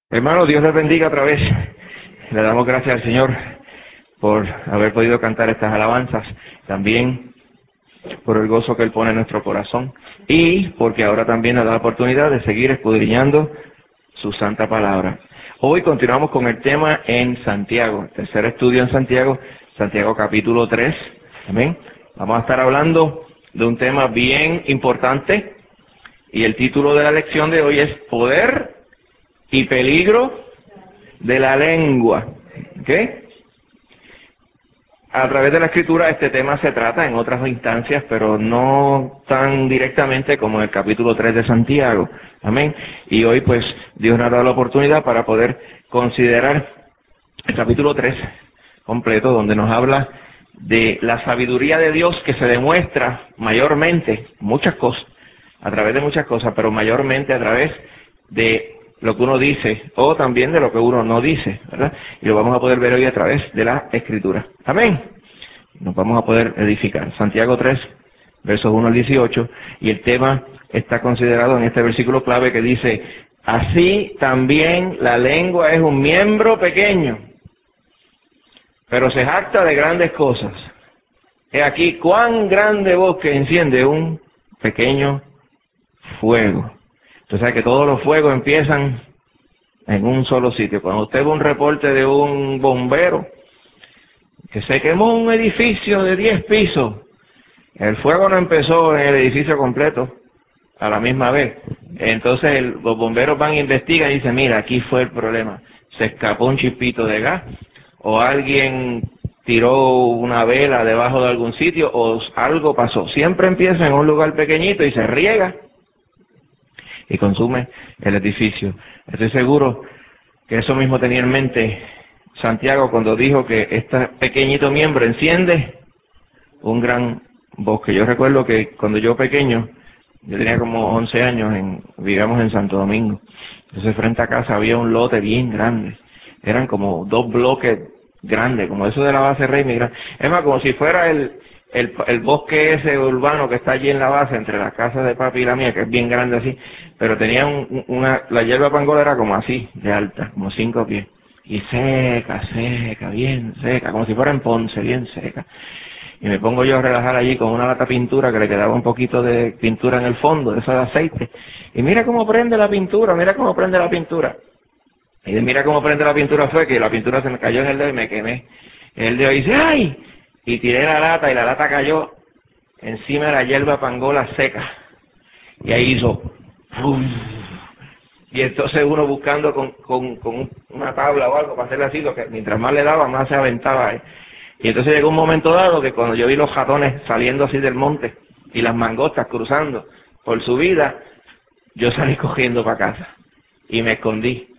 Hermanos, Dios les bendiga otra vez. Le damos gracias al Señor por haber podido cantar estas alabanzas, también por el gozo que Él pone en nuestro corazón y porque ahora también nos da la oportunidad de seguir escudriñando su santa palabra. Hoy continuamos con el tema en Santiago, tercer estudio en Santiago, Santiago capítulo 3. Amén. Vamos a estar hablando de un tema bien importante y el título de la lección de hoy es Poder y Peligro de la Lengua. ¿Ok? A través de la escritura este tema se trata en otras instancias, pero no tan directamente como en el capítulo 3 de Santiago. Amén. Y hoy pues Dios nos ha dado la oportunidad para poder considerar el capítulo 3 completo, donde nos habla de la sabiduría de Dios que se demuestra mayormente, muchas cosas, a través de muchas cosas, pero mayormente a través de lo que uno dice o también de lo que uno no dice, ¿verdad? Y lo vamos a poder ver hoy a través de la Escritura. Amén. Nos vamos a poder edificar. Santiago 3, versos 1 al 18, y el tema está considerado en este versículo clave que dice: así también la lengua es un miembro pequeño, pero se jacta de grandes cosas. He aquí cuán grande bosque enciende un pequeño fuego. Entonces, sabe que todos los fuegos empiezan en un solo sitio. Cuando usted ve un reporte de un bombero que se quemó un edificio de 10 pisos, el fuego no empezó en el edificio completo a la misma vez. Entonces los bomberos van e investigan y dicen: mira, aquí fue el problema. Se escapó un chispito de gas, o alguien tiró una vela debajo de algún sitio, o algo pasó. Siempre empieza en un lugar pequeñito y se riega y consume el edificio. Estoy seguro que eso mismo tenía en mente Santiago cuando dijo que este pequeñito miembro enciende un gran bosque. Yo recuerdo que cuando yo pequeño, yo tenía como 11 años, vivíamos en Santo Domingo. Entonces frente a casa había un lote bien grande. Eran como 2 bloques grandes, como eso de la base Rey Migra. Es más, como si fuera el bosque ese urbano que está allí en la base, entre las casas de papi y la mía, que es bien grande así. Pero tenía la hierba pangola era como así, de alta, como 5 pies. Y seca, seca, bien seca, como si fuera en Ponce, bien seca. Y me pongo yo a relajar allí con una lata de pintura que le quedaba un poquito de pintura en el fondo, de eso de aceite. Y mira cómo prende la pintura, mira cómo prende la pintura. Y de mira cómo prende la pintura fue que la pintura se me cayó en el dedo y me quemé. El dedo dice: ¡ay! Y tiré la lata y la lata cayó encima de la hierba pangola seca. Y ahí hizo ¡pum! Y entonces uno buscando con una tabla o algo para hacerle así, que mientras más le daba, más se aventaba. Y entonces llegó un momento dado que cuando yo vi los ratones saliendo así del monte y las mangostas cruzando por su vida, yo salí cogiendo para casa y me escondí.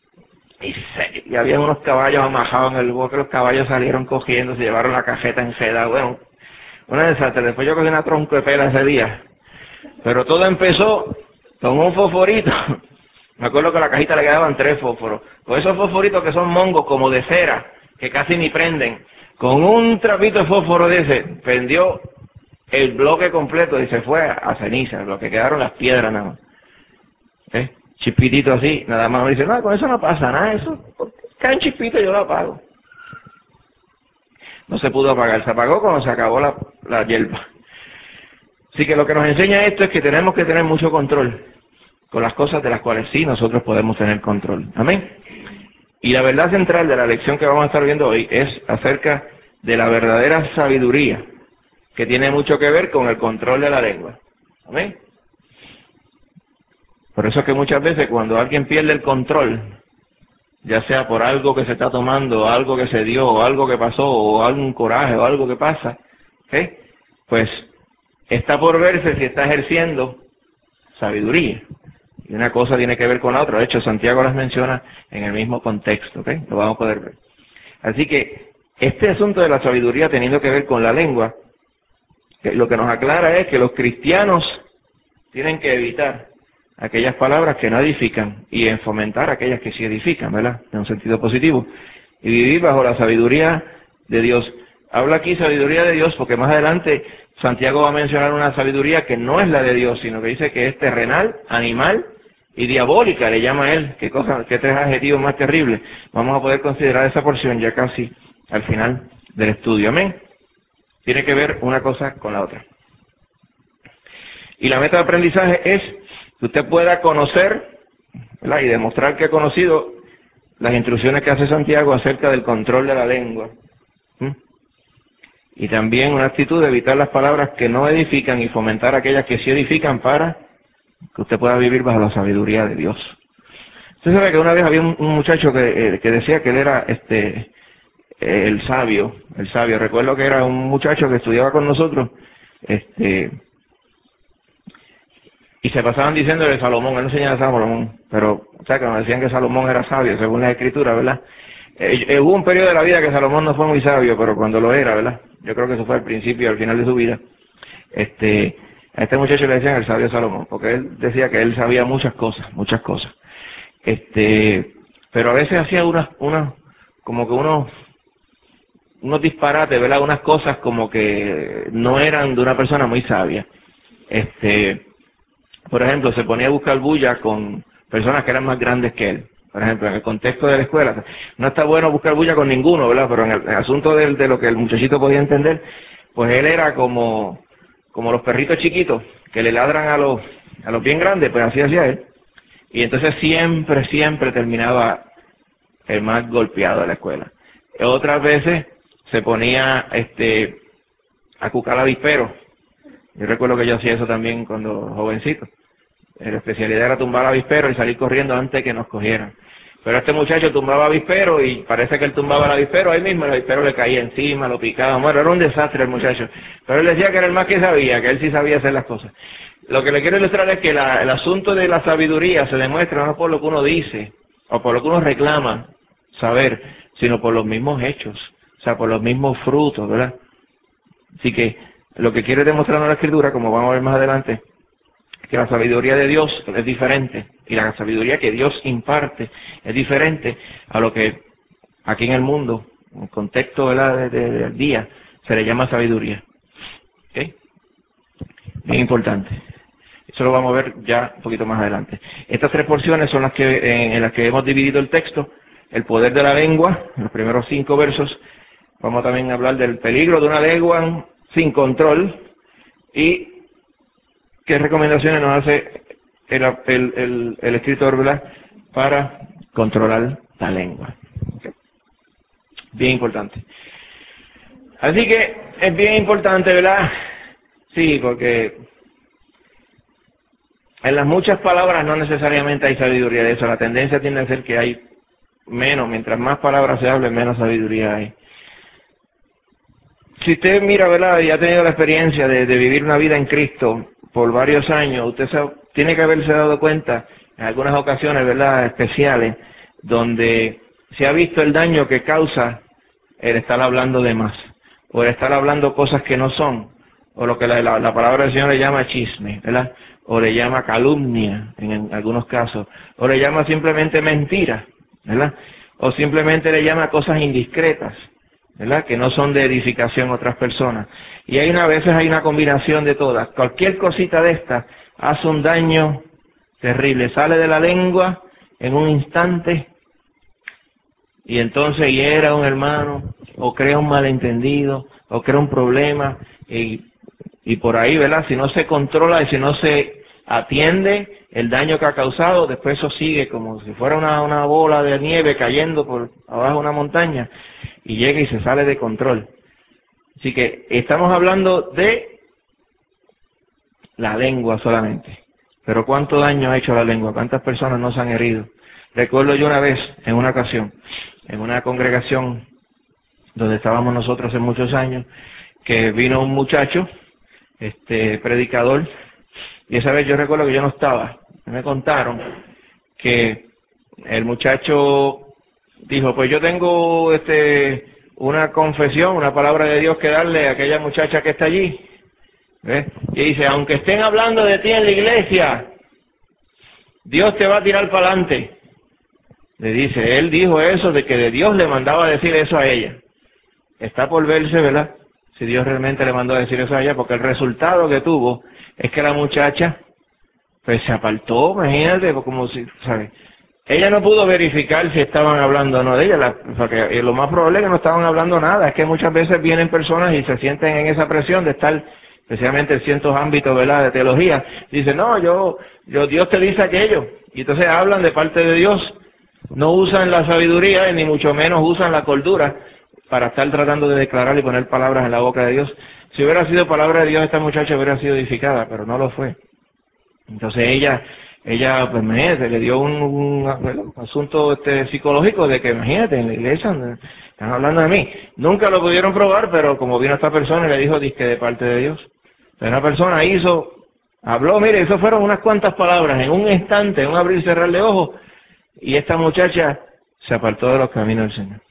Y había unos caballos amajados en el bosque, los caballos salieron cogiendo, se llevaron la cajeta enredada. Bueno, una desastre. Después yo cogí una tronco de pela ese día. Pero todo empezó con un fosforito. Me acuerdo que a la cajita le quedaban 3 fósforos. Con esos fosforitos que son mongos como de cera, que casi ni prenden. Con un trapito de fósforo de ese, prendió el bloque completo y se fue a ceniza. Lo que quedaron las piedras nada más. Chispitito así, nada más. Me dice: no, con eso no pasa nada. Eso cae un chispito y yo lo apago. No se pudo apagar. Se apagó cuando se acabó la hierba. Así que lo que nos enseña esto es que tenemos que tener mucho control con las cosas de las cuales sí nosotros podemos tener control. Amén. Y la verdad central de la lección que vamos a estar viendo hoy es acerca de la verdadera sabiduría, que tiene mucho que ver con el control de la lengua. Amén. Por eso es que muchas veces cuando alguien pierde el control, ya sea por algo que se está tomando, o algo que se dio, o algo que pasó, o algún coraje, o algo que pasa, pues está por verse si está ejerciendo sabiduría. Y una cosa tiene que ver con la otra. De hecho, Santiago las menciona en el mismo contexto. Lo vamos a poder ver. Así que este asunto de la sabiduría teniendo que ver con la lengua, lo que nos aclara es que los cristianos tienen que evitar aquellas palabras que no edifican y en fomentar aquellas que sí edifican, ¿verdad? En un sentido positivo. Y vivir bajo la sabiduría de Dios. Habla aquí sabiduría de Dios porque más adelante Santiago va a mencionar una sabiduría que no es la de Dios, sino que dice que es terrenal, animal y diabólica, le llama él. Qué cosa, qué tres adjetivos más terribles. Vamos a poder considerar esa porción ya casi al final del estudio. Amén. Tiene que ver una cosa con la otra. Y la meta de aprendizaje es que usted pueda conocer, ¿verdad?, y demostrar que ha conocido las instrucciones que hace Santiago acerca del control de la lengua. Y también una actitud de evitar las palabras que no edifican y fomentar aquellas que sí edifican para que usted pueda vivir bajo la sabiduría de Dios. Usted sabe que una vez había un muchacho que decía que él era el sabio. Recuerdo que era un muchacho que estudiaba con nosotros, y se pasaban diciéndole Salomón. Él no enseñaba a Salomón, pero o sea que nos decían que Salomón era sabio según la escritura, ¿verdad? Hubo un periodo de la vida que Salomón no fue muy sabio, pero cuando lo era, ¿verdad? Yo creo que eso fue al principio y al final de su vida. A este muchacho le decían el sabio Salomón, porque él decía que él sabía muchas cosas. Pero a veces hacía como que unos disparates, ¿verdad? Unas cosas como que no eran de una persona muy sabia. Por ejemplo, se ponía a buscar bulla con personas que eran más grandes que él. Por ejemplo, en el contexto de la escuela, no está bueno buscar bulla con ninguno, ¿verdad? Pero en el asunto de lo que el muchachito podía entender, pues él era como los perritos chiquitos que le ladran a los bien grandes, pues así hacía él. Y entonces siempre terminaba el más golpeado de la escuela. Otras veces se ponía a cucar avisperos. Yo recuerdo que yo hacía eso también cuando jovencito. La especialidad era tumbar avispero y salir corriendo antes que nos cogieran. Pero este muchacho tumbaba avispero y parece que él tumbaba el avispero ahí mismo, el avispero le caía encima, lo picaba. Bueno, era un desastre el muchacho. Pero él decía que era el más que sabía, que él sí sabía hacer las cosas. Lo que le quiero ilustrar es que el asunto de la sabiduría se demuestra no por lo que uno dice o por lo que uno reclama saber, sino por los mismos hechos, o sea, por los mismos frutos, ¿verdad? Así que lo que quiere demostrarnos la Escritura, como vamos a ver más adelante, que la sabiduría de Dios es diferente y la sabiduría que Dios imparte es diferente a lo que aquí en el mundo, en el contexto del día, se le llama sabiduría. ¿Okay? Bien importante. Eso lo vamos a ver ya un poquito más adelante. Estas tres porciones son en las que hemos dividido el texto. El poder de la lengua, en los primeros 5 versos. Vamos también a hablar del peligro de una lengua sin control y qué recomendaciones nos hace el escritor, ¿verdad?, para controlar la lengua. Okay. Bien importante. Así que es bien importante, ¿verdad? Sí, porque en las muchas palabras no necesariamente hay sabiduría de eso. La tendencia tiende a ser que hay menos. Mientras más palabras se hablen, menos sabiduría hay. Si usted mira, ¿verdad?, y ha tenido la experiencia de vivir una vida en Cristo por varios años, usted tiene que haberse dado cuenta en algunas ocasiones, ¿verdad?, especiales, donde se ha visto el daño que causa el estar hablando de más, o el estar hablando cosas que no son, o lo que la palabra del Señor le llama chisme, ¿verdad?, o le llama calumnia en algunos casos, o le llama simplemente mentira, ¿verdad?, o simplemente le llama cosas indiscretas, ¿verdad?, que no son de edificación a otras personas. Y a veces hay una combinación de todas. Cualquier cosita de esta hace un daño terrible. Sale de la lengua en un instante y entonces hiera a un hermano, o crea un malentendido, o crea un problema, y por ahí, ¿verdad?, si no se controla y si no se atiende el daño que ha causado, después eso sigue como si fuera una bola de nieve cayendo por abajo de una montaña y llega y se sale de control. Así que estamos hablando de la lengua solamente. Pero ¿cuánto daño ha hecho la lengua? ¿Cuántas personas no se han herido? Recuerdo yo una vez, en una ocasión, en una congregación donde estábamos nosotros hace muchos años, que vino un muchacho, predicador, y esa vez yo recuerdo que yo no estaba. Me contaron que el muchacho dijo, pues yo tengo una confesión, una palabra de Dios que darle a aquella muchacha que está allí. ¿Ves? Y dice, aunque estén hablando de ti en la iglesia, Dios te va a tirar para adelante. Le dice, él dijo eso de que de Dios le mandaba a decir eso a ella. Está por verse, ¿verdad?, si Dios realmente le mandó a decir eso a ella, porque el resultado que tuvo es que la muchacha pues se apartó, imagínate, pues como si, ¿sabes? Ella no pudo verificar si estaban hablando o no de ella, porque lo más probable es que no estaban hablando nada. Es que muchas veces vienen personas y se sienten en esa presión de estar, especialmente en ciertos ámbitos, ¿verdad?, de teología. Dicen, no, Dios te dice aquello. Y entonces hablan de parte de Dios. No usan la sabiduría, ni mucho menos usan la cordura para estar tratando de declarar y poner palabras en la boca de Dios. Si hubiera sido palabra de Dios, esta muchacha hubiera sido edificada, pero no lo fue. Entonces ella pues imagínate, le dio un asunto psicológico de que imagínate, en la iglesia están hablando de mí. Nunca lo pudieron probar, pero como vino esta persona y le dijo, disque de parte de Dios. Entonces una persona habló, mire, eso fueron unas cuantas palabras, en un instante, en un abrir y cerrar de ojos, y esta muchacha se apartó de los caminos del Señor.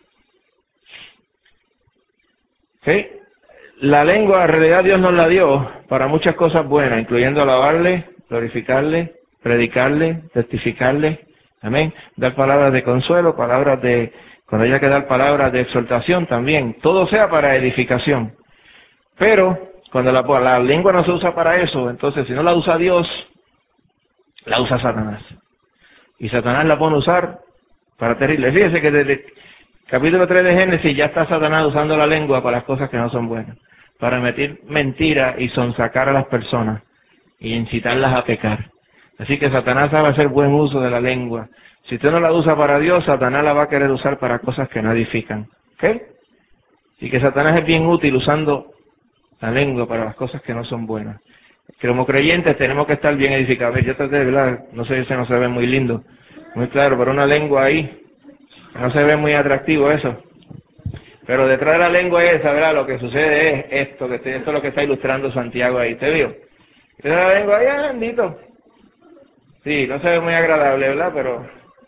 ¿Okay? La lengua, en realidad Dios nos la dio para muchas cosas buenas, incluyendo alabarle, glorificarle, predicarle, testificarle, amén, dar palabras de consuelo, cuando haya que dar palabras de exhortación también, todo sea para edificación. Pero cuando la lengua no se usa para eso, entonces si no la usa Dios, la usa Satanás. Y Satanás la pone a usar para terrible. Fíjese que desde capítulo 3 de Génesis ya está Satanás usando la lengua para las cosas que no son buenas, para meter mentira y sonsacar a las personas y incitarlas a pecar. Así que Satanás sabe hacer buen uso de la lengua. Si usted no la usa para Dios, Satanás la va a querer usar para cosas que no edifican. ¿Ok? Y que Satanás es bien útil usando la lengua para las cosas que no son buenas. Que como creyentes tenemos que estar bien edificados. Yo traté de verdad, no sé si no se ve muy lindo, muy claro, pero una lengua ahí, no se ve muy atractivo eso. Pero detrás de la lengua esa, ¿verdad? Lo que sucede es esto es lo que está ilustrando Santiago ahí. ¿Te vio? Detrás de la lengua ahí, bendito. Sí, no se ve muy agradable, ¿verdad? Pero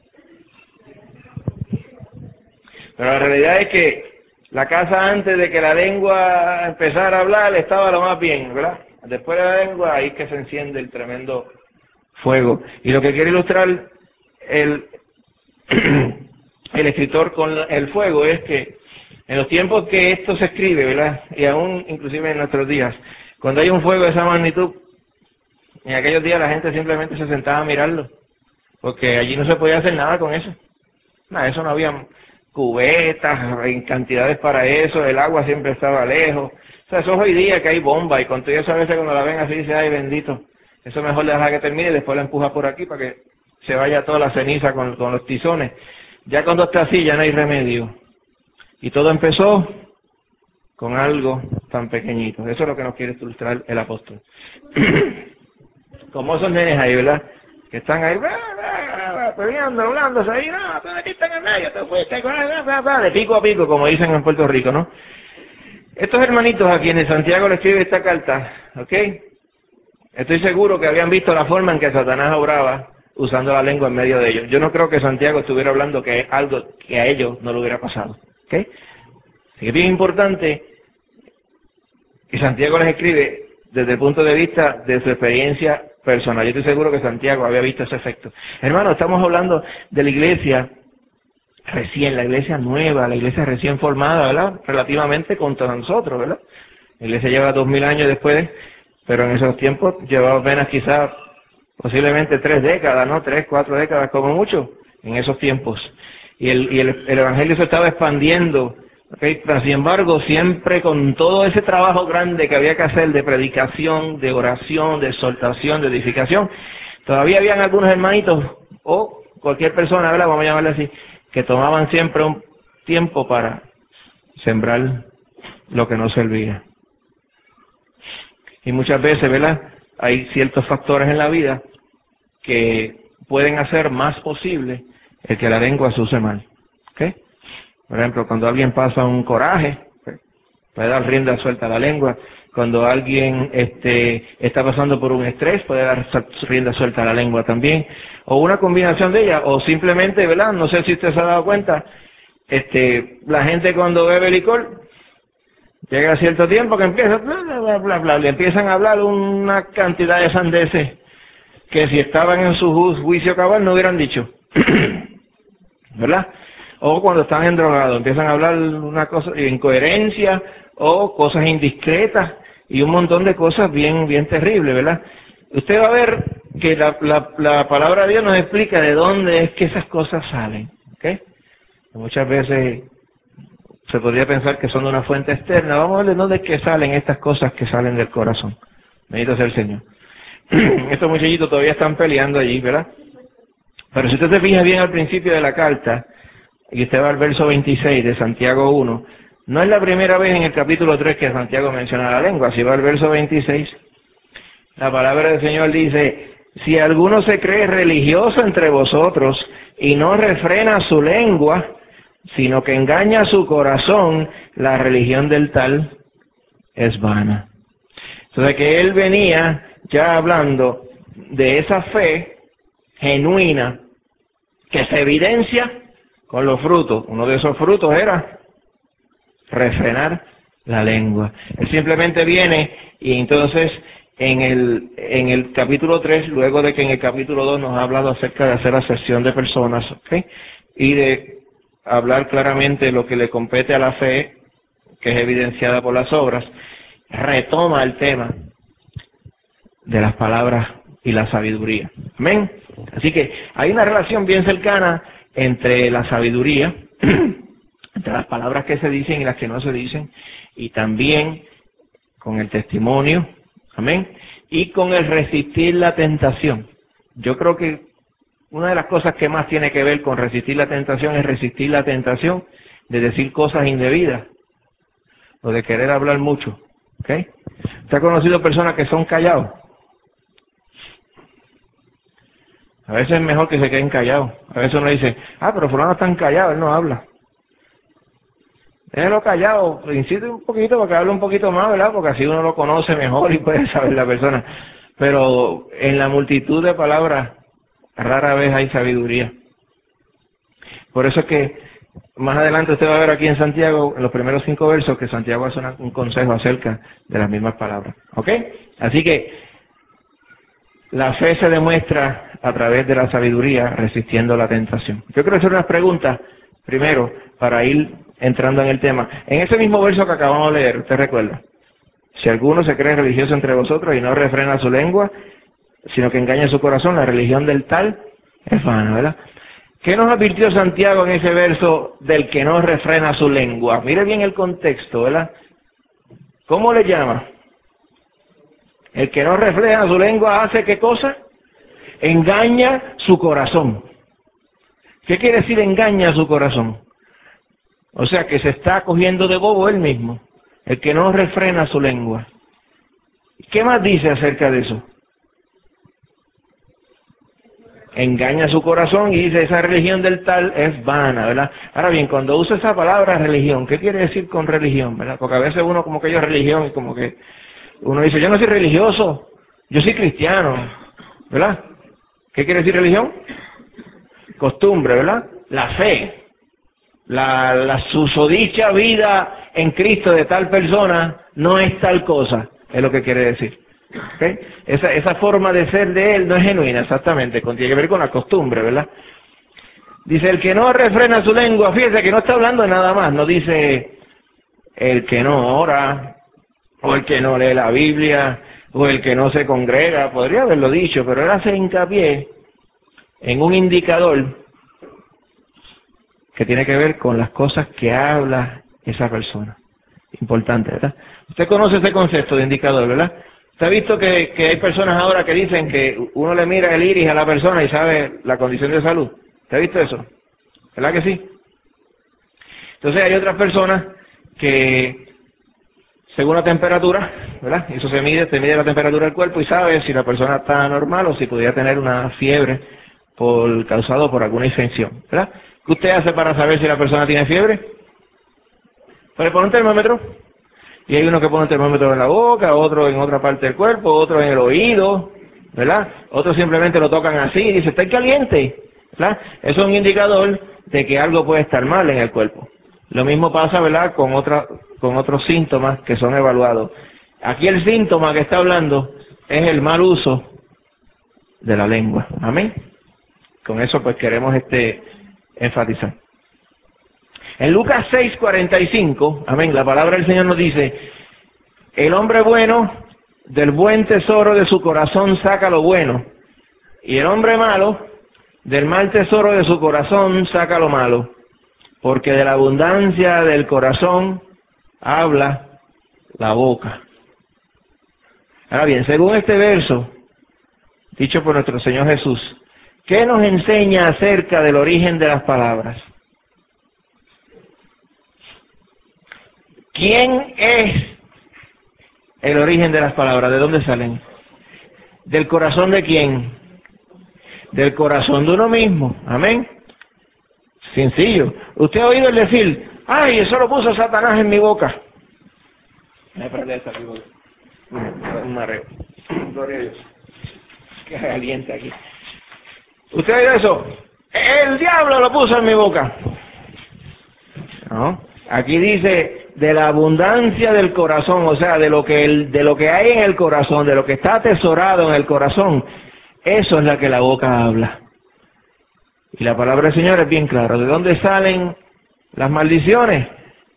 la realidad es que la casa antes de que la lengua empezara a hablar estaba lo más bien, ¿verdad? Después de la lengua ahí es que se enciende el tremendo fuego. Y lo que quiere ilustrar el, el escritor con el fuego es que en los tiempos que esto se escribe, ¿verdad? Y aún inclusive en nuestros días, cuando hay un fuego de esa magnitud, en aquellos días la gente simplemente se sentaba a mirarlo, porque allí no se podía hacer nada con eso. Nada, eso no había cubetas, en cantidades para eso, el agua siempre estaba lejos. O sea, eso es hoy día que hay bomba y con todo eso a veces cuando la ven así dice, ay bendito, eso mejor le deja que termine y después la empuja por aquí para que se vaya toda la ceniza con los tizones. Ya cuando está así ya no hay remedio. Y todo empezó con algo tan pequeñito. Eso es lo que nos quiere ilustrar el apóstol. Como esos nenes ahí, ¿verdad? Que están ahí, peleando, hablándose ahí, no, te metiste en el medio, te fuiste, de pico a pico, como dicen en Puerto Rico, ¿no? Estos hermanitos a quienes Santiago le escribe esta carta, ¿ok? Estoy seguro que habían visto la forma en que Satanás obraba usando la lengua en medio de ellos. Yo no creo que Santiago estuviera hablando que es algo que a ellos no le hubiera pasado, ¿ok? Así que es bien importante que Santiago les escribe desde el punto de vista de su experiencia personal. Yo estoy seguro que Santiago había visto ese efecto. Hermano, estamos hablando de la iglesia recién, la iglesia nueva, la iglesia recién formada, ¿verdad? Relativamente contra nosotros, ¿verdad? La iglesia lleva 2000 años después, pero en esos tiempos llevaba apenas quizás posiblemente 3 décadas, ¿no? 3, 4 décadas como mucho, en esos tiempos. Y el evangelio se estaba expandiendo. Okay, pero sin embargo, siempre con todo ese trabajo grande que había que hacer de predicación, de oración, de exhortación, de edificación, todavía habían algunos hermanitos o cualquier persona, ¿verdad? Vamos a llamarle así, que tomaban siempre un tiempo para sembrar lo que no servía. Y muchas veces, ¿verdad? Hay ciertos factores en la vida que pueden hacer más posible el que la lengua se use mal. ¿Okay? Por ejemplo, cuando alguien pasa un coraje, puede dar rienda suelta a la lengua. Cuando alguien está pasando por un estrés, puede dar rienda suelta a la lengua también. O una combinación de ellas. O simplemente, ¿verdad? No sé si usted se ha dado cuenta, la gente cuando bebe licor, llega a cierto tiempo que empieza, bla, bla, bla, bla, bla, le empiezan a hablar una cantidad de sandeces que si estaban en su juicio cabal no hubieran dicho. ¿Verdad? O cuando están endrogados, empiezan a hablar una cosa, incoherencia o cosas indiscretas y un montón de cosas bien, bien terribles, ¿verdad? Usted va a ver que la palabra de Dios nos explica de dónde es que esas cosas salen. ¿Okay? Muchas veces se podría pensar que son de una fuente externa. Vamos a ver de dónde es que salen estas cosas que salen del corazón. Bendito sea el Señor. Estos muchachitos todavía están peleando allí, ¿verdad? Pero si usted se fija bien al principio de la carta, y usted va al verso 26 de Santiago 1, no es la primera vez en el capítulo 3 que Santiago menciona la lengua. Si va al verso 26, la palabra del Señor dice: si alguno se cree religioso entre vosotros y no refrena su lengua, sino que engaña su corazón, la religión del tal es vana. Entonces que él venía ya hablando de esa fe genuina que se evidencia con los frutos. Uno de esos frutos era refrenar la lengua. Él simplemente viene y entonces en el capítulo 3, luego de que en el capítulo 2 nos ha hablado acerca de hacer acepción de personas, ¿okay? Y de hablar claramente lo que le compete a la fe, que es evidenciada por las obras, retoma el tema de las palabras y la sabiduría. Amén. Así que hay una relación bien cercana entre la sabiduría, entre las palabras que se dicen y las que no se dicen, y también con el testimonio, amén, y con el resistir la tentación. Yo creo que una de las cosas que más tiene que ver con resistir la tentación es resistir la tentación de decir cosas indebidas o de querer hablar mucho. ¿Okay? ¿Usted ha conocido personas que son callados? A veces es mejor que se queden callados. A veces uno dice: ah, pero fulano está callado, él no habla. Déjelo callado, insiste un poquito para que hable un poquito más, ¿verdad? Porque así uno lo conoce mejor y puede saber la persona. Pero en la multitud de palabras, rara vez hay sabiduría. Por eso es que más adelante usted va a ver aquí en Santiago, en los primeros 5 versos, que Santiago hace un consejo acerca de las mismas palabras. ¿Ok? Así que la fe se demuestra a través de la sabiduría, resistiendo la tentación. Yo quiero hacer unas preguntas, primero, para ir entrando en el tema. En ese mismo verso que acabamos de leer, ¿usted recuerda? Si alguno se cree religioso entre vosotros y no refrena su lengua, sino que engaña su corazón, la religión del tal es vana, ¿verdad? ¿Qué nos advirtió Santiago en ese verso del que no refrena su lengua? Mire bien el contexto, ¿verdad? ¿Cómo le llama? El que no refrena su lengua hace ¿qué cosa? Engaña su corazón. ¿Qué quiere decir engaña su corazón? O sea que se está cogiendo de bobo él mismo. El que no refrena su lengua. ¿Qué más dice acerca de eso? Engaña su corazón y dice: esa religión del tal es vana, ¿verdad? Ahora bien, cuando usa esa palabra religión, ¿qué quiere decir con religión, verdad? Porque a veces uno como que yo religión y como que uno dice: yo no soy religioso, yo soy cristiano, ¿verdad? ¿Qué quiere decir religión? Costumbre, ¿verdad? La fe, la susodicha vida en Cristo de tal persona no es tal cosa, es lo que quiere decir. ¿Okay? Esa forma de ser de él no es genuina, exactamente, tiene que ver con la costumbre, ¿verdad? Dice: el que no refrena su lengua, fíjese que no está hablando de nada más, no dice el que no ora, o el que no lee la Biblia, o el que no se congrega, podría haberlo dicho, pero él hace hincapié en un indicador que tiene que ver con las cosas que habla esa persona. Importante, ¿verdad? Usted conoce ese concepto de indicador, ¿verdad? Usted ha visto que hay personas ahora que dicen que uno le mira el iris a la persona y sabe la condición de salud. ¿Usted ha visto eso? ¿Verdad que sí? Entonces hay otras personas que, según la temperatura, ¿verdad? Eso se mide la temperatura del cuerpo y sabe si la persona está normal o si podría tener una fiebre causado por alguna infección, ¿verdad? ¿Qué usted hace para saber si la persona tiene fiebre? Pues le pone un termómetro. Y hay uno que pone el termómetro en la boca, otro en otra parte del cuerpo, otro en el oído, ¿verdad? Otros simplemente lo tocan así y dicen: está caliente, ¿verdad? Eso es un indicador de que algo puede estar mal en el cuerpo. Lo mismo pasa, ¿verdad?, con otros síntomas que son evaluados. Aquí el síntoma que está hablando es el mal uso de la lengua. Amén. Con eso pues queremos enfatizar. En Lucas 6:45, amén, la palabra del Señor nos dice: el hombre bueno del buen tesoro de su corazón saca lo bueno, Y el hombre malo, del mal tesoro de su corazón saca lo malo, porque de la abundancia del corazón habla la boca. Ahora bien, según este verso, dicho por nuestro Señor Jesús, ¿qué nos enseña acerca del origen de las palabras? ¿Quién es el origen de las palabras? ¿De dónde salen? ¿Del corazón de quién? Del corazón de uno mismo. Amén. Sencillo. Usted ha oído el decir, ay, eso lo puso Satanás en mi boca. Me prende esta boca. Un mareo. Gloria a Dios. Qué caliente aquí. ¿Usted ha oído eso? El diablo lo puso en mi boca. ¿No? Aquí dice de la abundancia del corazón, o sea, de lo que hay en el corazón, de lo que está atesorado en el corazón, eso es la que la boca habla. Y la palabra del Señor es bien clara. ¿De dónde salen las maldiciones?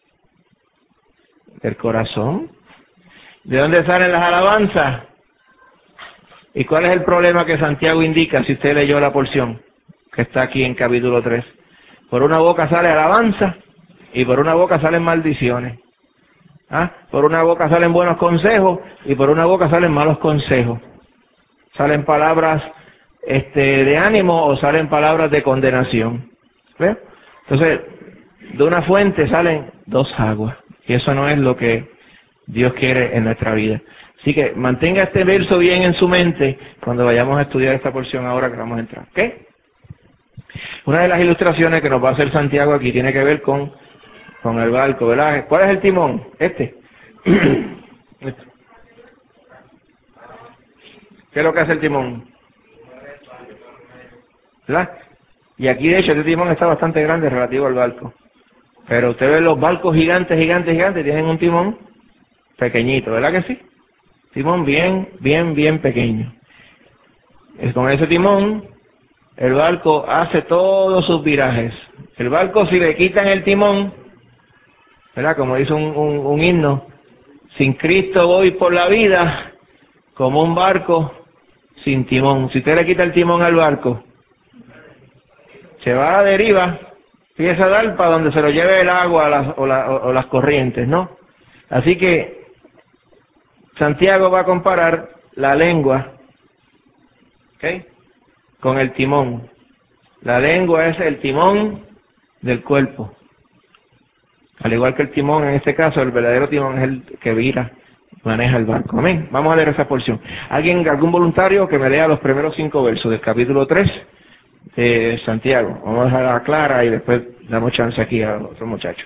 Del corazón. ¿De dónde salen las alabanzas? ¿Y cuál es el problema que Santiago indica si usted leyó la porción que está aquí en capítulo 3? Por una boca sale alabanza y por una boca salen maldiciones. ¿Ah? Por una boca salen buenos consejos y por una boca salen malos consejos. Salen palabras de ánimo o salen palabras de condenación. ¿Ve? Entonces, de una fuente salen dos aguas. Y eso no es lo que Dios quiere en nuestra vida. Así que mantenga este verso bien en su mente cuando vayamos a estudiar esta porción ahora que vamos a entrar. ¿Ok? Una de las ilustraciones que nos va a hacer Santiago aquí tiene que ver con el barco, ¿verdad? ¿Cuál es el timón? Este. Este. ¿Qué es lo que hace el timón? ¿Verdad? Y aquí de hecho este timón está bastante grande relativo al barco. Pero usted ve los barcos gigantes, tienen un timón pequeñito, ¿verdad que sí? Timón bien pequeño. Con ese timón, el barco hace todos sus virajes. El barco, si le quitan el timón, ¿verdad? Como dice un himno, sin Cristo voy por la vida, como un barco sin timón. Si usted le quita el timón al barco, se va a la deriva, empieza a dar para donde se lo lleve el agua o las corrientes, ¿no? Así que Santiago va a comparar la lengua, ¿ok?, con el timón. La lengua es el timón del cuerpo. Al igual que el timón, en este caso, el verdadero timón es el que vira, maneja el barco. Amén. Vamos a leer esa porción. ¿Algún voluntario que me lea los primeros 5 versos del capítulo 3 de Santiago? Vamos a dejar clara y después damos chance aquí a otro muchacho.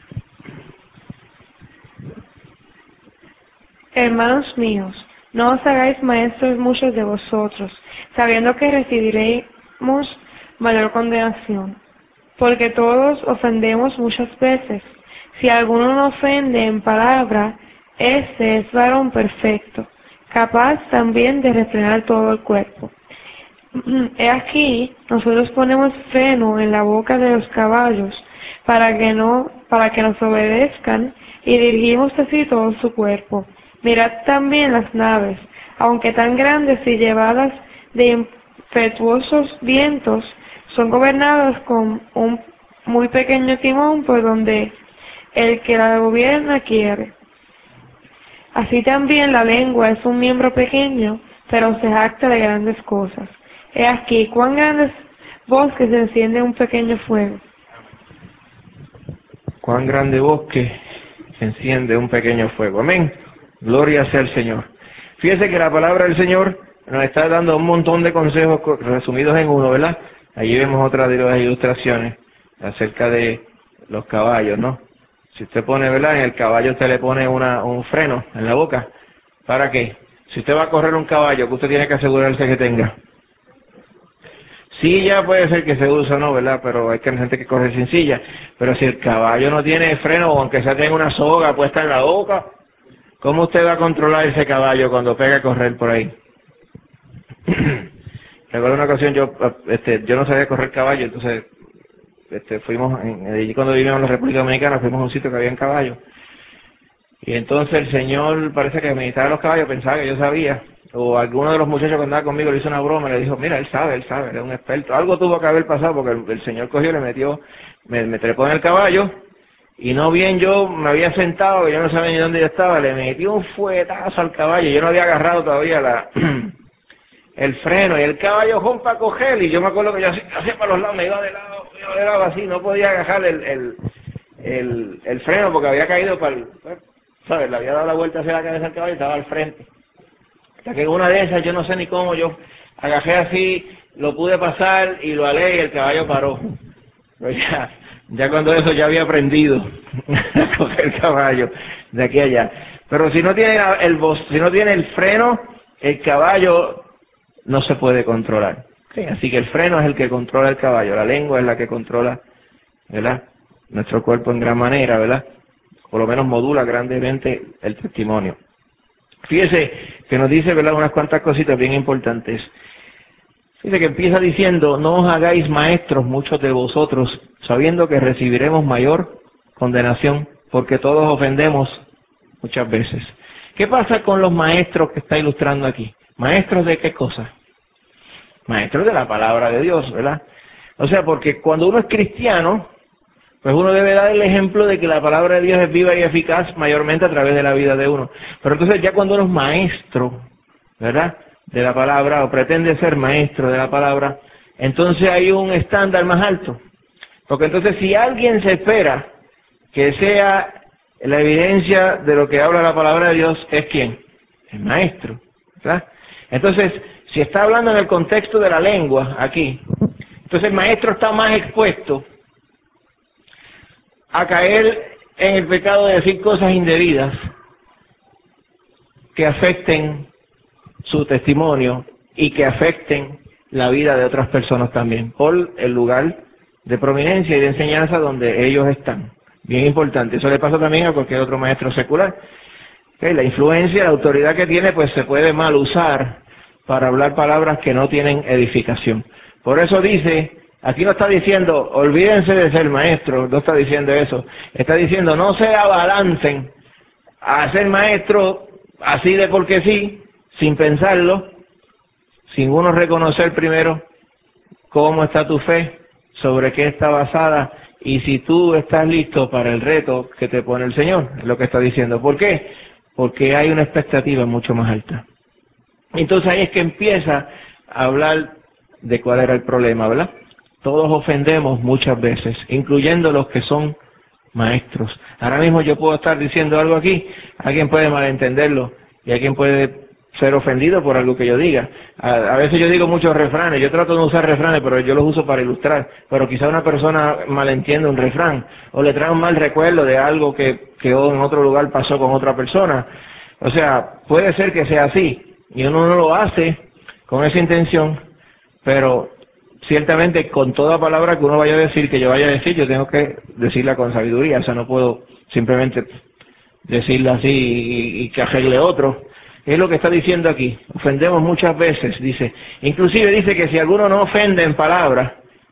Hermanos míos, no os hagáis maestros muchos de vosotros, sabiendo que recibiremos mayor condenación. Porque todos ofendemos muchas veces. Si alguno no ofende en palabra, este es varón perfecto, capaz también de refrenar todo el cuerpo. He aquí, nosotros ponemos freno en la boca de los caballos para que nos obedezcan y dirigimos así todo su cuerpo. Mirad también las naves, aunque tan grandes y llevadas de impetuosos vientos, son gobernadas con un muy pequeño timón por donde el que la gobierna quiere. Así también la lengua es un miembro pequeño, pero se jacta de grandes cosas. He aquí cuán grandes bosques se enciende un pequeño fuego. Cuán grande bosque se enciende un pequeño fuego. Amén. Gloria sea al Señor. Fíjese que la palabra del Señor nos está dando un montón de consejos resumidos en uno, ¿verdad? Allí vemos otra de las ilustraciones acerca de los caballos, ¿no? Si usted pone, ¿verdad? En el caballo usted le pone un freno en la boca. ¿Para qué? Si usted va a correr un caballo, que usted tiene que asegurarse que tenga. Silla puede ser que se use o no, ¿verdad? Pero hay gente que corre sin silla. Pero si el caballo no tiene freno, o aunque sea tenga una soga puesta en la boca, ¿cómo usted va a controlar ese caballo cuando pega a correr por ahí? Recuerdo una ocasión, yo no sabía correr caballo, entonces fuimos, allí cuando vivíamos en la República Dominicana, fuimos a un sitio que había en caballo. Y entonces el señor parece que administraba los caballos, pensaba que yo sabía. O alguno de los muchachos que andaba conmigo le hizo una broma, le dijo, mira, él sabe, él es un experto. Algo tuvo que haber pasado porque el señor cogió, le metió, me trepó en el caballo, y no bien yo me había sentado, que yo no sabía ni dónde yo estaba, le metió un fuetazo al caballo, yo no había agarrado todavía el freno, y el caballo fue para coger, y yo me acuerdo que yo hacía para los lados, me iba de lado así, no podía agarrar el freno porque había caído para el, ¿sabes? Le había dado la vuelta hacia la cabeza al caballo y estaba al frente. Hasta que en una de esas, yo no sé ni cómo, yo agajé así, lo pude pasar y lo alé y el caballo paró. Pero ya cuando eso ya había aprendido a coger el caballo de aquí a allá. Pero si no tiene si no tiene el freno, el caballo no se puede controlar. ¿Sí? Así que el freno es el que controla el caballo, la lengua es la que controla, ¿verdad?, nuestro cuerpo en gran manera, ¿verdad? Por lo menos modula grandemente el testimonio. Fíjese que nos dice, ¿verdad?, unas cuantas cositas bien importantes. Fíjese que empieza diciendo, no os hagáis maestros muchos de vosotros, sabiendo que recibiremos mayor condenación, porque todos ofendemos muchas veces. ¿Qué pasa con los maestros que está ilustrando aquí? ¿Maestros de qué cosa? Maestros de la palabra de Dios, ¿verdad? O sea, porque cuando uno es cristiano, pues uno debe dar el ejemplo de que la palabra de Dios es viva y eficaz mayormente a través de la vida de uno. Pero entonces ya cuando uno es maestro, ¿verdad?, de la palabra, o pretende ser maestro de la palabra, entonces hay un estándar más alto. Porque entonces si alguien se espera que sea la evidencia de lo que habla la palabra de Dios, ¿es quién? El maestro, ¿verdad? Entonces, si está hablando en el contexto de la lengua, aquí, entonces el maestro está más expuesto a caer en el pecado de decir cosas indebidas que afecten su testimonio y que afecten la vida de otras personas también, por el lugar de prominencia y de enseñanza donde ellos están. Bien importante, eso le pasa también a cualquier otro maestro secular. La influencia, la autoridad que tiene, pues se puede mal usar para hablar palabras que no tienen edificación. Por eso dice, aquí no está diciendo, olvídense de ser maestro, no está diciendo eso. Está diciendo, no se abalancen a ser maestro así de porque sí, sin pensarlo, sin uno reconocer primero cómo está tu fe, sobre qué está basada y si tú estás listo para el reto que te pone el Señor, es lo que está diciendo. ¿Por qué? Porque hay una expectativa mucho más alta. Entonces ahí es que empieza a hablar de cuál era el problema, ¿verdad? Todos ofendemos muchas veces, incluyendo los que son maestros. Ahora mismo yo puedo estar diciendo algo aquí, alguien puede malentenderlo y alguien puede ser ofendido por algo que yo diga. A veces yo digo muchos refranes, yo trato de no usar refranes, pero yo los uso para ilustrar. Pero quizá una persona malentiende un refrán o le trae un mal recuerdo de algo que en otro lugar pasó con otra persona. O sea, puede ser que sea así y uno no lo hace con esa intención, pero ciertamente con toda palabra que uno vaya a decir, que yo vaya a decir, yo tengo que decirla con sabiduría. O sea, no puedo simplemente decirla así y que arregle otro. Es lo que está diciendo aquí. Ofendemos muchas veces, dice. Inclusive dice que si alguno no ofende en palabras,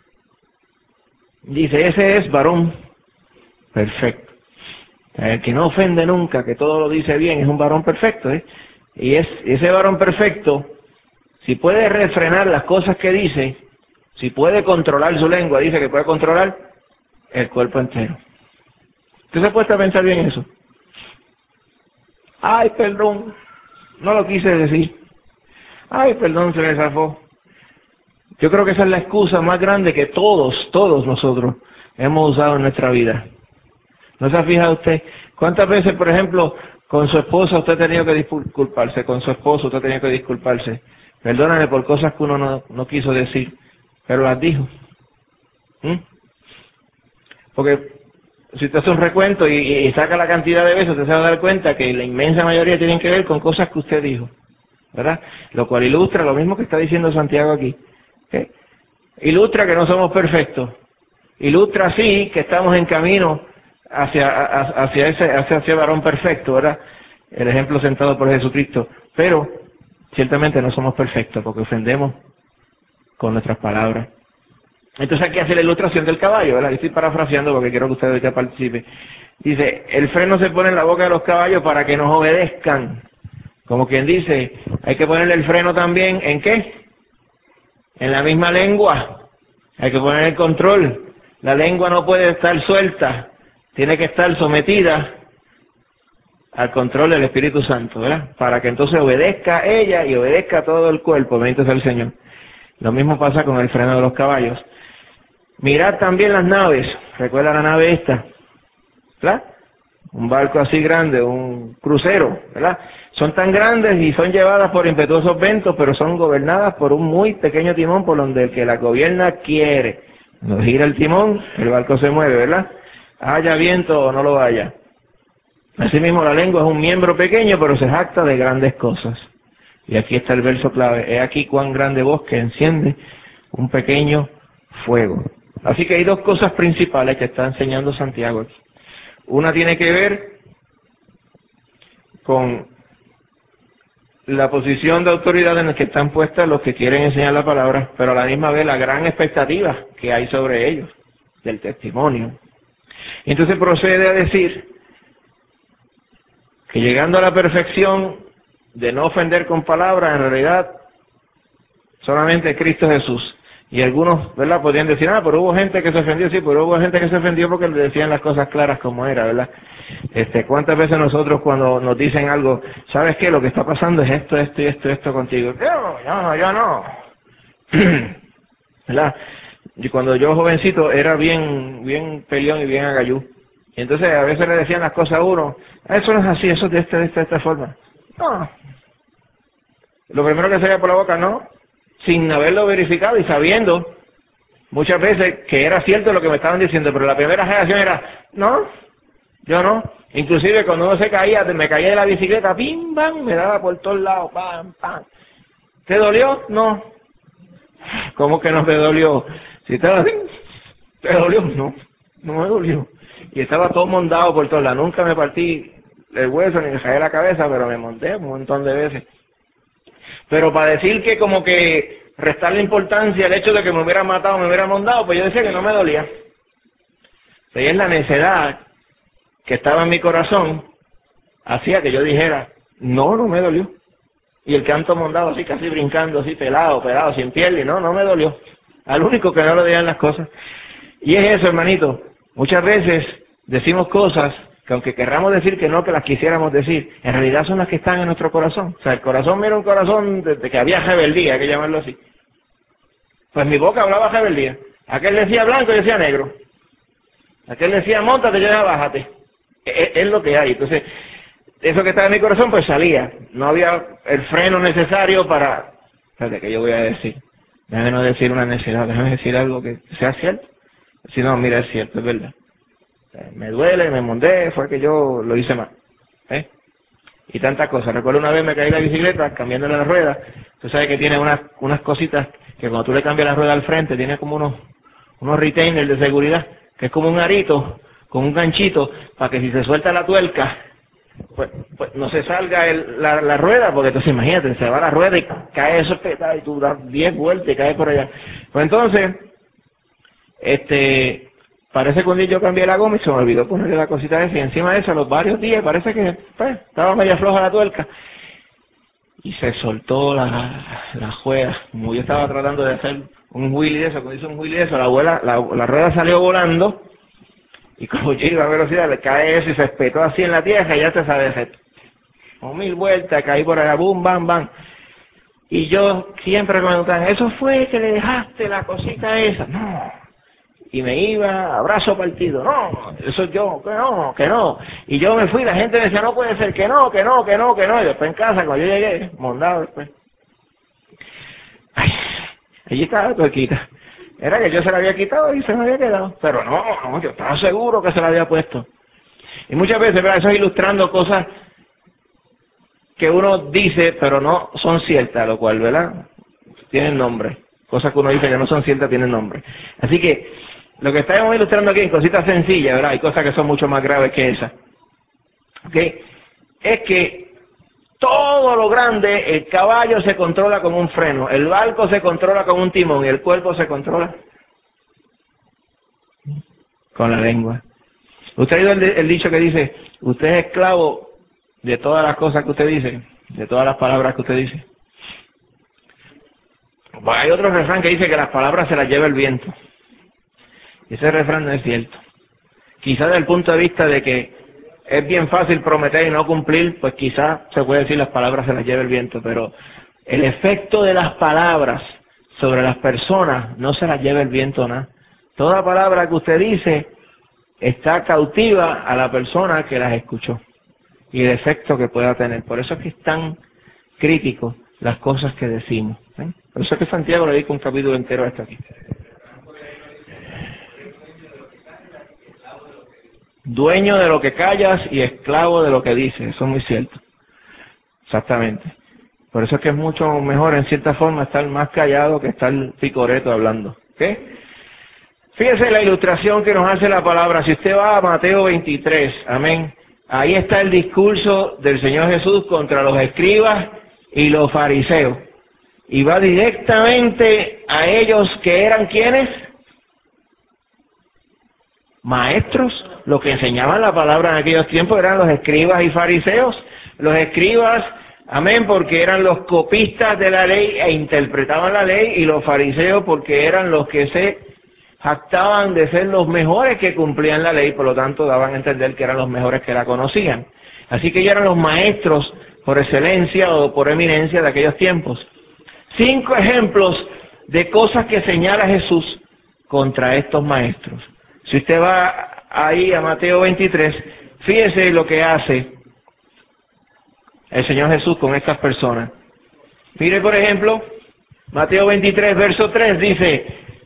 dice, ese es varón perfecto. El que no ofende nunca, que todo lo dice bien, es un varón perfecto, ¿eh? Y ese varón perfecto, si puede refrenar las cosas que dice, si puede controlar su lengua, dice que puede controlar el cuerpo entero. ¿Usted se ha puesto a pensar bien eso? Ay, perdón, no lo quise decir. Ay, perdón, se me zafó. Yo creo que esa es la excusa más grande que todos nosotros hemos usado en nuestra vida. ¿No se ha fijado usted? ¿Cuántas veces, por ejemplo, con su esposa usted ha tenido que disculparse? Con su esposo usted ha tenido que disculparse. Perdóname por cosas que uno no quiso decir, pero las dijo. Porque si usted hace un recuento y saca la cantidad de veces, usted se va a dar cuenta que la inmensa mayoría tienen que ver con cosas que usted dijo, ¿verdad? Lo cual ilustra lo mismo que está diciendo Santiago aquí. ¿Okay? Ilustra que no somos perfectos. Ilustra sí que estamos en camino hacia ese varón perfecto, ¿verdad? El ejemplo sentado por Jesucristo. Pero ciertamente no somos perfectos porque ofendemos con nuestras palabras. Entonces aquí hace la ilustración del caballo, ¿verdad? Estoy parafraseando porque quiero que usted ahorita participe. Dice, el freno se pone en la boca de los caballos para que nos obedezcan. Como quien dice, hay que ponerle el freno también, ¿en qué? En la misma lengua. Hay que poner el control. La lengua no puede estar suelta, tiene que estar sometida al control del Espíritu Santo, ¿verdad? Para que entonces obedezca ella y obedezca todo el cuerpo, bendito sea el Señor. Lo mismo pasa con el freno de los caballos. Mirad también las naves, recuerda la nave esta, ¿verdad? Un barco así grande, un crucero, ¿verdad? Son tan grandes y son llevadas por impetuosos ventos, pero son gobernadas por un muy pequeño timón por donde el que la gobierna quiere. Cuando gira el timón, el barco se mueve, ¿verdad? Haya viento o no lo haya. Asimismo, la lengua es un miembro pequeño, pero se jacta de grandes cosas. Y aquí está el verso clave. He aquí cuán grande bosque enciende un pequeño fuego. Así que hay dos cosas principales que está enseñando Santiago aquí. Una tiene que ver con la posición de autoridad en la que están puestas los que quieren enseñar la palabra, pero a la misma vez la gran expectativa que hay sobre ellos, del testimonio. Y entonces procede a decir que llegando a la perfección de no ofender con palabras, en realidad solamente Cristo Jesús. Y algunos, ¿verdad?, podrían decir, pero hubo gente que se ofendió, sí, pero hubo gente que se ofendió porque le decían las cosas claras como era, ¿verdad? ¿Cuántas veces nosotros cuando nos dicen algo, ¿sabes qué? Lo que está pasando es esto, esto y esto contigo. Yo no. ¿Verdad? Y cuando yo jovencito era bien peleón y bien agayú. Y entonces a veces le decían las cosas a uno, eso no es así, eso es de esta forma. No. Lo primero que salía por la boca, no, sin haberlo verificado y sabiendo muchas veces que era cierto lo que me estaban diciendo, pero la primera reacción era, no, yo no. Inclusive cuando uno se caía, me caía de la bicicleta, pim, bam, me daba por todos lados, pam, pam. ¿Te dolió? No. ¿Cómo que no te dolió? Si estaba así, ¿te dolió? No, no me dolió. Y estaba todo mondado por todos lados. Nunca me partí el hueso ni me caí la cabeza, pero me monté un montón de veces. Pero para decir que como que restarle importancia al hecho de que me hubiera matado, me hubiera mondado, pues yo decía que no me dolía. Y es la necedad que estaba en mi corazón, hacía que yo dijera, no me dolió. Y el canto mondado así, casi brincando, así pelado, sin piel, y no me dolió. Al único que no le digan las cosas. Y es eso, hermanito. Muchas veces decimos cosas que aunque querramos decir que no, que las quisiéramos decir, en realidad son las que están en nuestro corazón. O sea, el corazón mira un corazón de que había rebeldía, hay que llamarlo así. Pues mi boca hablaba rebeldía. Aquel decía blanco y decía negro. Aquel decía móntate y yo decía bájate. Es lo que hay. Entonces, eso que estaba en mi corazón pues salía. No había el freno necesario para... Espérate, ¿qué yo voy a decir? Déjame no decir una necedad, déjame decir algo que sea cierto. Si no, mira, es cierto, es verdad. Me duele, me mondé, fue que yo lo hice mal. Y tantas cosas. Recuerdo una vez me caí la bicicleta cambiando la rueda. Tú sabes que tiene unas cositas que cuando tú le cambias la rueda al frente, tiene como unos retainers de seguridad, que es como un arito con un ganchito para que si se suelta la tuerca, pues no se salga la rueda, porque entonces imagínate, se va la rueda y cae eso petado y tú das 10 vueltas y caes por allá. Pues entonces, parece que un día yo cambié la goma y se me olvidó ponerle la cosita esa y encima de eso, a los varios días, parece que estaba media floja la tuerca y se soltó la rueda. Como yo estaba tratando de hacer un wheelie de eso, cuando hice un wheelie de eso, la rueda salió volando y como yo iba a velocidad, le cae eso y se espetó así en la tierra y ya te sabes esto. Con 1000 vueltas, caí por allá, boom, bam, bam. Y yo siempre me preguntaban, ¿eso fue que le dejaste la cosita esa? No. Y me iba a brazo partido, no, eso yo, que no. Y yo me fui, la gente decía, no puede ser, que no. Y después en casa, cuando yo llegué, mondado después. Ay, allí estaba la tuerquita. Era que yo se la había quitado y se me había quedado. Pero no, yo estaba seguro que se la había puesto. Y muchas veces, ¿verdad? Eso es ilustrando cosas que uno dice, pero no son ciertas, lo cual, ¿verdad? Tienen nombre. Cosas que uno dice que no son ciertas tienen nombre. Así que lo que estamos ilustrando aquí en cositas sencillas, ¿verdad? Hay cosas que son mucho más graves que esas. ¿Ok? Es que todo lo grande, el caballo se controla con un freno, el barco se controla con un timón y el cuerpo se controla con la lengua. Usted ha oído el dicho que dice, usted es esclavo de todas las cosas que usted dice, de todas las palabras que usted dice. Pues hay otro refrán que dice que las palabras se las lleva el viento. Ese refrán no es cierto. Quizás desde el punto de vista de que es bien fácil prometer y no cumplir, pues quizás se puede decir las palabras se las lleva el viento, pero el efecto de las palabras sobre las personas no se las lleva el viento nada. Toda palabra que usted dice está cautiva a la persona que las escuchó y el efecto que pueda tener. Por eso es que es tan crítico las cosas que decimos. Por eso es que Santiago le dedica un capítulo entero a esto aquí. Dueño de lo que callas y esclavo de lo que dices. Eso es muy cierto. Exactamente. Por eso es que es mucho mejor en cierta forma estar más callado que estar picoreto hablando. ¿Ok? Fíjese la ilustración que nos hace la palabra. Si usted va a Mateo 23, amén, ahí está el discurso del Señor Jesús contra los escribas y los fariseos. Y va directamente a ellos que eran ¿quiénes? Maestros. Los que enseñaban la palabra en aquellos tiempos eran los escribas y fariseos. Los escribas, amén, porque eran los copistas de la ley e interpretaban la ley, y los fariseos porque eran los que se jactaban de ser los mejores que cumplían la ley, por lo tanto daban a entender que eran los mejores que la conocían. Así que ellos eran los maestros por excelencia o por eminencia de aquellos tiempos. 5 ejemplos de cosas que señala Jesús contra estos maestros. Si usted va ahí a Mateo 23, fíjese lo que hace el Señor Jesús con estas personas. Mire, por ejemplo, Mateo 23, verso 3 dice: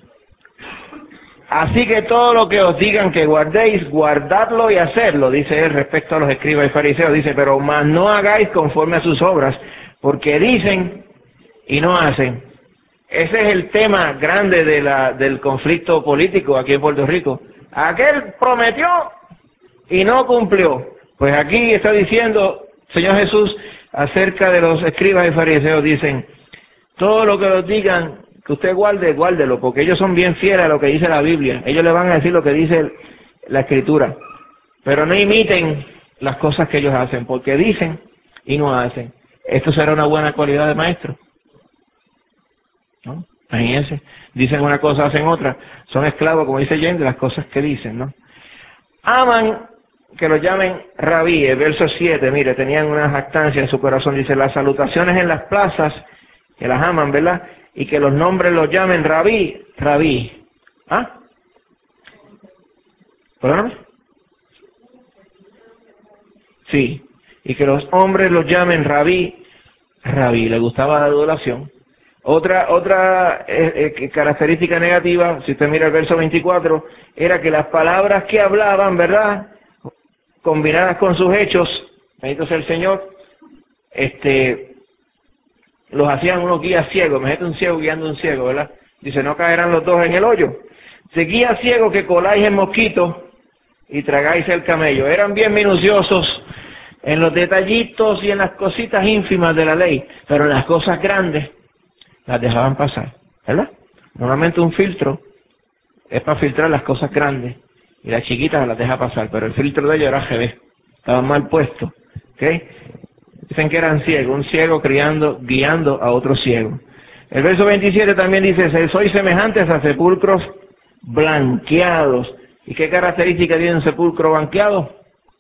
así que todo lo que os digan que guardéis, guardadlo y hacedlo, dice él respecto a los escribas y fariseos. Dice, pero más no hagáis conforme a sus obras, porque dicen y no hacen. Ese es el tema grande del conflicto político aquí en Puerto Rico. Aquel prometió y no cumplió. Pues aquí está diciendo Señor Jesús acerca de los escribas y fariseos. Dicen, todo lo que los digan que usted guarde, guárdelo, porque ellos son bien fieles a lo que dice la Biblia. Ellos le van a decir lo que dice la Escritura. Pero no imiten las cosas que ellos hacen, porque dicen y no hacen. ¿Esto será una buena cualidad de maestro? ¿No? Imagínense, dicen una cosa, hacen otra. Son esclavos, como dice Jen, de las cosas que dicen, ¿no? Aman que los llamen rabí. El verso 7, mire, tenían una jactancia en su corazón. Dice, las salutaciones en las plazas, que las aman, ¿verdad? Y que los nombres los llamen rabí, rabí. ¿Ah? ¿Perdóname? Sí. Y que los hombres los llamen rabí, rabí. Le gustaba la adulación. Otra característica negativa, si usted mira el verso 24, era que las palabras que hablaban, ¿verdad?, combinadas con sus hechos, bendito sea el Señor, los hacían unos guías ciegos. Imagínate un ciego guiando a un ciego, ¿verdad? Dice, no caerán los dos en el hoyo. Se guía ciego que coláis el mosquito y tragáis el camello. Eran bien minuciosos en los detallitos y en las cositas ínfimas de la ley, pero en las cosas grandes las dejaban pasar, ¿verdad? Normalmente un filtro es para filtrar las cosas grandes y las chiquitas las deja pasar, pero el filtro de ellos era GB, estaban mal puestos, ¿ok? Dicen que eran ciegos, un ciego guiando a otro ciego. El verso 27 también dice, sois semejantes a sepulcros blanqueados. ¿Y qué característica tiene un sepulcro blanqueado?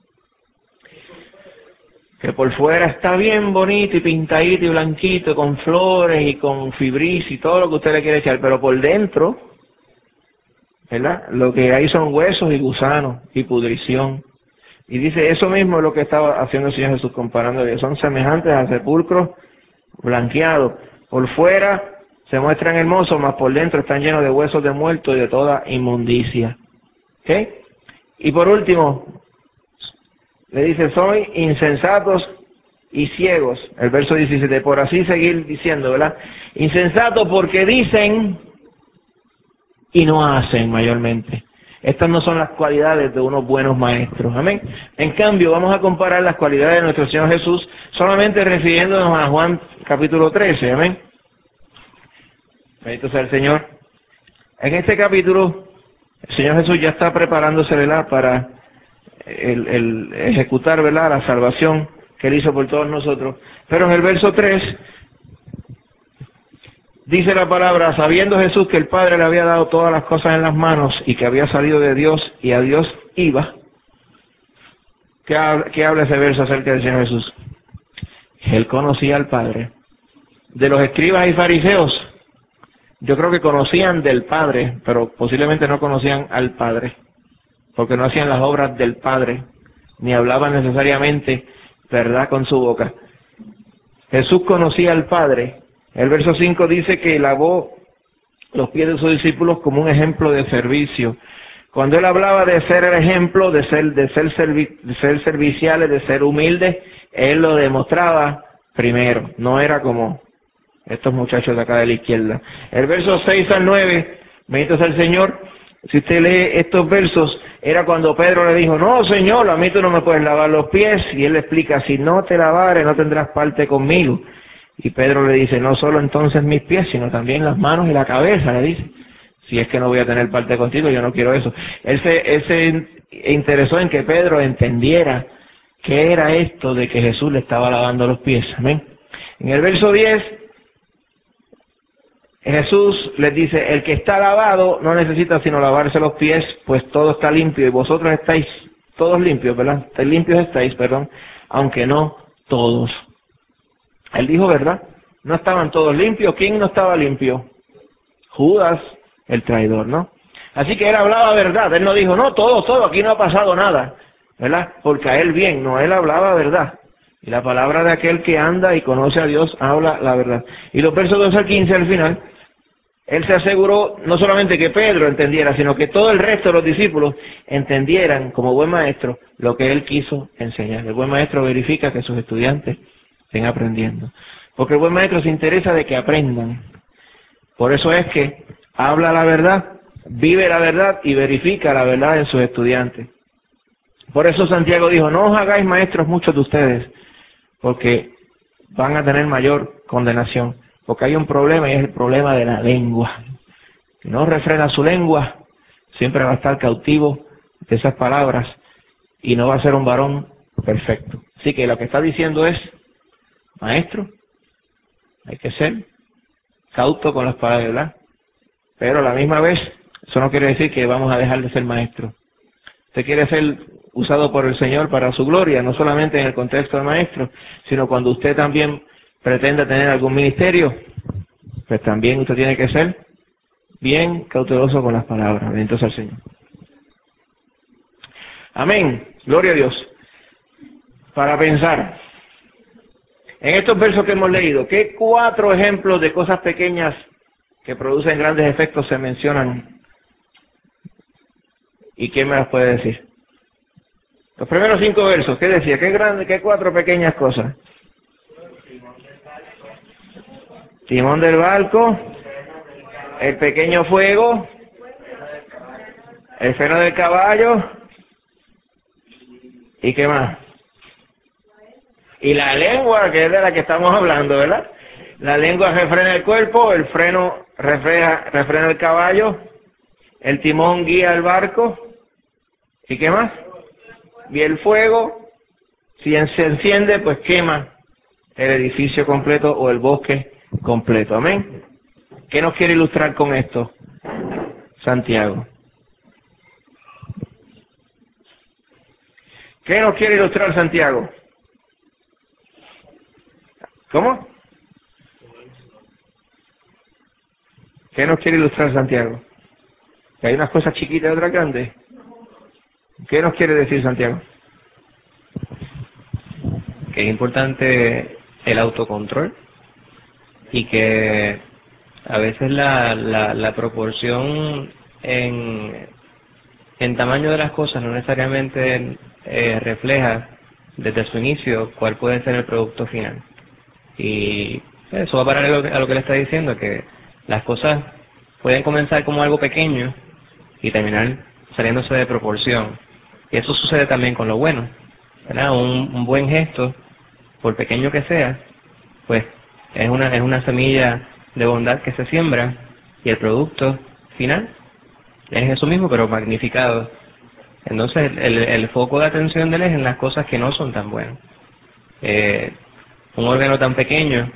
Que por fuera está bien bonito y pintadito y blanquito, con flores y con fibris y todo lo que usted le quiere echar, pero por dentro, ¿verdad?, lo que hay son huesos y gusanos y pudrición. Y dice, eso mismo es lo que estaba haciendo el Señor Jesús, comparando, que son semejantes a sepulcros blanqueados. Por fuera se muestran hermosos, mas por dentro están llenos de huesos de muertos y de toda inmundicia. ¿Ok? Y por último, le dice, soy insensatos y ciegos. El verso 17, por así seguir diciendo, ¿verdad? Insensatos porque dicen y no hacen mayormente. Estas no son las cualidades de unos buenos maestros. Amén. En cambio, vamos a comparar las cualidades de nuestro Señor Jesús solamente refiriéndonos a Juan capítulo 13. Amén. Bendito sea el Señor. En este capítulo, el Señor Jesús ya está preparándose, ¿verdad?, para el ejecutar, ¿verdad?, la salvación que Él hizo por todos nosotros. Pero en el verso 3 dice la palabra, sabiendo Jesús que el Padre le había dado todas las cosas en las manos y que había salido de Dios y a Dios iba. ¿Qué habla ese verso acerca del Señor Jesús? Él conocía al Padre. De los escribas y fariseos, yo creo que conocían del Padre, pero posiblemente no conocían al Padre, porque no hacían las obras del Padre, ni hablaban necesariamente verdad con su boca. Jesús conocía al Padre. El verso 5 dice que lavó los pies de sus discípulos como un ejemplo de servicio. Cuando Él hablaba de ser el ejemplo, de ser serviciales, de ser humildes, Él lo demostraba primero. No era como estos muchachos de acá de la izquierda. El verso 6 al 9, bendito sea el Señor. Si usted lee estos versos, era cuando Pedro le dijo, no, Señor, a mí tú no me puedes lavar los pies. Y Él le explica, si no te lavares, no tendrás parte conmigo. Y Pedro le dice, no solo entonces mis pies, sino también las manos y la cabeza, le dice. Si es que no voy a tener parte contigo, yo no quiero eso. Él se interesó en que Pedro entendiera qué era esto de que Jesús le estaba lavando los pies. Amén. En el verso 10, Jesús les dice, el que está lavado no necesita sino lavarse los pies, pues todo está limpio, y vosotros estáis todos limpios, ¿verdad? Limpios estáis, perdón, aunque no todos. Él dijo, ¿verdad? No estaban todos limpios. ¿Quién no estaba limpio? Judas, el traidor, ¿no? Así que Él hablaba verdad. Él no dijo, no, todo, aquí no ha pasado nada, ¿verdad? Porque a Él bien, no, Él hablaba verdad. Y la palabra de aquel que anda y conoce a Dios habla la verdad. Y los versos 12 al 15 al final, Él se aseguró no solamente que Pedro entendiera, sino que todo el resto de los discípulos entendieran como buen maestro lo que Él quiso enseñar. El buen maestro verifica que sus estudiantes estén aprendiendo. Porque el buen maestro se interesa de que aprendan. Por eso es que habla la verdad, vive la verdad y verifica la verdad en sus estudiantes. Por eso Santiago dijo, no os hagáis maestros muchos de ustedes, porque van a tener mayor condenación. Porque hay un problema y es el problema de la lengua. Si no refrena su lengua, siempre va a estar cautivo de esas palabras y no va a ser un varón perfecto. Así que lo que está diciendo es, maestro, hay que ser cauto con las palabras, ¿verdad? Pero a la misma vez, eso no quiere decir que vamos a dejar de ser maestro. Usted quiere ser usado por el Señor para su gloria, no solamente en el contexto de maestro, sino cuando usted también pretenda tener algún ministerio, pues también usted tiene que ser bien cauteloso con las palabras. Bendito sea el Señor. Amén. Gloria a Dios. Para pensar, en estos versos que hemos leído, ¿qué 4 ejemplos de cosas pequeñas que producen grandes efectos se mencionan? ¿Y quién me las puede decir? Los primeros 5 versos, ¿qué decía? ¿Qué 4 pequeñas cosas? Timón del barco, el pequeño fuego, el freno del caballo, ¿y qué más? Y la lengua, que es de la que estamos hablando, ¿verdad? La lengua refrena el cuerpo, el freno refrena el caballo, el timón guía el barco, ¿y qué más? Y el fuego, si se enciende, pues quema el edificio completo o el bosque completo. Amén. ¿Qué nos quiere ilustrar con esto Santiago? ¿Qué nos quiere ilustrar Santiago? ¿Cómo? ¿Qué nos quiere ilustrar Santiago? ¿Que hay unas cosas chiquitas y otras grandes? ¿Qué nos quiere decir Santiago? Que es importante el autocontrol y que a veces la proporción en tamaño de las cosas no necesariamente refleja desde su inicio cuál puede ser el producto final. Y eso va a parar a lo que le está diciendo, que las cosas pueden comenzar como algo pequeño y terminar saliéndose de proporción. Y eso sucede también con lo bueno, ¿verdad? Un buen gesto, por pequeño que sea, pues es una semilla de bondad que se siembra y el producto final es eso mismo, pero magnificado. Entonces el foco de atención de él es en las cosas que no son tan buenas. Un órgano tan pequeño,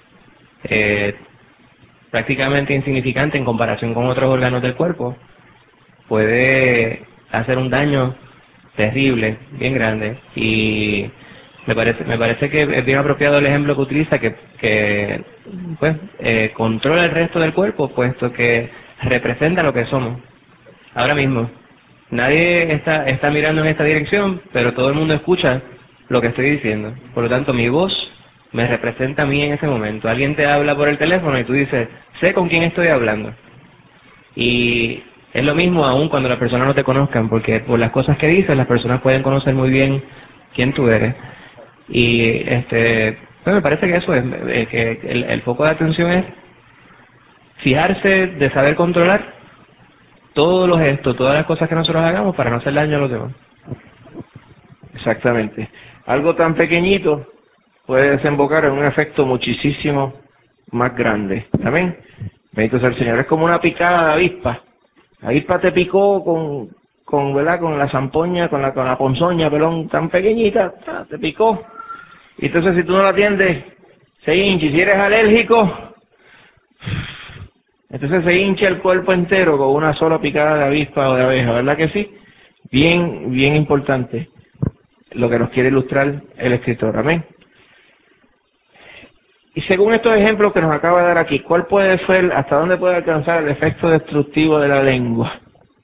prácticamente insignificante en comparación con otros órganos del cuerpo, puede hacer un daño terrible, bien grande. Y me parece que es bien apropiado el ejemplo que utiliza, que pues controla el resto del cuerpo, puesto que representa lo que somos. Ahora mismo, nadie está mirando en esta dirección, pero todo el mundo escucha lo que estoy diciendo. Por lo tanto, mi voz me representa a mí en ese momento. Alguien te habla por el teléfono y tú dices, sé con quién estoy hablando. Y es lo mismo aún cuando las personas no te conozcan, porque por las cosas que dices, las personas pueden conocer muy bien quién tú eres. Y pues me parece que eso es, que el foco de atención es fijarse de saber controlar todos los gestos, todas las cosas que nosotros hagamos para no hacer daño a los demás. Exactamente. Algo tan pequeñito puede desembocar en un efecto muchísimo más grande. Amén. Bendito sea el Señor. Es como una picada de avispa. La avispa te picó ¿verdad? Con la zampoña, con la ponzoña, pelón, tan pequeñita, te picó. Y entonces si tú no la atiendes, se hincha. Y si eres alérgico, entonces se hincha el cuerpo entero con una sola picada de avispa o de abeja, ¿verdad que sí? Bien, bien importante lo que nos quiere ilustrar el escritor. Amén. Y según estos ejemplos que nos acaba de dar aquí, ¿cuál puede ser, hasta dónde puede alcanzar el efecto destructivo de la lengua?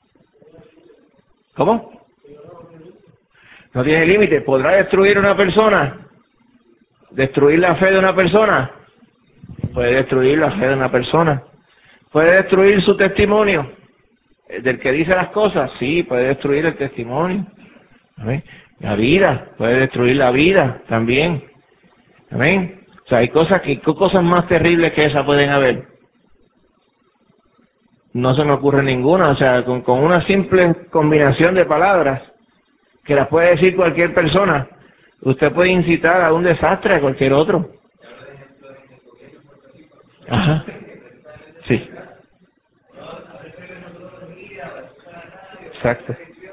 ¿Cómo? No tiene límite. ¿Podrá destruir una persona? ¿Destruir la fe de una persona? Puede destruir la fe de una persona. ¿Puede destruir su testimonio? ¿Del que dice las cosas? Sí, puede destruir el testimonio. ¿Amén? La vida, puede destruir la vida también. ¿Amén? O sea, hay cosas ¿qué cosas más terribles que esa pueden haber? No se me ocurre ninguna. O sea, con una simple combinación de palabras que las puede decir cualquier persona, usted puede incitar a un desastre a cualquier otro. Ajá. Sí. Exacto.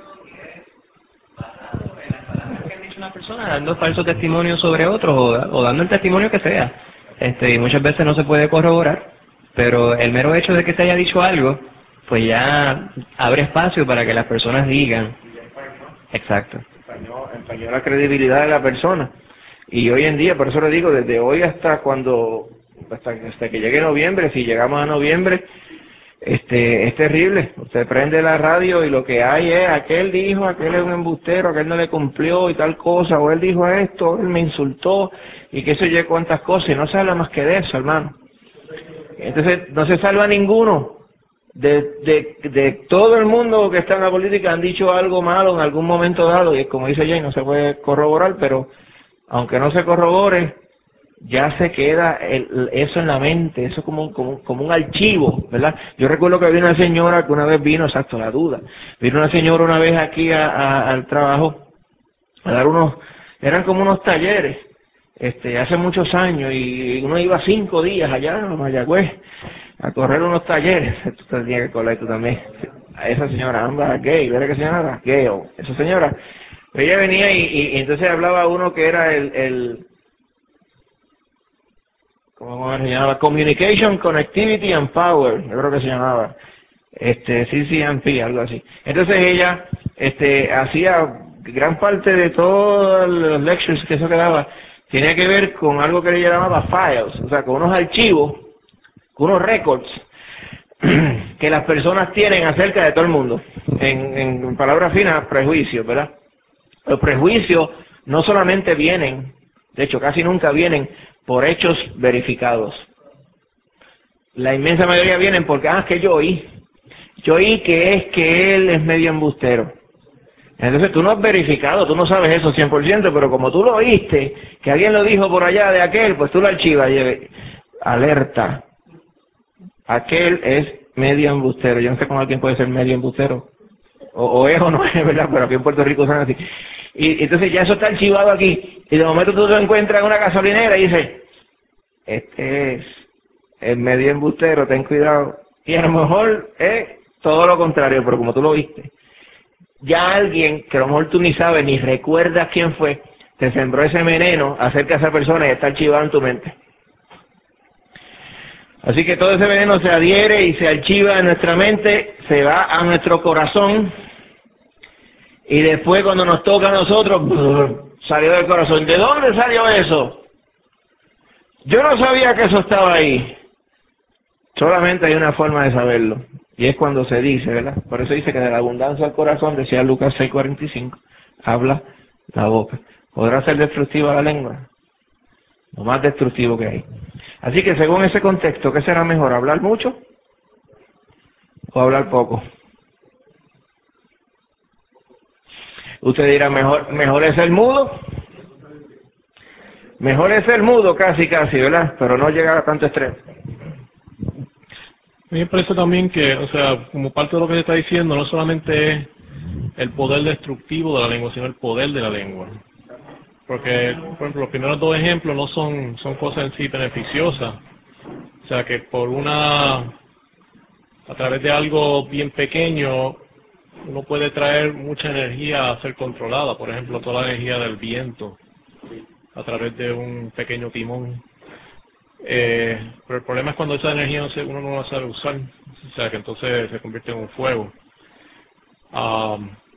Que han dicho una persona dando falso testimonio sobre otros o dando el testimonio que sea. Y muchas veces no se puede corroborar, pero el mero hecho de que te haya dicho algo, pues ya abre espacio para que las personas digan. Exacto. Empañó la credibilidad de la persona. Y hoy en día, por eso le digo, desde hoy hasta que llegue noviembre, si llegamos a noviembre, es terrible. Usted prende la radio y lo que hay es, aquel dijo, aquel es un embustero, aquel no le cumplió y tal cosa, o él dijo esto, él me insultó, y que sé yo cuántas cosas, y no se habla más que de eso, hermano. Entonces, no se salva ninguno. De todo el mundo que está en la política han dicho algo malo en algún momento dado, y como dice Jay, no se puede corroborar, pero aunque no se corrobore, ya se queda eso en la mente, eso como un archivo, ¿verdad? Yo recuerdo que había una señora que una vez vino, exacto, la duda, vino una señora una vez aquí al trabajo a dar eran como unos talleres, hace muchos años, y uno iba 5 días allá a Mayagüez a correr unos talleres. Tú te tenías que colar tú también. A esa señora, anda, gay, ¿verdad que señora? Gay, esa señora. Ella venía y entonces hablaba uno que era ¿cómo se llamaba? Communication, Connectivity and Power, yo creo que se llamaba. CCNP, algo así. Entonces ella, hacía gran parte de todos los lectures que eso quedaba, tenía que ver con algo que ella llamaba files, o sea, con unos archivos, con unos records que las personas tienen acerca de todo el mundo. En palabras finas, prejuicios, ¿verdad? Los prejuicios no solamente vienen, de hecho casi nunca vienen por hechos verificados. La inmensa mayoría vienen porque, es que yo oí que él es medio embustero. Entonces tú no has verificado, tú no sabes eso 100%, pero como tú lo oíste, que alguien lo dijo por allá de aquel, pues tú lo archivas y alerta. Aquel es medio embustero. Yo no sé cómo alguien puede ser medio embustero. O es o no es, ¿verdad? Pero aquí en Puerto Rico son así. Y entonces ya eso está archivado aquí. Y de momento tú lo encuentras en una gasolinera y dices, este es el medio embustero, ten cuidado. Y a lo mejor es todo lo contrario, pero como tú lo viste. ya alguien, que a lo mejor tú ni sabes, ni recuerdas quién fue, te sembró ese veneno acerca de esa persona y está archivado en tu mente. Así que todo ese veneno se adhiere y se archiva en nuestra mente, se va a nuestro corazón, y después cuando nos toca a nosotros, salió del corazón. ¿De dónde salió eso? Yo no sabía que eso estaba ahí. Solamente hay una forma de saberlo, y es cuando se dice, ¿verdad? Por eso dice que de la abundancia del corazón, decía Lucas 6:45, habla la boca. ¿Podrá ser destructiva la lengua? Lo más destructivo que hay. Así que según ese contexto, ¿qué será mejor? ¿Hablar mucho o hablar poco? Usted dirá, mejor es el mudo. Mejor es el mudo casi, ¿verdad? Pero no llegar a tanto extremo. A mí me parece también que, o sea, como parte de lo que se está diciendo, no solamente es el poder destructivo de la lengua, sino el poder de la lengua. Porque, por ejemplo, los primeros dos ejemplos no son cosas en sí beneficiosas. O sea, que a través de algo bien pequeño, uno puede traer mucha energía a ser controlada. Por ejemplo, toda la energía del viento, a través de un pequeño timón. Pero el problema es cuando esa energía uno no la sabe usar, o sea que entonces se convierte en un fuego. O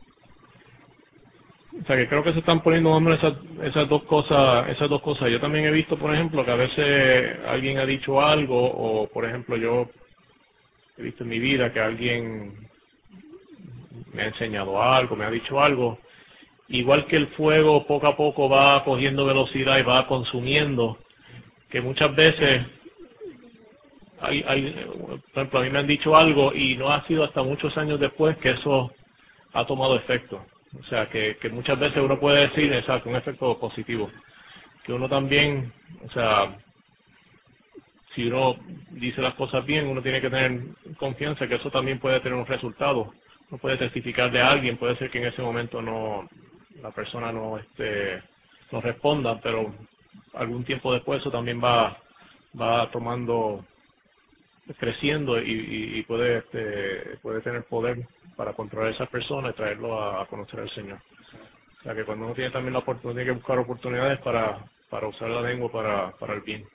sea que creo que se están poniendo más o menos esas dos cosas. Yo también he visto, por ejemplo, que a veces alguien ha dicho algo, o por ejemplo yo he visto en mi vida que alguien me ha enseñado algo, me ha dicho algo, igual que el fuego poco a poco va cogiendo velocidad y va consumiendo, que muchas veces por ejemplo, a mí me han dicho algo y no ha sido hasta muchos años después que eso ha tomado efecto. O sea, que muchas veces uno puede decir, exacto, un efecto positivo. Que uno también, o sea, si uno dice las cosas bien, uno tiene que tener confianza que eso también puede tener un resultado. Uno puede testificar de alguien, puede ser que en ese momento la persona no responda, pero algún tiempo después eso también va creciendo y puede tener poder para controlar a esa persona y traerlo a conocer al Señor. O sea que cuando uno tiene también la oportunidad, tiene que buscar oportunidades para usar la lengua para el bien.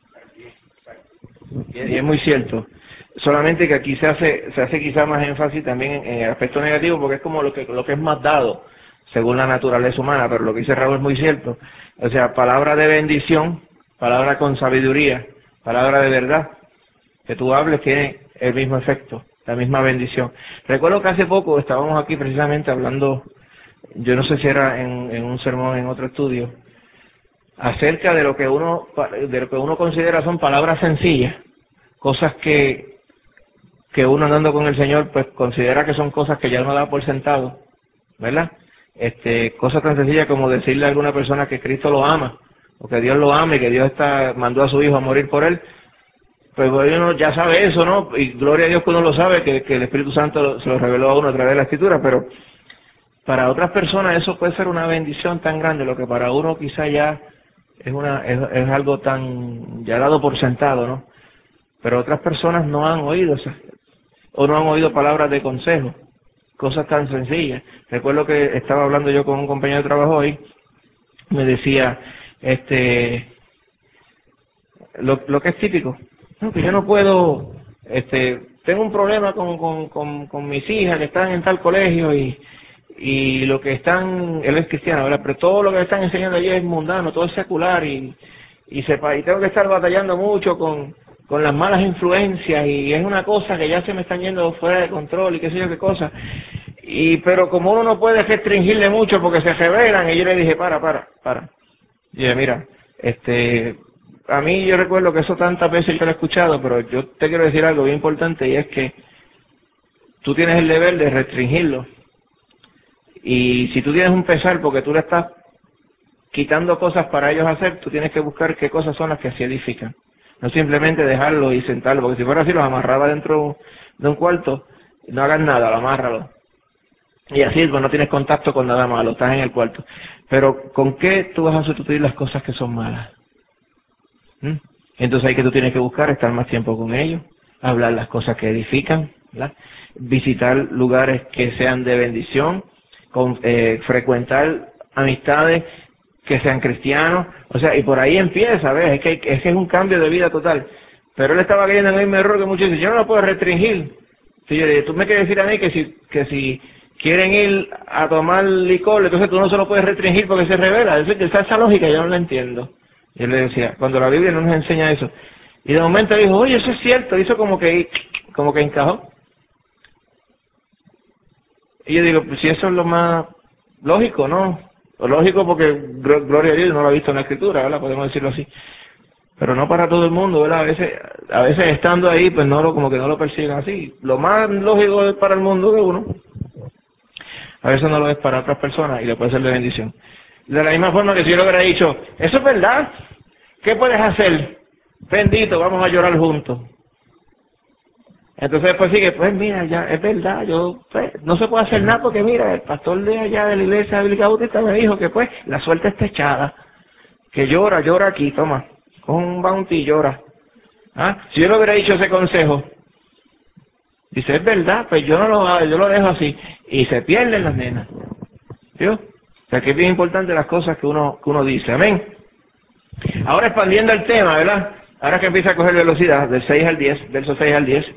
Y es muy cierto. Solamente que aquí se hace quizá más énfasis también en el aspecto negativo, porque es como lo que es más dado, según la naturaleza humana, pero lo que dice Raúl es muy cierto. O sea, palabra de bendición, palabra con sabiduría, palabra de verdad, que tú hables tiene el mismo efecto, la misma bendición. Recuerdo que hace poco estábamos aquí precisamente hablando, yo no sé si era en un sermón en otro estudio, acerca de lo que uno considera son palabras sencillas, cosas que uno andando con el Señor pues considera que son cosas que ya uno da por sentado, ¿verdad? Cosas tan sencillas como decirle a alguna persona que Cristo lo ama, o que Dios lo ama y que Dios mandó a su Hijo a morir por él. Pues uno ya sabe eso, ¿no? Y gloria a Dios que uno lo sabe, que el Espíritu Santo se lo reveló a uno a través de la Escritura, pero para otras personas eso puede ser una bendición tan grande, lo que para uno quizá ya es algo tan ya dado por sentado, ¿no? Pero otras personas no han oído eso, o no han oído palabras de consejo, cosas tan sencillas. Recuerdo que estaba hablando yo con un compañero de trabajo hoy, me decía, lo que es típico, no, que yo no puedo, tengo un problema con mis hijas que están en tal colegio y lo que él es cristiano, ¿verdad? Pero todo lo que están enseñando allí es mundano, todo es secular y tengo que estar batallando mucho con las malas influencias y es una cosa que ya se me están yendo fuera de control y qué sé yo qué cosa. Pero como uno no puede restringirle mucho porque se rebelan, y yo le dije, para. Y dije, mira, a mí yo recuerdo que eso tantas veces yo lo he escuchado, pero yo te quiero decir algo bien importante y es que tú tienes el deber de restringirlo. Y si tú tienes un pesar porque tú le estás quitando cosas para ellos hacer, tú tienes que buscar qué cosas son las que se edifican. No simplemente dejarlo y sentarlo, porque si fuera así los amarraba dentro de un cuarto, no hagas nada, lo amárralo. Y así pues no tienes contacto con nada malo, estás en el cuarto. Pero ¿con qué tú vas a sustituir las cosas que son malas? Entonces hay que tú tienes que buscar estar más tiempo con ellos, hablar las cosas que edifican, ¿verdad? Visitar lugares que sean de bendición, frecuentar amistades que sean cristianos, o sea, y por ahí empieza, ¿ves? Es que es un cambio de vida total. Pero él estaba cayendo en el mismo error que muchos dicen, yo no lo puedo restringir. Si yo le dije, tú me quieres decir a mí que si quieren ir a tomar licor, entonces tú no se lo puedes restringir porque se revela. Esa lógica yo no la entiendo. Yo le decía, cuando la Biblia no nos enseña eso. Y de momento dijo, oye, eso es cierto, hizo como que encajó. Y yo digo, pues si eso es lo más lógico, ¿no? O lógico porque, gloria a Dios, no lo ha visto en la Escritura, ¿verdad? Podemos decirlo así. Pero no para todo el mundo, ¿verdad? A veces estando ahí, pues como que no lo persiguen así. Lo más lógico es para el mundo de uno. A veces no lo es para otras personas y le puede ser de bendición. De la misma forma que si yo le hubiera dicho, eso es verdad, ¿qué puedes hacer? Bendito, vamos a llorar juntos. Entonces después sigue, pues mira, ya es verdad, pues, no se puede hacer nada porque mira, el pastor de allá de la iglesia bíblica bautista me dijo que pues la suerte está echada, que llora aquí, toma, con un bounty y llora. ¿Ah? Si yo le hubiera dicho ese consejo, dice, es verdad, pues yo no lo hago, yo lo dejo así, y se pierden las nenas. ¿Vio? O sea que es bien importante las cosas que uno dice, amén. Ahora expandiendo el tema, ¿verdad? Ahora que empieza a coger velocidad, del 6 al 10, verso 6 al 10.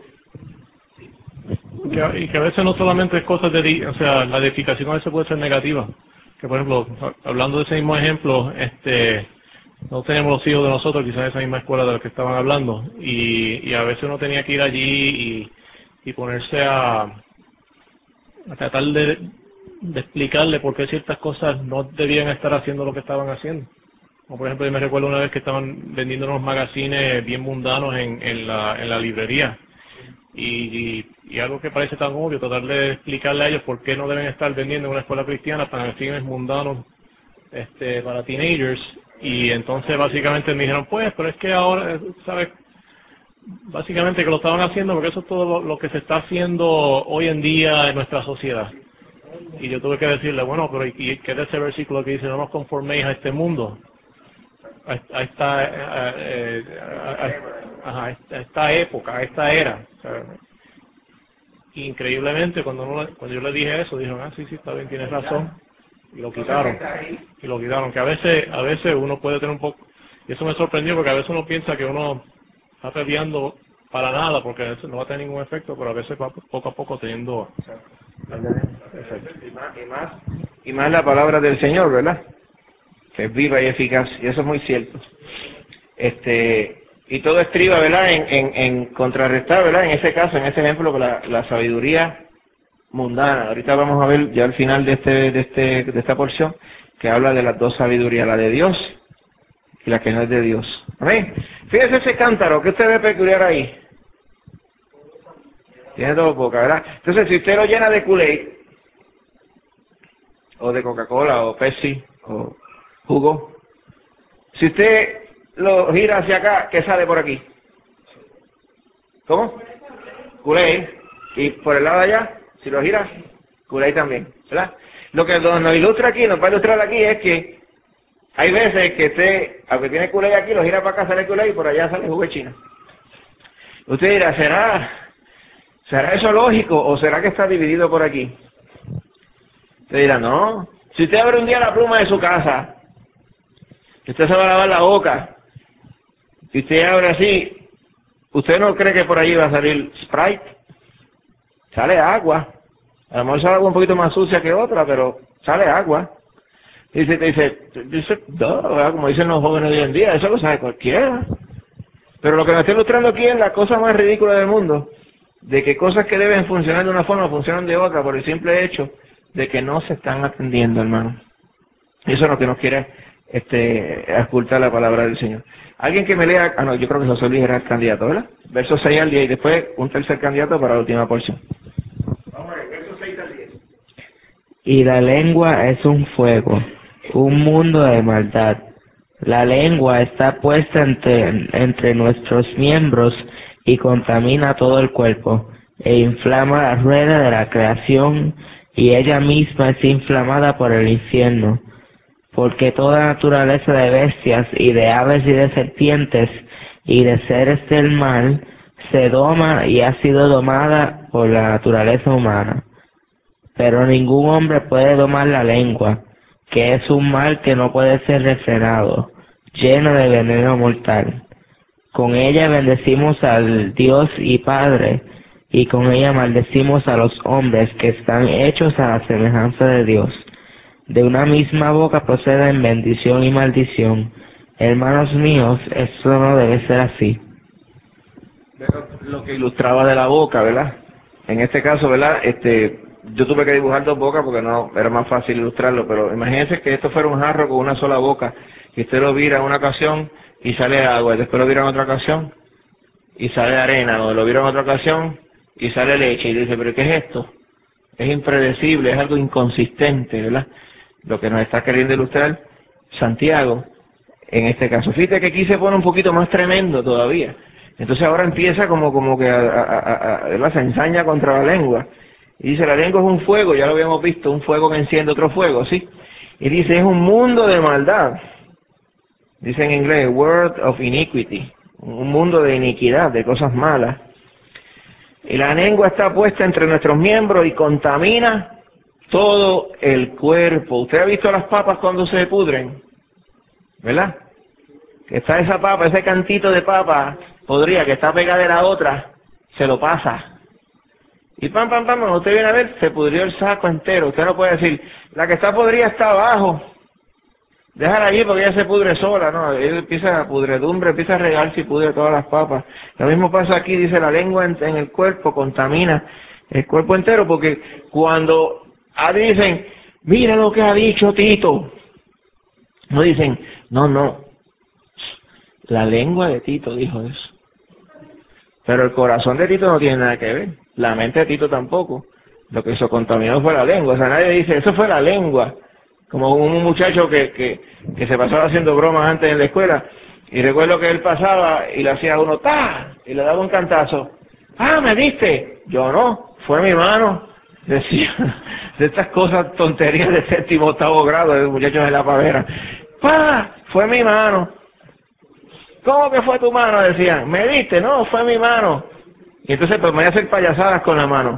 Y que a veces no solamente es cosas o sea, la edificación a veces puede ser negativa. Que por ejemplo, hablando de ese mismo ejemplo, no tenemos los hijos de nosotros, quizás en esa misma escuela de los que estaban hablando, y a veces uno tenía que ir allí y ponerse a tratar de explicarle por qué ciertas cosas no debían estar haciendo lo que estaban haciendo. Como por ejemplo, yo me recuerdo una vez que estaban vendiendo unos magazines bien mundanos en la librería. Y algo que parece tan obvio, tratar de explicarle a ellos por qué no deben estar vendiendo en una escuela cristiana magazines mundanos para teenagers. Y entonces básicamente me dijeron, pues, pero es que ahora, ¿sabes? Básicamente que lo estaban haciendo porque eso es todo lo que se está haciendo hoy en día en nuestra sociedad. Y yo tuve que decirle, bueno, pero ¿y qué es ese versículo que dice, no nos conforméis a este mundo? A esta época, a esta era. O sea, increíblemente, cuando yo le dije eso, dijeron, ah, sí, está bien, tienes razón. Y lo quitaron. Que a veces uno puede tener un poco, y eso me sorprendió porque a veces uno piensa que uno está peleando para nada, porque a veces no va a tener ningún efecto, pero a veces va poco a poco teniendo efecto. Y más la palabra del Señor, ¿verdad? Que es viva y eficaz, y eso es muy cierto. Y todo estriba, ¿verdad?, en contrarrestar, ¿verdad?, en ese caso, en ese ejemplo, la sabiduría mundana. Ahorita vamos a ver ya al final de esta porción, que habla de las dos sabidurías, la de Dios y la que no es de Dios. Amén. Fíjese ese cántaro, ¿qué usted ve peculiar ahí? Tiene dos bocas, ¿verdad? Entonces, si usted lo llena de Kool-Aid, o de Coca-Cola, o Pepsi, o jugo, si usted lo gira hacia acá, ¿qué sale por aquí? ¿Cómo? Kool-Aid. Y por el lado de allá, si lo gira, Kool-Aid también, ¿verdad? Lo que nos ilustra aquí, nos va a ilustrar aquí es que hay veces que usted, aunque tiene Kool-Aid aquí, lo gira para acá, sale Kool-Aid y por allá sale jugo de China. Usted dirá, ¿será eso lógico o será que está dividido por aquí? Usted dirá, no. Si usted abre un día la pluma de su casa, usted se va a lavar la boca, si usted abre así, ¿usted no cree que por allí va a salir Sprite? Sale agua. A lo mejor sale agua un poquito más sucia que otra, pero sale agua. Y te dice, no, como dicen los jóvenes de hoy en día, eso lo sabe cualquiera. Pero lo que me está ilustrando aquí es la cosa más ridícula del mundo, de que cosas que deben funcionar de una forma funcionan de otra por el simple hecho de que no se están atendiendo, hermano. Eso es lo que nos quiere ocultar la palabra del Señor. Alguien que me lea, no, yo creo que José Luis era el candidato, ¿verdad? Verso 6 al 10 y después un tercer candidato para la última porción. Vamos a ver, verso 6 al 10. Y la lengua es un fuego, un mundo de maldad. La lengua está puesta entre nuestros miembros y contamina todo el cuerpo, e inflama la rueda de la creación, y ella misma es inflamada por el infierno. Porque toda naturaleza de bestias y de aves y de serpientes y de seres del mar se doma y ha sido domada por la naturaleza humana. Pero ningún hombre puede domar la lengua, que es un mal que no puede ser refrenado, lleno de veneno mortal. Con ella bendecimos al Dios y Padre, y con ella maldecimos a los hombres que están hechos a la semejanza de Dios. De una misma boca proceden bendición y maldición. Hermanos míos, esto no debe ser así. Pero lo que ilustraba de la boca, ¿verdad? En este caso, ¿verdad? Yo tuve que dibujar dos bocas porque no era más fácil ilustrarlo, pero imagínense que esto fuera un jarro con una sola boca, y usted lo vira en una ocasión y sale agua, y después lo vira en otra ocasión y sale arena, o lo vira en otra ocasión y sale leche, y dice, ¿pero qué es esto? Es impredecible, es algo inconsistente, ¿verdad? Lo que nos está queriendo ilustrar Santiago en este caso. Fíjate que aquí se pone un poquito más tremendo todavía. Entonces ahora empieza como que ¿verdad? Se ensaña contra la lengua. Y dice, la lengua es un fuego, ya lo habíamos visto, un fuego que enciende otro fuego, ¿sí? Y dice, es un mundo de maldad. Dice en inglés, world of iniquity, un mundo de iniquidad, de cosas malas. Y la lengua está puesta entre nuestros miembros y contamina todo el cuerpo. ¿Usted ha visto las papas cuando se pudren? ¿Verdad? Que está esa papa, ese cantito de papa podría, que está pegada de la otra, se lo pasa. Y pam, cuando usted viene a ver, se pudrió el saco entero. Usted no puede decir, la que está podrida está abajo, déjala allí porque ella se pudre sola, no, él empieza a pudredumbre, empieza a regarse y pudre todas las papas. Lo mismo pasa aquí, dice, la lengua en el cuerpo contamina el cuerpo entero, porque cuando dicen, mira lo que ha dicho Tito, no dicen, no, la lengua de Tito dijo eso. Pero el corazón de Tito no tiene nada que ver, la mente de Tito tampoco. Lo que se contaminó fue la lengua, o sea, nadie dice, eso fue la lengua. Como un muchacho que se pasaba haciendo bromas antes en la escuela, y recuerdo que él pasaba y le hacía a uno, ¡ta! Y le daba un cantazo. ¡Ah, me diste! Yo no, fue mi mano. Decía, de estas cosas, tonterías de séptimo, octavo grado, de muchachos de la pavera. ¡Pa! Fue mi mano. ¿Cómo que fue tu mano? Decían. ¿Me diste? No, fue mi mano. Y entonces pues me voy a hacer payasadas con la mano.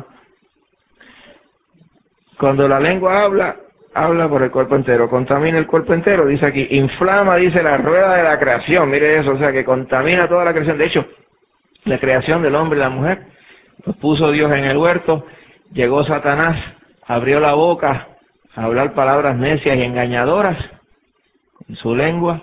Cuando la lengua habla por el cuerpo entero, contamina el cuerpo entero, dice aquí, inflama, dice la rueda de la creación, mire eso, o sea que contamina toda la creación. De hecho, la creación del hombre y la mujer, los puso Dios en el huerto, llegó Satanás, abrió la boca a hablar palabras necias y engañadoras en su lengua,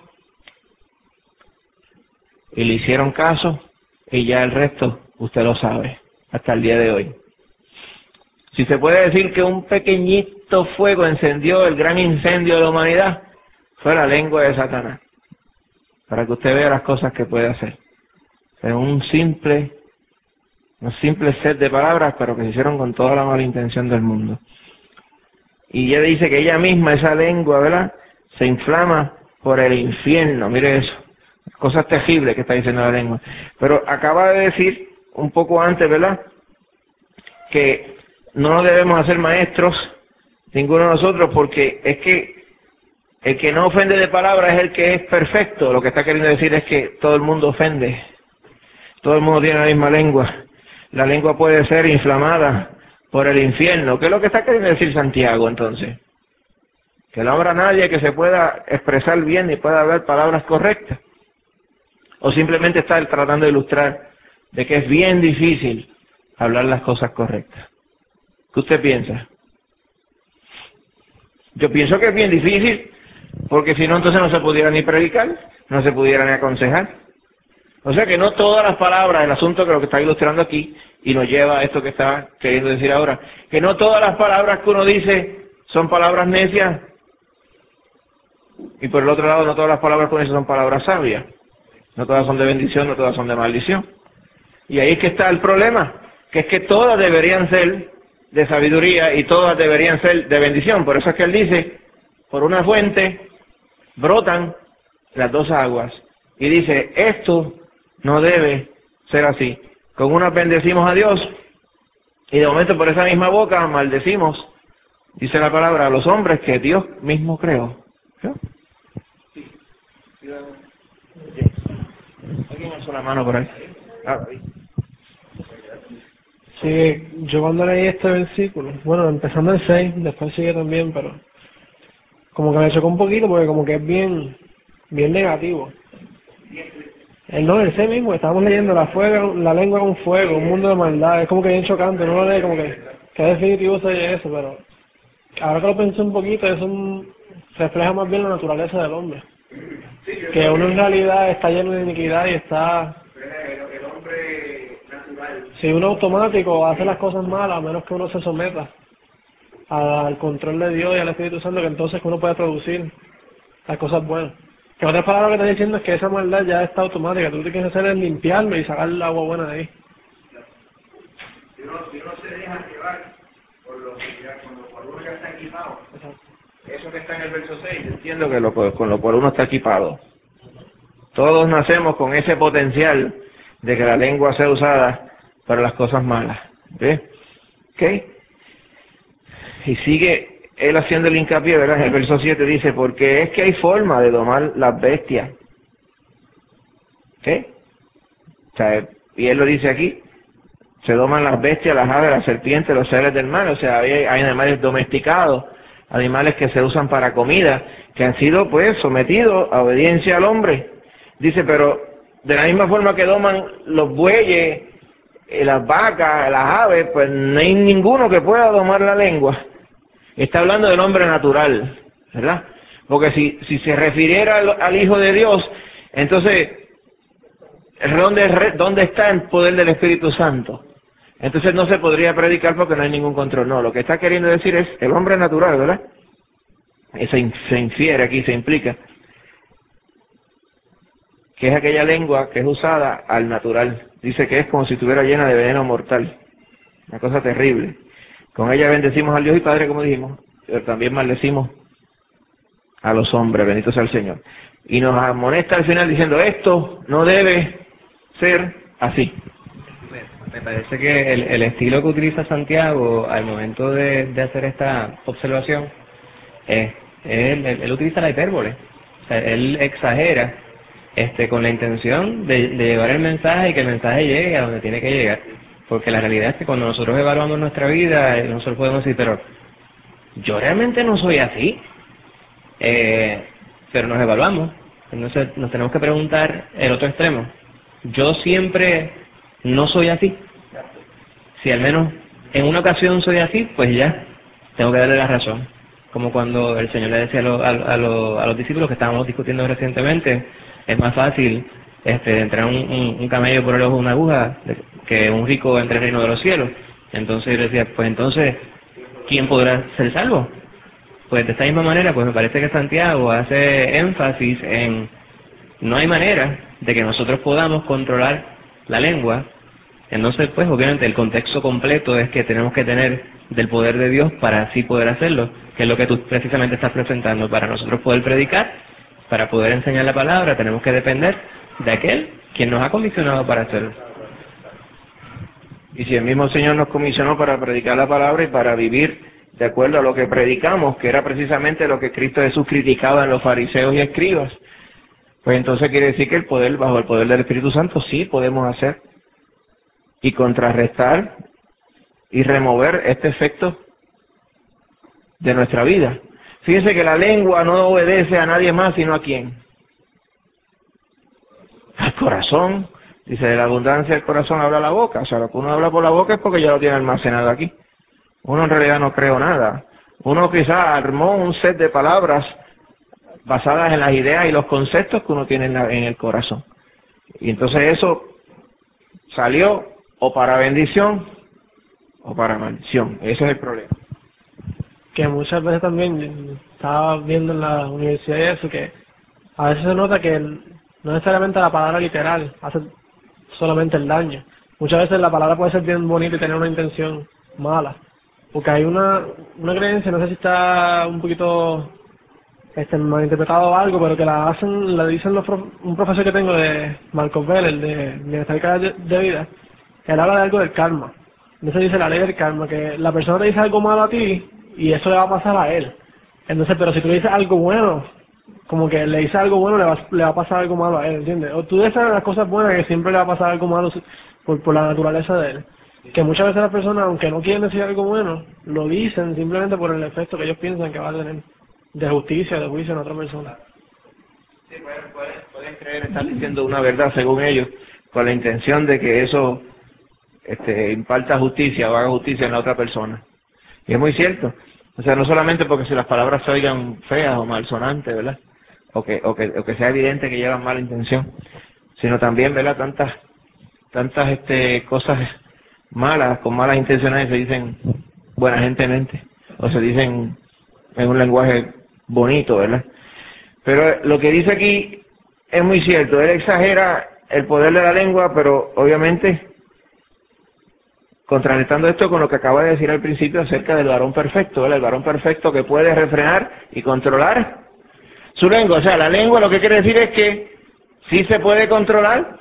y le hicieron caso, y ya el resto usted lo sabe, hasta el día de hoy. Si se puede decir que un pequeñito fuego encendió el gran incendio de la humanidad, fue la lengua de Satanás, para que usted vea las cosas que puede hacer. Es un simple set de palabras, pero que se hicieron con toda la mala intención del mundo. Y ella dice que ella misma, esa lengua, ¿verdad?, se inflama por el infierno. Mire eso, cosas terribles que está diciendo la lengua. Pero acaba de decir un poco antes, ¿verdad?, que no debemos hacer maestros, ninguno de nosotros, porque es que el que no ofende de palabra es el que es perfecto. Lo que está queriendo decir es que todo el mundo ofende, todo el mundo tiene la misma lengua. La lengua puede ser inflamada por el infierno. ¿Qué es lo que está queriendo decir Santiago entonces? Que no habrá nadie que se pueda expresar bien y pueda hablar palabras correctas. O simplemente está tratando de ilustrar de que es bien difícil hablar las cosas correctas. ¿Qué usted piensa? Yo pienso que es bien difícil, porque si no, entonces no se pudiera ni predicar, no se pudiera ni aconsejar. O sea que no todas las palabras, el asunto que lo que está ilustrando aquí, y nos lleva a esto que está queriendo decir ahora, que no todas las palabras que uno dice son palabras necias, y por el otro lado no todas las palabras que uno dice son palabras sabias. No todas son de bendición, no todas son de maldición. Y ahí es que está el problema, que es que todas deberían ser de sabiduría y todas deberían ser de bendición. Por eso es que él dice, por una fuente brotan las dos aguas. Y dice, esto no debe ser así. Con unas bendecimos a Dios y de momento por esa misma boca maldecimos, dice la palabra, a los hombres que Dios mismo creó. ¿Sí? ¿Alguien alzó la mano por ahí? Sí, yo cuando leí este versículo, bueno, empezando el 6, después sigue también, pero como que me chocó un poquito porque como que es bien negativo. No, el 6 mismo, estábamos leyendo la lengua es un fuego, un mundo de maldad, es como que bien chocante, no lo lee como que definitivo se oye eso, pero ahora que lo pensé un poquito, refleja más bien la naturaleza del hombre. Que uno en realidad está lleno de iniquidad y está... El hombre natural. Si uno automático hace las cosas malas, a menos que uno se someta al control de Dios y al Espíritu Santo, que entonces uno puede producir las cosas buenas. Que en otras palabras lo que está diciendo es que esa maldad ya está automática, tú lo que tienes que hacer es limpiarlo y sacar el agua buena de ahí. Si uno se deja llevar por uno ya está equipado. Eso que está en el verso 6, yo entiendo que con lo cual uno está equipado. Todos nacemos con ese potencial de que la lengua sea usada para las cosas malas. ¿Ves? ¿Ok? Y sigue él haciendo el hincapié, ¿verdad? En el verso 7 dice, porque es que hay forma de domar las bestias. ¿Ok? O sea, y él lo dice aquí, se doman las bestias, las aves, las serpientes, los seres del mar. O sea, hay animales domesticados, animales que se usan para comida, que han sido pues sometidos a obediencia al hombre. Dice, pero de la misma forma que doman los bueyes, las vacas, las aves, pues no hay ninguno que pueda domar la lengua. Está hablando del hombre natural, ¿verdad? Porque si se refiriera al Hijo de Dios, entonces, ¿dónde está el poder del Espíritu Santo? Entonces no se podría predicar porque no hay ningún control. No, lo que está queriendo decir es el hombre natural, ¿verdad? Se infiere aquí, se implica, que es aquella lengua que es usada al natural. Dice que es como si estuviera llena de veneno mortal. Una cosa terrible. Con ella bendecimos al Dios y Padre, como dijimos, pero también maldecimos a los hombres, bendito sea el Señor. Y nos amonesta al final diciendo, esto no debe ser así. Me parece que el estilo que utiliza Santiago al momento de hacer esta observación es, él utiliza la hipérbole. O sea, él exagera con la intención de llevar el mensaje y que el mensaje llegue a donde tiene que llegar. Porque la realidad es que cuando nosotros evaluamos nuestra vida, nosotros podemos decir, pero yo realmente no soy así. Pero nos evaluamos. Entonces nos tenemos que preguntar el otro extremo. Yo siempre no soy así. Si al menos en una ocasión soy así, pues ya tengo que darle la razón. Como cuando el Señor le decía a los discípulos que estábamos discutiendo recientemente, es más fácil entrar un camello por el ojo de una aguja que un rico entre el reino de los cielos. Entonces yo decía, pues entonces, ¿quién podrá ser salvo? Pues de esta misma manera, pues me parece que Santiago hace énfasis en no hay manera de que nosotros podamos controlar la lengua. Entonces, pues obviamente el contexto completo es que tenemos que tener del poder de Dios para así poder hacerlo, que es lo que tú precisamente estás presentando. Para nosotros poder predicar, para poder enseñar la palabra, tenemos que depender de aquel quien nos ha comisionado para hacerlo. Y si el mismo Señor nos comisionó para predicar la palabra y para vivir de acuerdo a lo que predicamos, que era precisamente lo que Cristo Jesús criticaba en los fariseos y escribas, pues entonces quiere decir que bajo el poder del Espíritu Santo, sí podemos hacer y contrarrestar y remover este efecto de nuestra vida. Fíjense que la lengua no obedece a nadie más, sino a quién. Al corazón. Dice, de la abundancia del corazón habla la boca. O sea, lo que uno habla por la boca es porque ya lo tiene almacenado aquí. Uno en realidad no creó nada. Uno quizás armó un set de palabras basadas en las ideas y los conceptos que uno tiene en el corazón. Y entonces eso salió o para bendición o para maldición. Ese es el problema. Que muchas veces también, estaba viendo en la universidad y eso, que a veces se nota que no necesariamente la palabra literal hace solamente el daño. Muchas veces la palabra puede ser bien bonita y tener una intención mala. Porque hay una creencia, no sé si está un poquito malinterpretado o algo, pero que la dicen un profesor que tengo de Marcos Vélez, de Bienestar y Calidad de Vida. Él habla de algo del karma. Entonces dice la ley del karma, que la persona te dice algo malo a ti y eso le va a pasar a él. Entonces, pero si tú le dices algo bueno, como que le dices algo bueno, le va a pasar algo malo a él, ¿entiendes? O tú dices las cosas buenas que siempre le va a pasar algo malo por la naturaleza de él. que muchas veces las personas, aunque no quieren decir algo bueno, lo dicen simplemente por el efecto que ellos piensan que va a tener de justicia, de juicio en otra persona. Sí, pueden creer estar diciendo una verdad según ellos, con la intención de que eso imparta justicia o haga justicia en la otra persona. Y es muy cierto. O sea, no solamente porque si las palabras se oigan feas o malsonantes, ¿verdad? O que sea evidente que llevan mala intención, sino también, ¿verdad? Tantas cosas malas, con malas intenciones se dicen buena gentemente, o se dicen en un lenguaje bonito, ¿verdad? Pero lo que dice aquí es muy cierto. Él exagera el poder de la lengua, pero obviamente contrarrestando esto con lo que acaba de decir al principio acerca del varón perfecto, ¿verdad? El varón perfecto que puede refrenar y controlar su lengua. O sea, la lengua lo que quiere decir es que sí se puede controlar.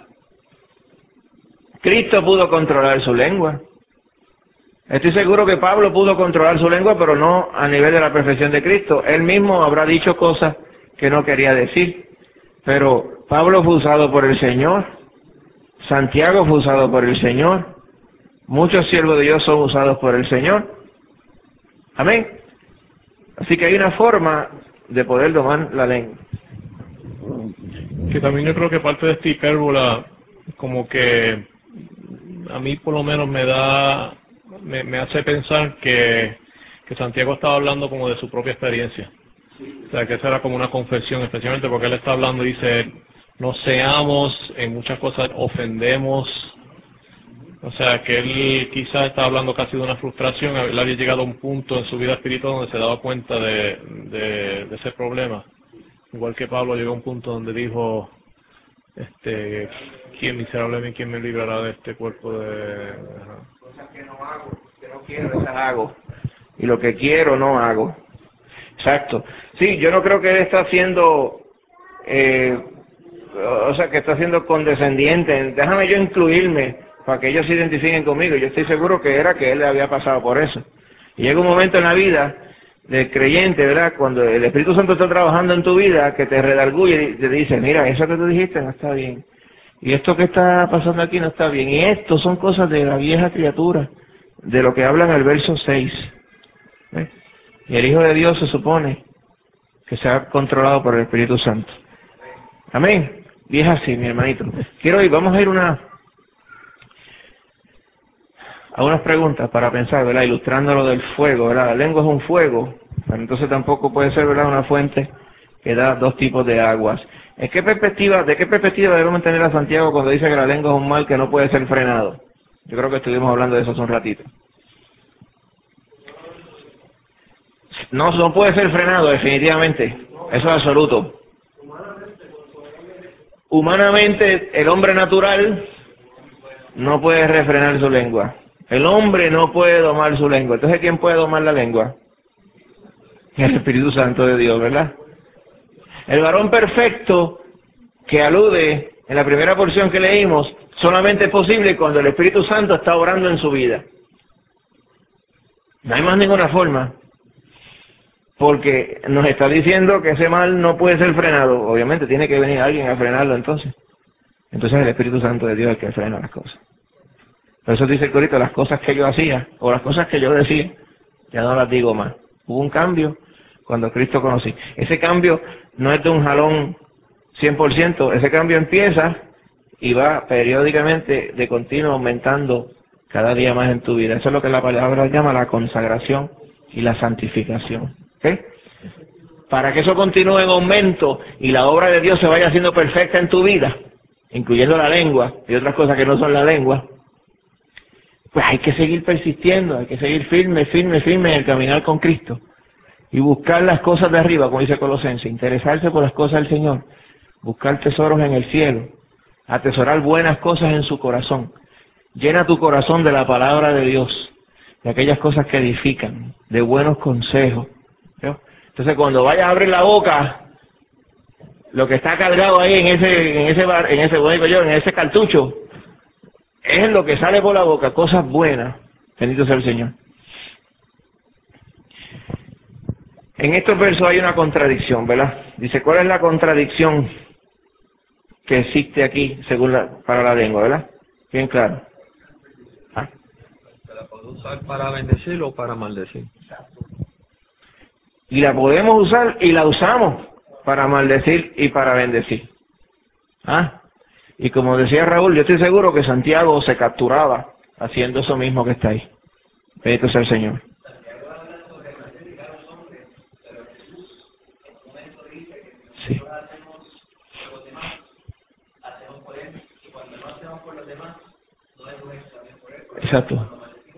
Cristo pudo controlar su lengua. Estoy seguro que Pablo pudo controlar su lengua, pero no a nivel de la perfección de Cristo. Él mismo habrá dicho cosas que no quería decir. Pero Pablo fue usado por el Señor. Santiago fue usado por el Señor. Muchos siervos de Dios son usados por el Señor. Amén. Así que hay una forma de poder domar la lengua. Que también yo creo que parte de esta hipérbola, como que a mí por lo menos me hace pensar que Santiago estaba hablando como de su propia experiencia. O sea, que esa era como una confesión, especialmente porque él está hablando, dice, no seamos, en muchas cosas ofendemos. O sea, que él quizás estaba hablando casi de una frustración, él había llegado a un punto en su vida espiritual donde se daba cuenta de ese problema. Igual que Pablo llegó a un punto donde dijo, ¿quién miserable de mí, quién me librará de este cuerpo de...? Ajá. Cosas que no hago, que no quiero, esas hago. Y lo que quiero, no hago. Exacto. Sí, yo no creo que él está haciendo, o sea, que está siendo condescendiente. Déjame yo incluirme para que ellos se identifiquen conmigo. Yo estoy seguro que era que él le había pasado por eso. Y llega un momento en la vida del creyente, ¿verdad? Cuando el Espíritu Santo está trabajando en tu vida, que te redarguye y te dice, mira, eso que tú dijiste no está bien. Y esto que está pasando aquí no está bien. Y esto son cosas de la vieja criatura, de lo que habla en el verso 6. ¿Ves? Y el Hijo de Dios se supone que sea controlado por el Espíritu Santo. Amén. Y es así, mi hermanito. Vamos a ir a unas preguntas para pensar, ¿verdad? Ilustrando lo del fuego, ¿verdad? La lengua es un fuego, pero entonces tampoco puede ser, ¿verdad?, una fuente que da dos tipos de aguas. ¿De qué perspectiva debemos tener a Santiago cuando dice que la lengua es un mal que no puede ser frenado? Yo creo que estuvimos hablando de eso hace un ratito. No puede ser frenado, definitivamente. Eso es absoluto. Humanamente, el hombre natural no puede refrenar su lengua. El hombre no puede domar su lengua. Entonces, ¿quién puede domar la lengua? El Espíritu Santo de Dios, ¿verdad? El varón perfecto que alude en la primera porción que leímos, solamente es posible cuando el Espíritu Santo está obrando en su vida. No hay más ninguna forma. Porque nos está diciendo que ese mal no puede ser frenado. Obviamente tiene que venir alguien a frenarlo entonces. Entonces el Espíritu Santo de Dios es el que frena las cosas. Por eso dice el corito, las cosas que yo hacía, o las cosas que yo decía, ya no las digo más. Hubo un cambio cuando Cristo conocí. Ese cambio no es de un jalón 100%, ese cambio empieza y va periódicamente de continuo aumentando cada día más en tu vida. Eso es lo que la palabra llama la consagración y la santificación. ¿Okay? Para que eso continúe en aumento y la obra de Dios se vaya haciendo perfecta en tu vida, incluyendo la lengua y otras cosas que no son la lengua, pues hay que seguir persistiendo, hay que seguir firme en el caminar con Cristo y buscar las cosas de arriba, como dice Colosenses, interesarse por las cosas del Señor, buscar tesoros en el cielo, atesorar buenas cosas en su corazón. Llena tu corazón de la palabra de Dios, de aquellas cosas que edifican, de buenos consejos. ¿No? Entonces, cuando vayas a abrir la boca, lo que está cargado ahí en ese cartucho, es lo que sale por la boca, cosas buenas. Bendito sea el Señor. En estos versos hay una contradicción, ¿verdad? Dice, ¿cuál es la contradicción que existe aquí para la lengua, ¿verdad? Bien claro. ¿Ah? la puedo usar para bendecir o para maldecir. Y la podemos usar y la usamos para maldecir y para bendecir. ¿Ah? Y como decía Raúl, yo estoy seguro que Santiago se capturaba haciendo eso mismo que está ahí. Bendito sea el Señor. Sí. Exacto.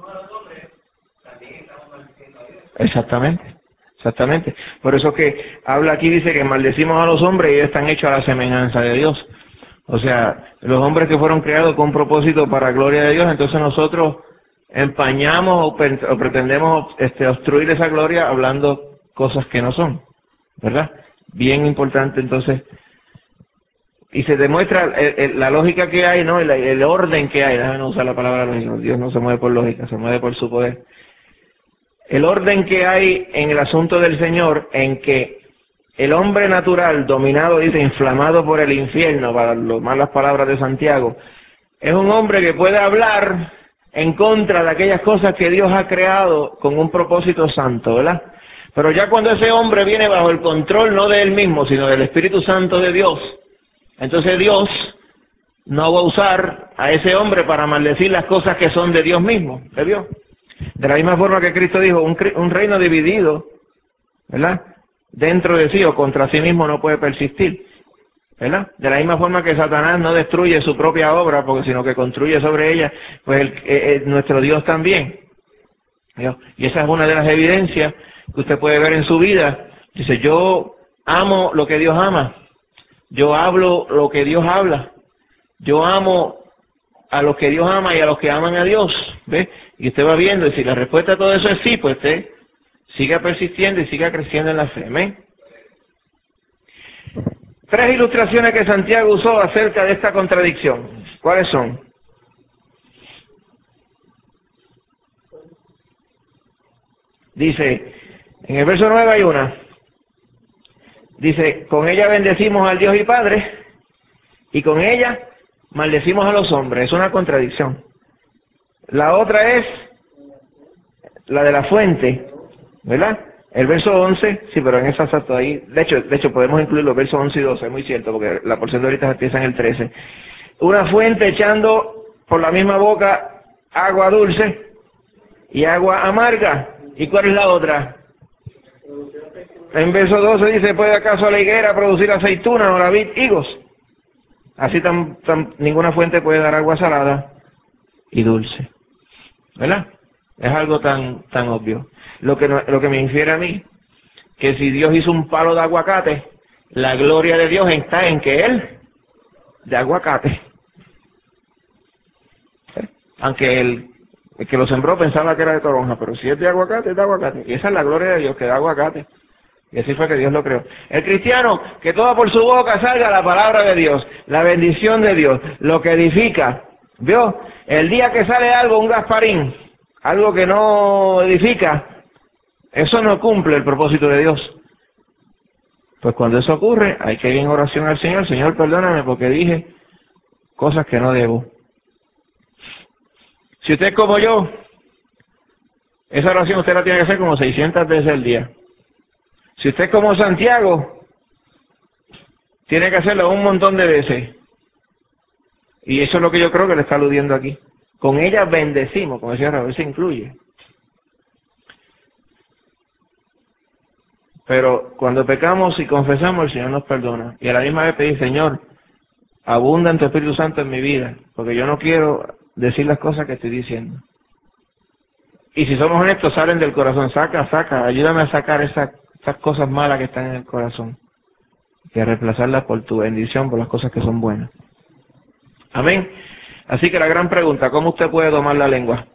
Exactamente. Exactamente. Por eso que habla aquí, dice que maldecimos a los hombres y ellos están hechos a la semejanza de Dios. O sea, los hombres que fueron creados con propósito para gloria de Dios, entonces nosotros empañamos o pretendemos obstruir esa gloria hablando cosas que no son, ¿verdad? Bien importante entonces. Y se demuestra la lógica que hay, ¿no? El orden que hay. Déjame no usar la palabra lógica. Dios no se mueve por lógica, se mueve por su poder. El orden que hay en el asunto del Señor, en que el hombre natural, dominado, dice, inflamado por el infierno, para las malas palabras de Santiago, es un hombre que puede hablar en contra de aquellas cosas que Dios ha creado con un propósito santo, ¿verdad? Pero ya cuando ese hombre viene bajo el control no de él mismo, sino del Espíritu Santo de Dios, entonces Dios no va a usar a ese hombre para maldecir las cosas que son de Dios mismo, ¿se vio? De la misma forma que Cristo dijo, un reino dividido, ¿verdad?, dentro de sí o contra sí mismo no puede persistir, ¿verdad? De la misma forma que Satanás no destruye su propia obra, porque sino que construye sobre ella, pues nuestro Dios también. ¿Vio? Y esa es una de las evidencias que usted puede ver en su vida. Dice, yo amo lo que Dios ama, yo hablo lo que Dios habla, yo amo a los que Dios ama y a los que aman a Dios, ¿ve? Y usted va viendo, y si la respuesta a todo eso es sí, pues usted siga persistiendo y siga creciendo en la fe, ¿amén? 3 ilustraciones que Santiago usó acerca de esta contradicción. ¿Cuáles son? Dice, en el verso 9 hay una. Dice, con ella bendecimos al Dios y Padre, y con ella maldecimos a los hombres. Es una contradicción. La otra es la de la fuente, ¿verdad? El verso 11, sí, pero en esa exacto ahí, de hecho podemos incluir los versos 11 y 12, es muy cierto, porque la porción de ahorita empieza en el 13. Una fuente echando por la misma boca agua dulce y agua amarga. ¿Y cuál es la otra? En verso 12 dice, ¿puede acaso la higuera producir aceituna o la vid higos? Así ninguna fuente puede dar agua salada y dulce, ¿verdad? Es algo tan obvio. Lo que me infiere a mí, que si Dios hizo un palo de aguacate, la gloria de Dios está en que Él, de aguacate. Aunque el que lo sembró pensaba que era de toronja, pero si es de aguacate, es de aguacate. Y esa es la gloria de Dios, que da aguacate. Y así fue que Dios lo creó. El cristiano, que toda por su boca salga la palabra de Dios, la bendición de Dios, lo que edifica. ¿Vio? El día que sale algo, un Gasparín, algo que no edifica, eso no cumple el propósito de Dios. Pues cuando eso ocurre, hay que ir en oración al Señor. Señor, perdóname porque dije cosas que no debo. Si usted es como yo, esa oración usted la tiene que hacer como 600 veces al día. Si usted es como Santiago, tiene que hacerlo un montón de veces. Y eso es lo que yo creo que le está aludiendo aquí. Con ella bendecimos, como decía Raúl, se incluye. Pero cuando pecamos y confesamos, el Señor nos perdona. Y a la misma vez pedir, Señor, abunda en tu Espíritu Santo en mi vida, porque yo no quiero decir las cosas que estoy diciendo. Y si somos honestos, salen del corazón. Saca, ayúdame a sacar esas cosas malas que están en el corazón. Y a reemplazarlas por tu bendición, por las cosas que son buenas. Amén. Así que la gran pregunta, ¿cómo usted puede domar la lengua?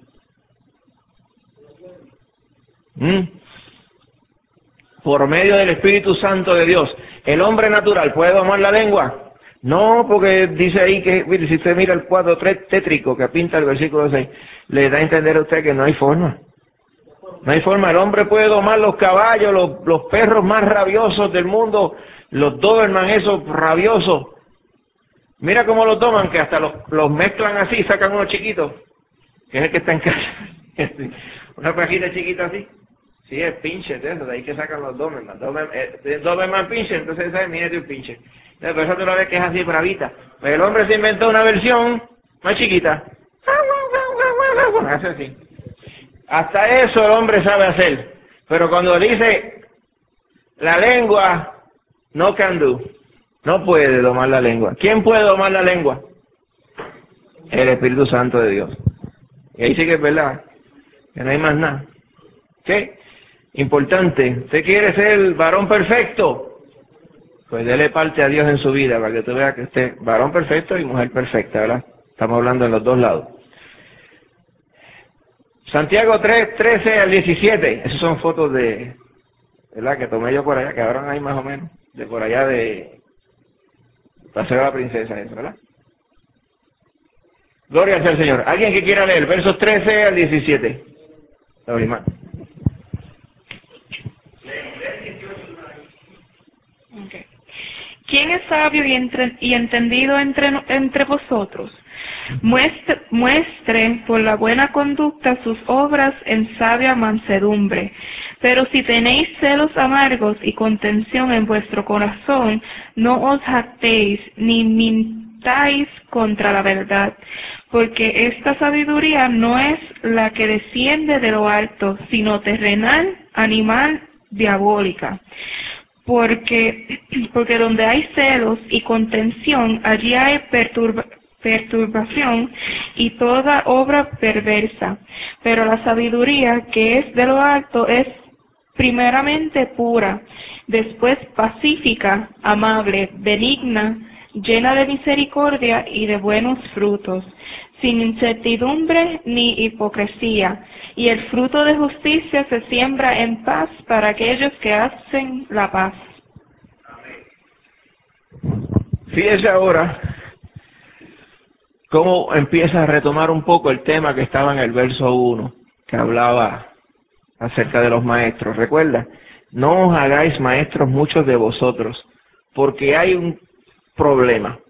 Por medio del Espíritu Santo de Dios. ¿El hombre natural puede domar la lengua? No, porque dice ahí que, si usted mira el cuadro tétrico que pinta el versículo 6, le da a entender a usted que no hay forma. No hay forma. El hombre puede domar los caballos, los perros más rabiosos del mundo, los Doberman esos rabiosos. Mira cómo los toman, que hasta los mezclan así, sacan uno chiquito, que es el que está en casa. Una pajita chiquita así. Sí, es pinche de eso, de ahí que sacan los Doberman. Doberman pinche, entonces esa es miniature pinche. Pero eso tú lo ves que es así bravita. Pues el hombre se inventó una versión más chiquita. Hace así. Hasta eso el hombre sabe hacer. Pero cuando dice la lengua, no can do. No puede domar la lengua. ¿Quién puede domar la lengua? El Espíritu Santo de Dios. Y ahí sí que es verdad, que no hay más nada. ¿Qué? Importante. ¿Usted quiere ser varón perfecto? Pues dele parte a Dios en su vida para que tú veas que usted varón perfecto y mujer perfecta, ¿verdad? Estamos hablando en los dos lados. Santiago 3, 13 al 17. Esas son fotos de, ¿verdad? Que tomé yo por allá, que ahora hay más o menos, de por allá de Paseo de la Princesa, eso, ¿verdad? Gloria sea al Señor. ¿Alguien que quiera leer? Versos 13 al 17. Laurimar. Okay. ¿Quién es sabio y entendido entre vosotros? Muestre por la buena conducta sus obras en sabia mansedumbre. Pero si tenéis celos amargos y contención en vuestro corazón, no os jactéis ni mintáis contra la verdad, porque esta sabiduría no es la que desciende de lo alto, sino terrenal, animal, diabólica. Porque donde hay celos y contención, allí hay perturbación y toda obra perversa. Pero la sabiduría que es de lo alto es primeramente pura, después pacífica, amable, benigna, llena de misericordia y de buenos frutos, sin incertidumbre ni hipocresía, y el fruto de justicia se siembra en paz para aquellos que hacen la paz. Fíjese ahora cómo empieza a retomar un poco el tema que estaba en el verso 1, que hablaba acerca de los maestros. Recuerda, no os hagáis maestros muchos de vosotros, porque hay un problema,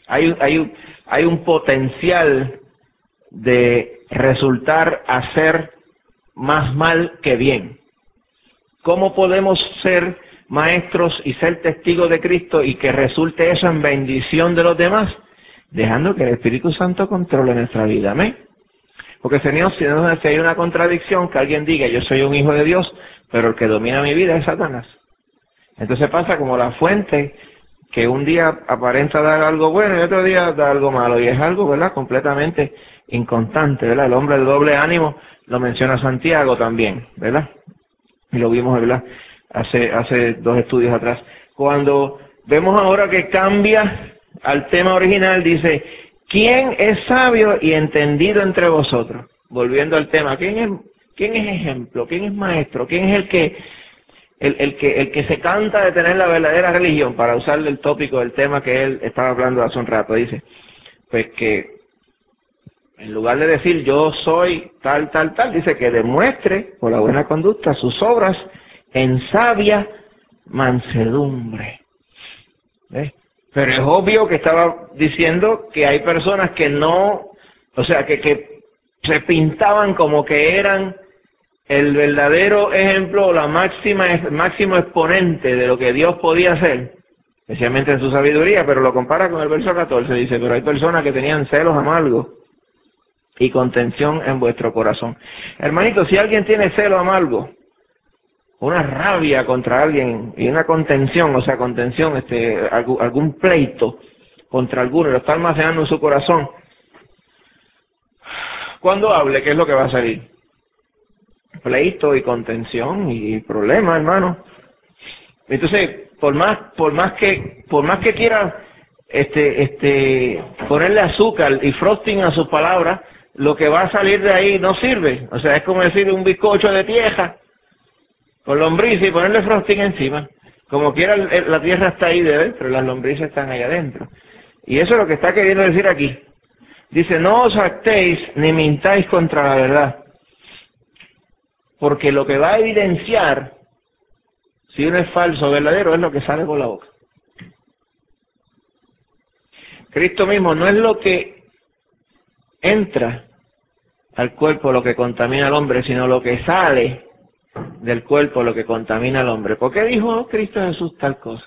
hay un potencial de resultar hacer más mal que bien. ¿Cómo podemos ser maestros y ser testigos de Cristo y que resulte eso en bendición de los demás? Dejando que el Espíritu Santo controle nuestra vida. Amén. Porque si hay una contradicción, que alguien diga yo soy un hijo de Dios, pero el que domina mi vida es Satanás. Entonces pasa como la fuente que un día aparenta dar algo bueno y otro día da algo malo, y es algo, ¿verdad?, completamente inconstante, ¿verdad? El hombre de doble ánimo lo menciona Santiago también, ¿verdad? Y lo vimos, ¿verdad?, hace 2 estudios atrás. Cuando vemos ahora que cambia al tema original, dice, ¿quién es sabio y entendido entre vosotros? Volviendo al tema, ¿quién es ejemplo? ¿Quién es maestro? ¿Quién es el que se canta de tener la verdadera religión? Para usarle el tópico del tema que él estaba hablando hace un rato, dice, pues que en lugar de decir yo soy tal, dice que demuestre por la buena conducta sus obras en sabia mansedumbre. ¿Ves? Pero es obvio que estaba diciendo que hay personas que no, o sea, que se pintaban como que eran el verdadero ejemplo o máximo exponente de lo que Dios podía hacer, especialmente en su sabiduría, pero lo compara con el verso 14, dice, pero hay personas que tenían celos amargos y contención en vuestro corazón. Hermanito, si alguien tiene celo amargo, una rabia contra alguien y una contención, o sea, algún pleito contra alguno, lo está almacenando en su corazón, cuando hable, ¿qué es lo que va a salir? Pleito y contención y problema, hermano. Entonces, por más que quiera ponerle azúcar y frosting a sus palabras, lo que va a salir de ahí no sirve. O sea, es como decir un bizcocho de tierra con lombrices y ponerle frosting encima. Como quiera, la tierra está ahí de dentro, las lombrices están ahí adentro. Y eso es lo que está queriendo decir aquí. Dice, no os jactéis ni mintáis contra la verdad. Porque lo que va a evidenciar si uno es falso o verdadero es lo que sale por la boca. Cristo mismo no es lo que entra, al cuerpo lo que contamina al hombre, sino lo que sale del cuerpo lo que contamina al hombre. ¿Por qué dijo Cristo Jesús tal cosa?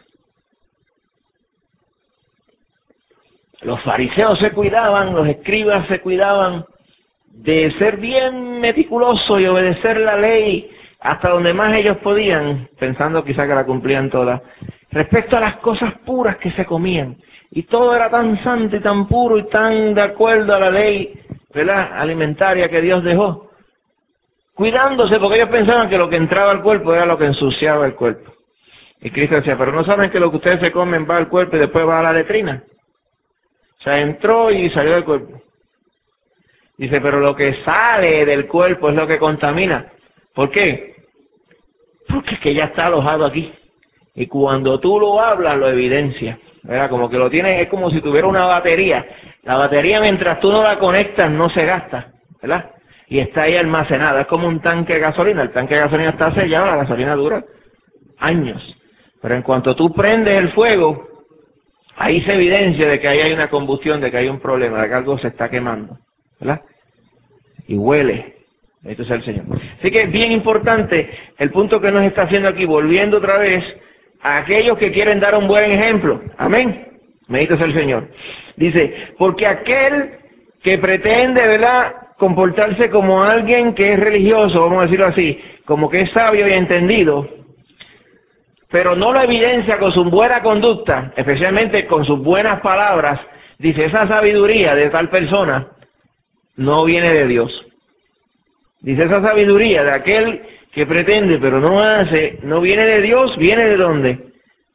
Los fariseos se cuidaban, los escribas se cuidaban de ser bien meticulosos y obedecer la ley hasta donde más ellos podían, pensando quizá que la cumplían todas, respecto a las cosas puras que se comían. Y todo era tan santo y tan puro y tan de acuerdo a la ley, ¿verdad?, alimentaria que Dios dejó, cuidándose porque ellos pensaban que lo que entraba al cuerpo era lo que ensuciaba el cuerpo. Y Cristo decía, pero no saben que lo que ustedes se comen va al cuerpo y después va a la letrina. O sea, entró y salió del cuerpo. Dice, pero lo que sale del cuerpo es lo que contamina. ¿Por qué? Porque es que ya está alojado aquí. Y cuando tú lo hablas, lo evidencias. ¿Verdad? Como que lo tienes, es como si tuviera una batería. La batería, mientras tú no la conectas, no se gasta, ¿verdad? Y está ahí almacenada. Es como un tanque de gasolina. El tanque de gasolina está sellado, la gasolina dura años. Pero en cuanto tú prendes el fuego, ahí se evidencia de que ahí hay una combustión, de que hay un problema, de que algo se está quemando, ¿verdad? Y huele. Esto es el Señor. Así que es bien importante el punto que nos está haciendo aquí, volviendo otra vez a aquellos que quieren dar un buen ejemplo. Amén. Bendito sea el Señor. Dice, porque aquel que pretende, ¿verdad?, comportarse como alguien que es religioso, vamos a decirlo así, como que es sabio y entendido, pero no lo evidencia con su buena conducta, especialmente con sus buenas palabras, dice, esa sabiduría de tal persona no viene de Dios. Dice, esa sabiduría de aquel que pretende pero no hace, no viene de Dios, ¿viene de dónde?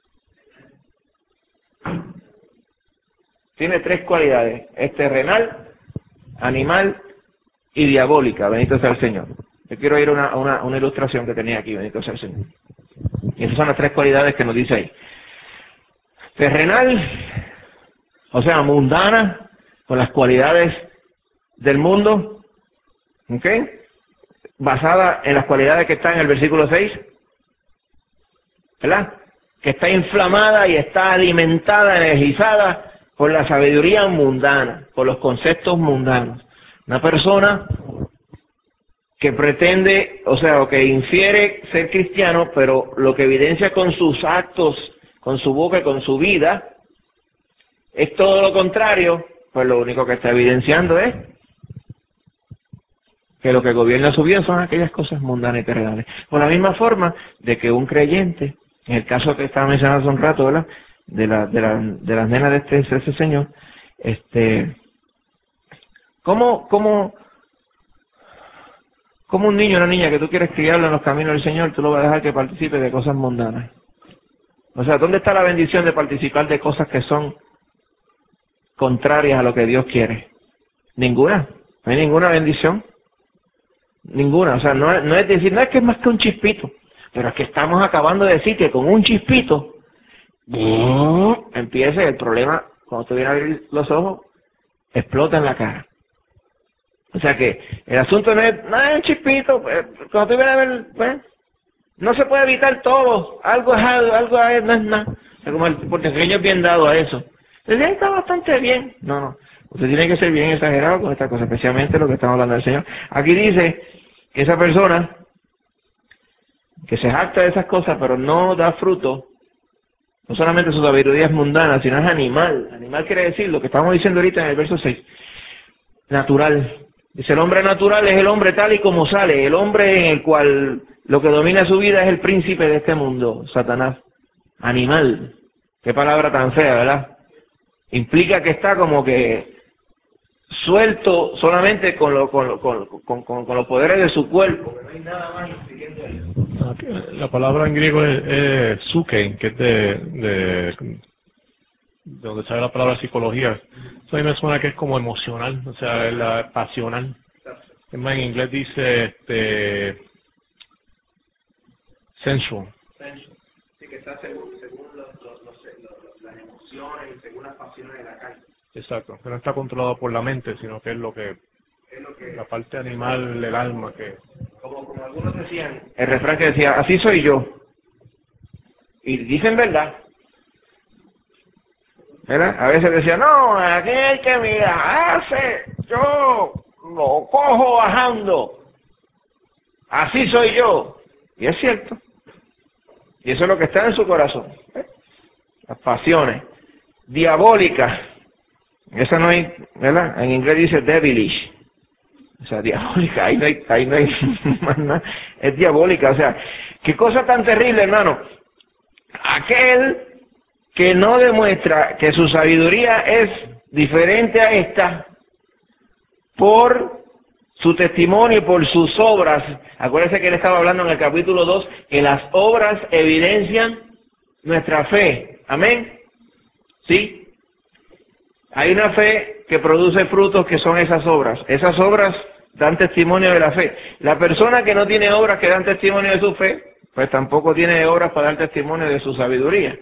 Tiene tres cualidades, es terrenal, animal y diabólica. Bendito sea el Señor. Yo quiero ir a una ilustración que tenía aquí, bendito sea el Señor. Y esas son las tres cualidades que nos dice ahí. Terrenal, o sea, mundana, con las cualidades del mundo, ¿ok?, basada en las cualidades que están en el versículo 6, ¿verdad?, que está inflamada y está alimentada, energizada por la sabiduría mundana, por los conceptos mundanos. Una persona que pretende, o sea, o que infiere ser cristiano, pero lo que evidencia con sus actos, con su boca y con su vida, es todo lo contrario, pues lo único que está evidenciando es que lo que gobierna su vida son aquellas cosas mundanas y terrenales. Por la misma forma de que un creyente, en el caso que estaba mencionando hace un rato, ¿verdad?, de las nenas de este señor, ¿cómo un niño o una niña que tú quieres criarlo en los caminos del Señor, tú lo vas a dejar que participe de cosas mundanas? O sea, ¿dónde está la bendición de participar de cosas que son contrarias a lo que Dios quiere? Ninguna. No hay ninguna bendición. Ninguna. O sea, no es decir, no es que es más que un chispito, pero es que estamos acabando de decir que con un chispito empieza el problema. Cuando tú vienes a abrir los ojos, explota en la cara. O sea que el asunto no es un chispito. Cuando tú vienes a ver, pues, no se puede evitar todo. Algo es algo es, no es nada. O sea, como el puertorriqueño es bien dado a eso. Entonces está bastante bien. No. Usted tiene que ser bien exagerado con esta cosa, especialmente lo que estamos hablando del Señor. Aquí dice que esa persona que se jacta de esas cosas, pero no da fruto, no solamente su sabiduría es mundana, sino es animal. Animal quiere decir lo que estamos diciendo ahorita en el verso 6. Natural. Dice, el hombre natural es el hombre tal y como sale, el hombre en el cual lo que domina su vida es el príncipe de este mundo, Satanás. Animal. Qué palabra tan fea, ¿verdad? Implica que está como que suelto solamente con los poderes de su cuerpo. No hay nada más impidiendo eso. La palabra en griego es suke, que es de donde sale la palabra psicología. Eso a mí me suena que es como emocional, o sea, es la pasional. Es más, en inglés dice sensual. Sí, que está según las emociones y según las pasiones de la carne. Exacto, que no está controlado por la mente, sino que es lo que la parte animal del alma que... Como algunos decían, el refrán que decía, así soy yo. Y dicen verdad. ¿Verdad? A veces decía, no, aquel que mira, hace, yo lo cojo bajando. Así soy yo. Y es cierto. Y eso es lo que está en su corazón. Las pasiones diabólicas. Esa no hay, ¿verdad? En inglés dice devilish. O sea, diabólica, ahí no hay más nada. Es diabólica, o sea, qué cosa tan terrible, hermano. Aquel que no demuestra que su sabiduría es diferente a esta por su testimonio y por sus obras. Acuérdense que él estaba hablando en el capítulo 2 que las obras evidencian nuestra fe. Amén. ¿Sí? Hay una fe que produce frutos que son esas obras. Esas obras dan testimonio de la fe. La persona que no tiene obras que dan testimonio de su fe, pues tampoco tiene obras para dar testimonio de su sabiduría.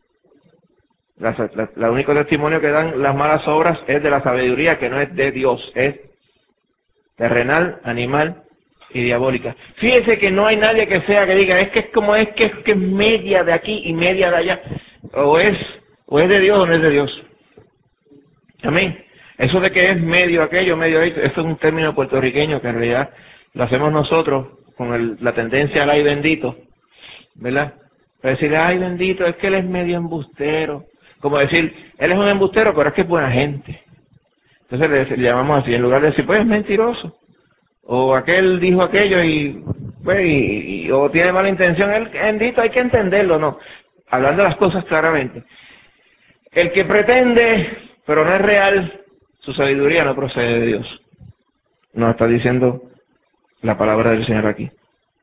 La único testimonio que dan las malas obras es de la sabiduría que no es de Dios, es terrenal, animal y diabólica. Fíjese que no hay nadie que sea que diga, es que es media de aquí y media de allá. O es de Dios o no es de Dios. Amén. Eso de que es medio aquello, medio esto, eso es un término puertorriqueño que en realidad lo hacemos nosotros con la tendencia al ay bendito, ¿verdad? Para decirle, ay bendito, es que él es medio embustero. Como decir, él es un embustero, pero es que es buena gente. Entonces le llamamos así, en lugar de decir, pues es mentiroso. O aquel dijo aquello y, pues, o tiene mala intención, él bendito, hay que entenderlo, ¿no? Hablando de las cosas claramente. El que pretende, pero no es real, su sabiduría no procede de Dios. Nos está diciendo la palabra del Señor aquí.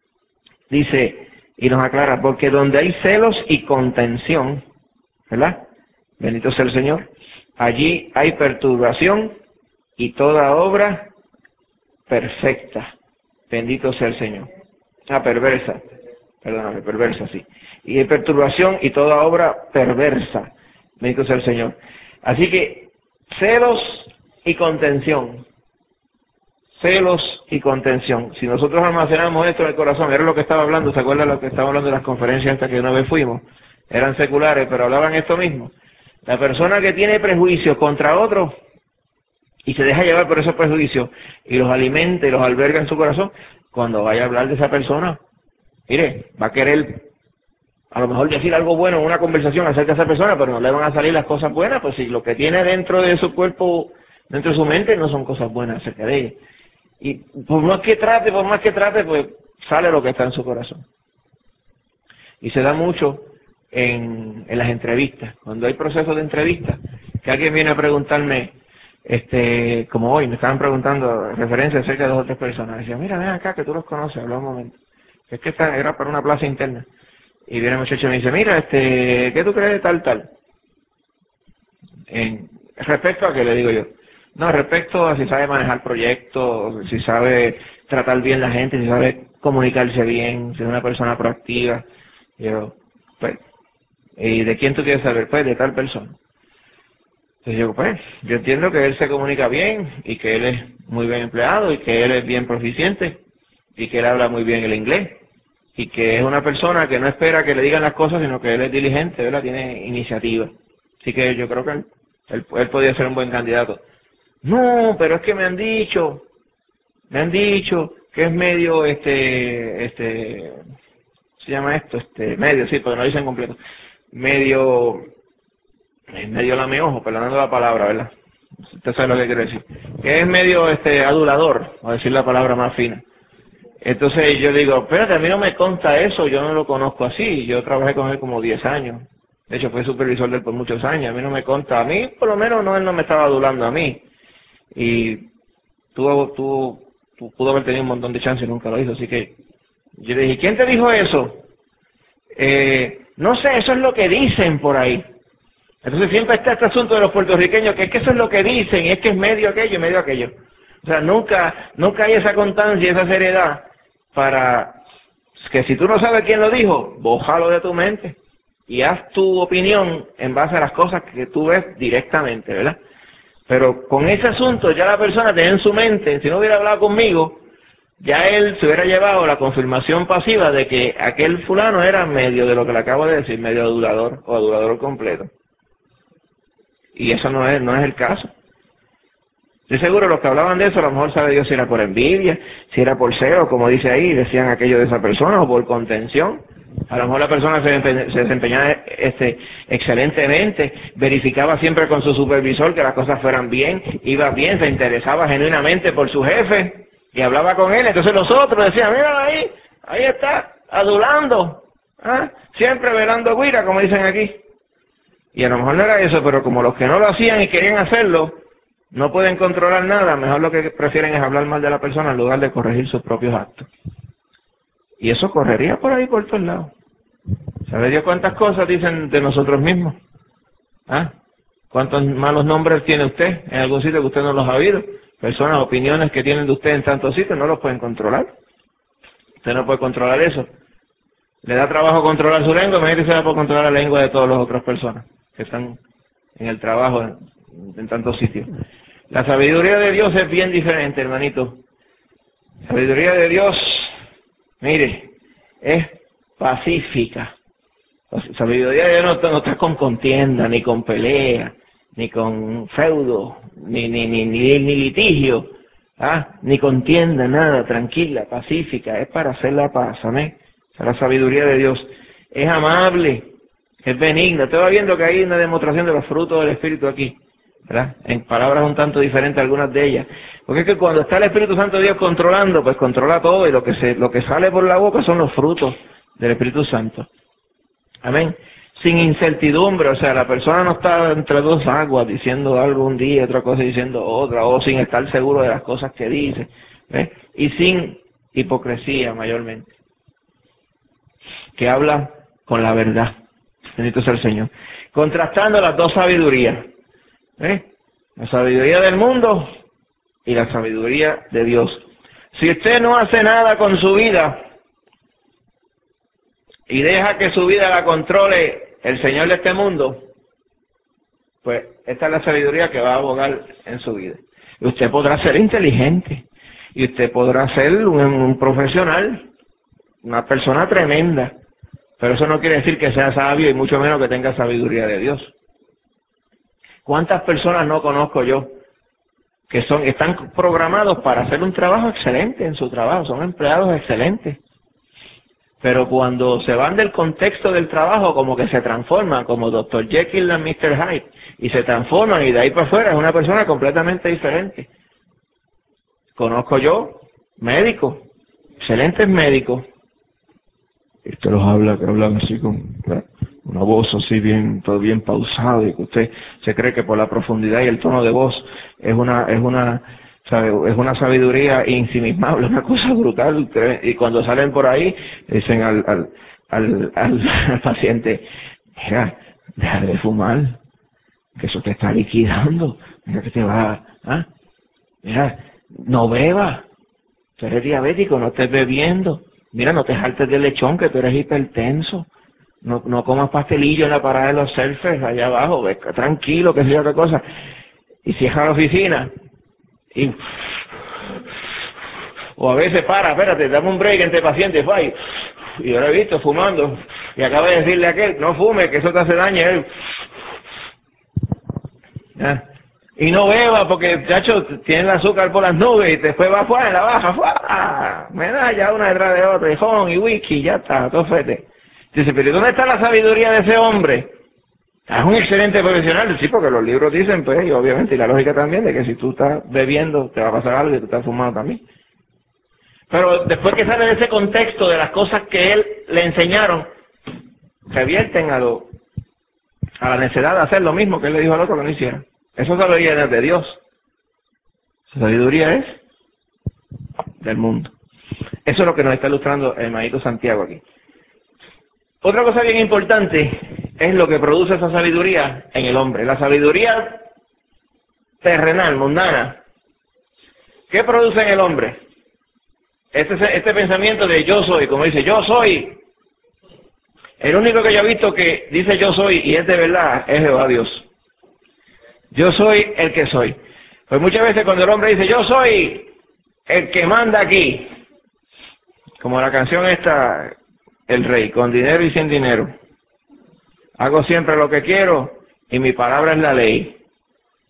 Dice, y nos aclara, porque donde hay celos y contención, ¿verdad? Bendito sea el Señor. Allí hay perturbación y toda obra perfecta. Bendito sea el Señor. Perversa. Perdóname, perversa, sí. Y hay perturbación y toda obra perversa. Bendito sea el Señor. Así que, celos y contención. Celos y contención. Si nosotros almacenamos esto en el corazón, era lo que estaba hablando, ¿se acuerdan lo que estaba hablando de las conferencias estas que una vez fuimos? Eran seculares, pero hablaban esto mismo. La persona que tiene prejuicios contra otros y se deja llevar por esos prejuicios y los alimenta y los alberga en su corazón, cuando vaya a hablar de esa persona, mire, va a querer a lo mejor decir algo bueno en una conversación acerca de esa persona, pero no le van a salir las cosas buenas, pues si lo que tiene dentro de su cuerpo, dentro de su mente, no son cosas buenas acerca de ella. Y por más que trate, pues sale lo que está en su corazón. Y se da mucho en las entrevistas. Cuando hay procesos de entrevistas, que alguien viene a preguntarme, como hoy, me estaban preguntando referencias acerca de 2 o 3 personas. Decía, mira, ven acá, que tú los conoces, habla un momento. Es que era para una plaza interna. Y viene el muchacho y me dice, mira, ¿qué tú crees de tal? Respecto a qué le digo yo. No, respecto a si sabe manejar proyectos, si sabe tratar bien la gente, si sabe comunicarse bien, si es una persona proactiva. Yo, pues, ¿y de quién tú quieres saber? Pues, de tal persona. Entonces yo, pues, yo entiendo que él se comunica bien y que él es muy bien empleado y que él es bien proficiente y que él habla muy bien el inglés y que es una persona que no espera que le digan las cosas, sino que él es diligente, ¿verdad? Tiene iniciativa. Así que yo creo que él podría ser un buen candidato. No, pero es que me han dicho que es medio, se llama esto, medio, sí, porque no dicen completo, medio lameojo, perdonando la palabra, ¿verdad? Usted sabe lo que quiero decir. Que es medio, adulador, o decir la palabra más fina. Entonces yo digo, espérate, a mí no me consta eso, yo no lo conozco así, yo trabajé con él como 10 años. De hecho, fui supervisor de él por muchos años, a mí no me consta, a mí por lo menos no, él no me estaba adulando a mí. Y pudo haber tenido un montón de chances y nunca lo hizo, así que yo le dije, ¿quién te dijo eso? No sé, eso es lo que dicen por ahí. Entonces siempre está este asunto de los puertorriqueños, que es que eso es lo que dicen, y es que es medio aquello y medio aquello. O sea, nunca hay esa constancia, esa seriedad, para que si tú no sabes quién lo dijo, bójalo de tu mente y haz tu opinión en base a las cosas que tú ves directamente, ¿verdad? Pero con ese asunto ya la persona tiene en su mente, si no hubiera hablado conmigo, ya él se hubiera llevado la confirmación pasiva de que aquel fulano era medio de lo que le acabo de decir, medio adulador o adulador completo. Y eso no es el caso. De seguro los que hablaban de eso, a lo mejor sabe Dios si era por envidia, si era por celo, como dice ahí, decían aquello de esa persona, o por contención. A lo mejor la persona se desempeñaba excelentemente, verificaba siempre con su supervisor que las cosas fueran bien, iba bien, se interesaba genuinamente por su jefe y hablaba con él. Entonces los otros decían, mira ahí está, adulando, ¿ah? Siempre velando guira, como dicen aquí. Y a lo mejor no era eso, pero como los que no lo hacían y querían hacerlo, no pueden controlar nada, mejor lo que prefieren es hablar mal de la persona en lugar de corregir sus propios actos. Y eso correría por ahí, por todos lados. ¿Sabe Dios cuántas cosas dicen de nosotros mismos? ¿Ah? ¿Cuántos malos nombres tiene usted en algún sitio que usted no los ha oído? Personas, opiniones que tienen de usted en tantos sitios, no los pueden controlar. Usted no puede controlar eso. Le da trabajo controlar su lengua, imagínese si se da por controlar la lengua de todas las otras personas que están en el trabajo en tantos sitios. La sabiduría de Dios es bien diferente, hermanito. La sabiduría de Dios, mire, es pacífica. La sabiduría de Dios no está con contienda, ni con pelea, ni con feudo, ni litigio, ni contienda, nada, tranquila, pacífica, es para hacer la paz, amén. La sabiduría de Dios es amable, es benigna. Usted va viendo que hay una demostración de los frutos del Espíritu aquí, ¿verdad? En palabras un tanto diferentes algunas de ellas. Porque es que cuando está el Espíritu Santo de Dios controlando, pues controla todo, y lo que sale por la boca son los frutos del Espíritu Santo. Amén. Sin incertidumbre, o sea, la persona no está entre dos aguas diciendo algo un día, otra cosa diciendo otra, o sin estar seguro de las cosas que dice, ¿ves? Y sin hipocresía mayormente, que habla con la verdad. Bendito sea el Señor. Contrastando las dos sabidurías, ¿ves? La sabiduría del mundo y la sabiduría de Dios. Si usted no hace nada con su vida y deja que su vida la controle el Señor de este mundo, pues esta es la sabiduría que va a abogar en su vida. Y usted podrá ser inteligente, y usted podrá ser un profesional, una persona tremenda, pero eso no quiere decir que sea sabio y mucho menos que tenga sabiduría de Dios. ¿Cuántas personas no conozco yo que están programados para hacer un trabajo excelente en su trabajo, son empleados excelentes? Pero cuando se van del contexto del trabajo, como que se transforman, como Dr. Jekyll y Mr. Hyde, y se transforman, y de ahí para afuera es una persona completamente diferente. Conozco yo médicos, excelentes médicos, y usted los habla, que hablan así con una voz así bien, todo bien pausado, y que usted se cree que por la profundidad y el tono de voz es una sabiduría insimismable, una cosa brutal. Y cuando salen por ahí, dicen al paciente, mira, deja de fumar, que eso te está liquidando, mira que te va, mira, no bebas, tú eres diabético, no estés bebiendo, mira, no te jaltes de lechón, que tú eres hipertenso, no comas pastelillo en la parada de los surfers allá abajo, ve, tranquilo, que sea otra cosa. Y cierra la oficina, o a veces espérate, dame un break entre pacientes, fue, y yo lo he visto fumando, y acaba de decirle a aquel, no fume, que eso te hace daño, y no beba, porque chacho, tiene el azúcar por las nubes, y después va afuera, la baja, medalla una detrás de otra, y jon, y whisky, ya está, todo fete. Dice, pero ¿dónde está la sabiduría de ese hombre? Es un excelente profesional, sí, porque los libros dicen, pues, y obviamente, y la lógica también, de que si tú estás bebiendo, te va a pasar algo, y tú estás fumando también. Pero después que sale de ese contexto de las cosas que él le enseñaron, se vierten a la necesidad de hacer lo mismo que él le dijo al otro que no hiciera. Eso es sabiduría de Dios. Esa sabiduría es del mundo. Eso es lo que nos está ilustrando el hermanito Santiago aquí. Otra cosa bien importante es lo que produce esa sabiduría en el hombre. La sabiduría terrenal, mundana. ¿Qué produce en el hombre? Este pensamiento de yo soy, como dice, yo soy. El único que yo he visto que dice yo soy y es de verdad es Jehová Dios. Yo soy el que soy. Pues muchas veces cuando el hombre dice yo soy el que manda aquí, como la canción esta, el rey, con dinero y sin dinero, hago siempre lo que quiero y mi palabra es la ley.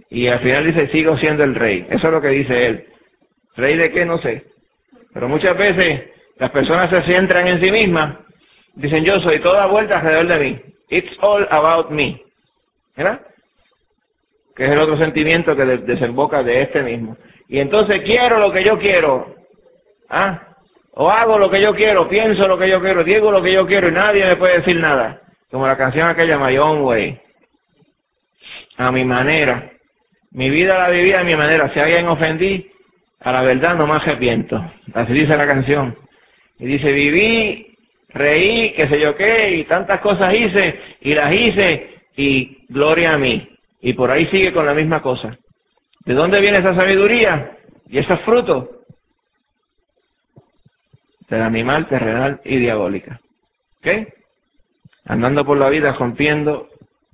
y al final dice, sigo siendo el rey. Eso es lo que dice él. ¿Rey de qué? No sé. Pero muchas veces las personas se centran en sí mismas, dicen, yo soy toda vuelta alrededor de mí. It's all about me. ¿Verdad? Que es el otro sentimiento que desemboca de este mismo. Y entonces quiero lo que yo quiero. O hago lo que yo quiero, pienso lo que yo quiero, digo lo que yo quiero y nadie me puede decir nada. Como la canción aquella, My Own Way. A mi manera. Mi vida la vivía a mi manera. Si a alguien ofendí, a la verdad no me arrepiento. Así dice la canción. Y dice, viví, reí, qué sé yo qué, y tantas cosas hice, y las hice, y gloria a mí. Y por ahí sigue con la misma cosa. ¿De dónde viene esa sabiduría y esos frutos? Del animal terrenal y diabólica. ¿Ok? Andando por la vida rompiendo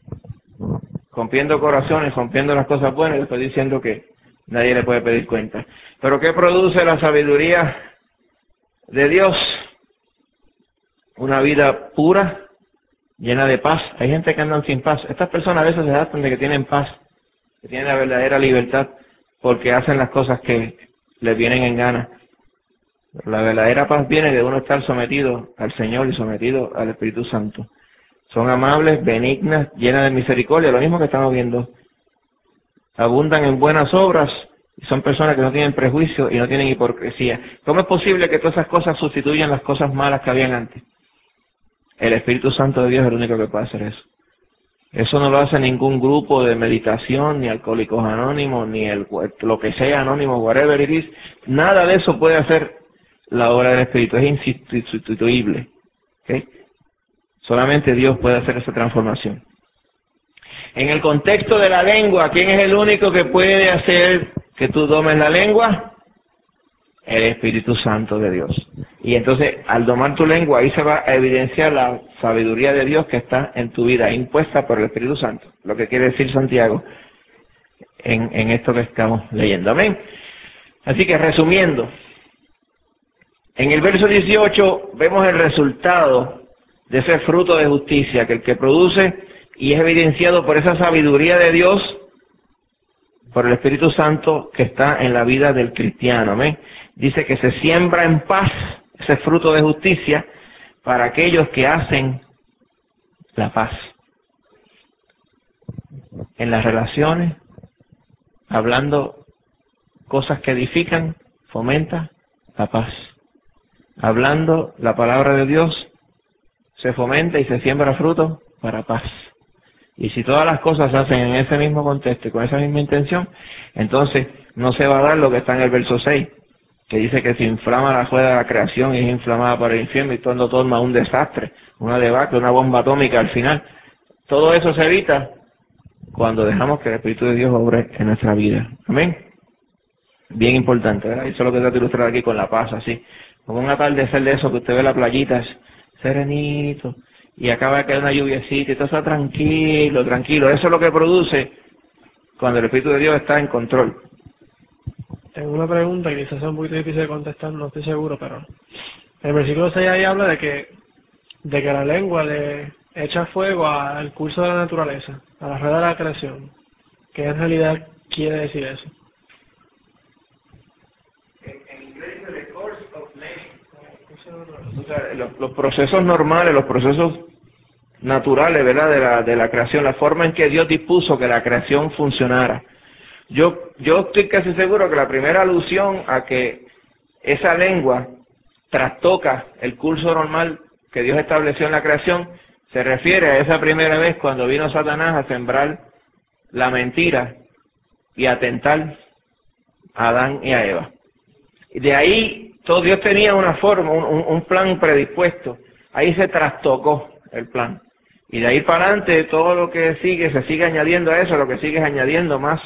corazones, rompiendo las cosas buenas y después diciendo que nadie le puede pedir cuenta. Pero ¿qué produce la sabiduría de Dios? Una vida pura, llena de paz. Hay gente que andan sin paz. Estas personas a veces se jactan de que tienen paz, que tienen la verdadera libertad, porque hacen las cosas que les vienen en gana. La verdadera paz viene de uno estar sometido al Señor y sometido al Espíritu Santo. Son amables, benignas, llenas de misericordia, lo mismo que estamos viendo. Abundan en buenas obras y son personas que no tienen prejuicio y no tienen hipocresía. ¿Cómo es posible que todas esas cosas sustituyan las cosas malas que habían antes? El Espíritu Santo de Dios es el único que puede hacer eso. Eso no lo hace ningún grupo de meditación, ni Alcohólicos Anónimos, ni lo que sea anónimo, whatever it is. Nada de eso puede hacer la obra del Espíritu. Es insustituible. ¿Okay? Solamente Dios puede hacer esa transformación. En el contexto de la lengua, ¿quién es el único que puede hacer que tú domes la lengua? El Espíritu Santo de Dios. Y entonces, al domar tu lengua, ahí se va a evidenciar la sabiduría de Dios que está en tu vida, impuesta por el Espíritu Santo. Lo que quiere decir Santiago en esto que estamos leyendo. Amén. Así que, resumiendo, en el verso 18 vemos el resultado de ese fruto de justicia, que el que produce y es evidenciado por esa sabiduría de Dios, por el Espíritu Santo que está en la vida del cristiano. Amén. Dice que se siembra en paz ese fruto de justicia para aquellos que hacen la paz. En las relaciones, hablando cosas que edifican, fomenta la paz. Hablando la palabra de Dios, se fomenta y se siembra fruto para paz. Y si todas las cosas se hacen en ese mismo contexto y con esa misma intención, entonces no se va a dar lo que está en el verso 6, que dice que se inflama la rueda de la creación y es inflamada por el infierno y todo torna un desastre, una debacle, una bomba atómica al final. Todo eso se evita cuando dejamos que el Espíritu de Dios obre en nuestra vida. Amén. Bien importante, ¿verdad? Eso es lo que trata de ilustrar aquí con la paz, así. Como un atardecer de eso que usted ve en la playita, es serenito, y acaba de caer una lluviecita y todo está tranquilo, tranquilo. Eso es lo que produce cuando el Espíritu de Dios está en control. Tengo una pregunta que quizás sea un poquito difícil de contestar, no estoy seguro, pero el versículo 6 ahí habla de que la lengua le echa fuego al curso de la naturaleza, a la rueda de la creación. ¿Qué en realidad quiere decir eso? En inglés es the course of nature. O sea, los procesos normales, los procesos naturales, ¿verdad? De la creación, la forma en que Dios dispuso que la creación funcionara. Yo estoy casi seguro que la primera alusión a que esa lengua trastoca el curso normal que Dios estableció en la creación se refiere a esa primera vez cuando vino Satanás a sembrar la mentira y a tentar a Adán y a Eva. Y de ahí todo Dios tenía una forma, un plan predispuesto. Ahí se trastocó el plan. Y de ahí para adelante todo lo que sigue se sigue añadiendo a eso, lo que sigue es añadiendo más,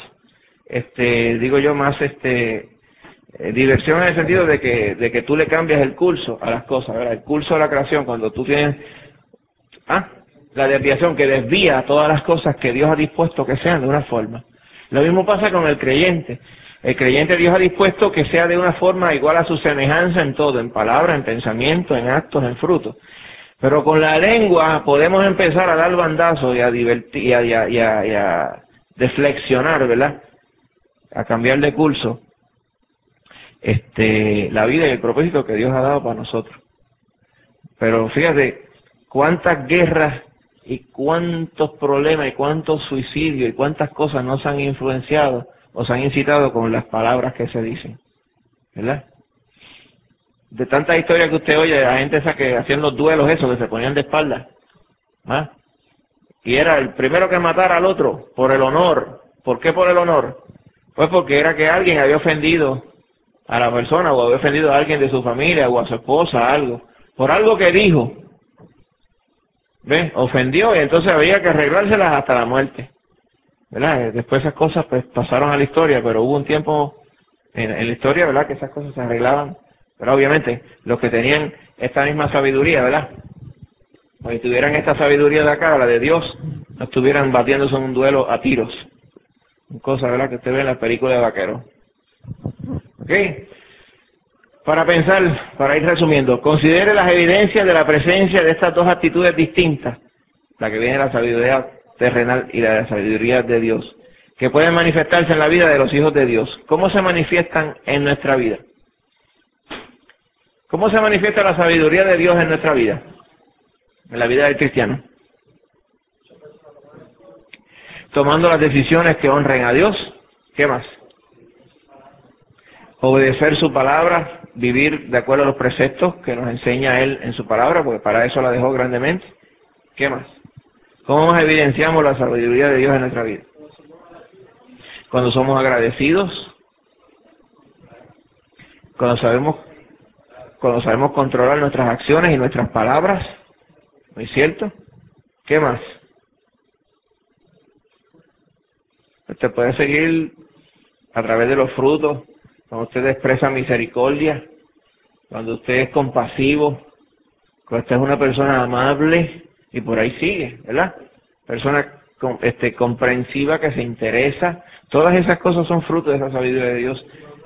diversión en el sentido de que tú le cambias el curso a las cosas, ¿verdad? El curso de la creación, cuando tú tienes la desviación que desvía todas las cosas que Dios ha dispuesto que sean de una forma. Lo mismo pasa con el creyente. El creyente Dios ha dispuesto que sea de una forma igual a su semejanza en todo, en palabra, en pensamiento, en actos, en frutos. Pero con la lengua podemos empezar a dar bandazos y a de flexionar, ¿verdad? A cambiar de curso la vida y el propósito que Dios ha dado para nosotros. Pero fíjate cuántas guerras y cuántos problemas y cuántos suicidios y cuántas cosas nos han influenciado o se han incitado con las palabras que se dicen, ¿verdad? De tantas historias que usted oye de la gente esa que hacían los duelos esos, que se ponían de espaldas, ¿ah? Y era el primero que matara al otro por el honor. ¿Por qué por el honor? Pues porque era que alguien había ofendido a la persona o había ofendido a alguien de su familia o a su esposa, algo, por algo que dijo. ¿Ves? Ofendió y entonces había que arreglárselas hasta la muerte, ¿verdad? Después esas cosas pues pasaron a la historia, pero hubo un tiempo en la historia, ¿verdad?, que esas cosas se arreglaban. Pero obviamente los que tenían esta misma sabiduría, ¿verdad?, o si tuvieran esta sabiduría de acá, la de Dios, no estuvieran batiéndose en un duelo a tiros. Cosa, ¿verdad?, que usted ve en la película de vaqueros. ¿Ok? Para pensar, para ir resumiendo, considere las evidencias de la presencia de estas dos actitudes distintas, la que viene de la sabiduría terrenal y la de la sabiduría de Dios, que pueden manifestarse en la vida de los hijos de Dios. ¿Cómo se manifiestan en nuestra vida? ¿Cómo se manifiesta la sabiduría de Dios en nuestra vida? En la vida del cristiano. Tomando las decisiones que honren a Dios. ¿Qué más? Obedecer su palabra, vivir de acuerdo a los preceptos que nos enseña Él en su palabra, porque para eso la dejó grandemente. ¿Qué más? ¿Cómo evidenciamos la sabiduría de Dios en nuestra vida? Cuando somos agradecidos, cuando sabemos controlar nuestras acciones y nuestras palabras, ¿no es cierto? ¿Qué más? Usted puede seguir a través de los frutos, cuando usted expresa misericordia, cuando usted es compasivo, cuando usted es una persona amable, y por ahí sigue, ¿verdad? Persona comprensiva, que se interesa. Todas esas cosas son frutos de esa sabiduría de Dios.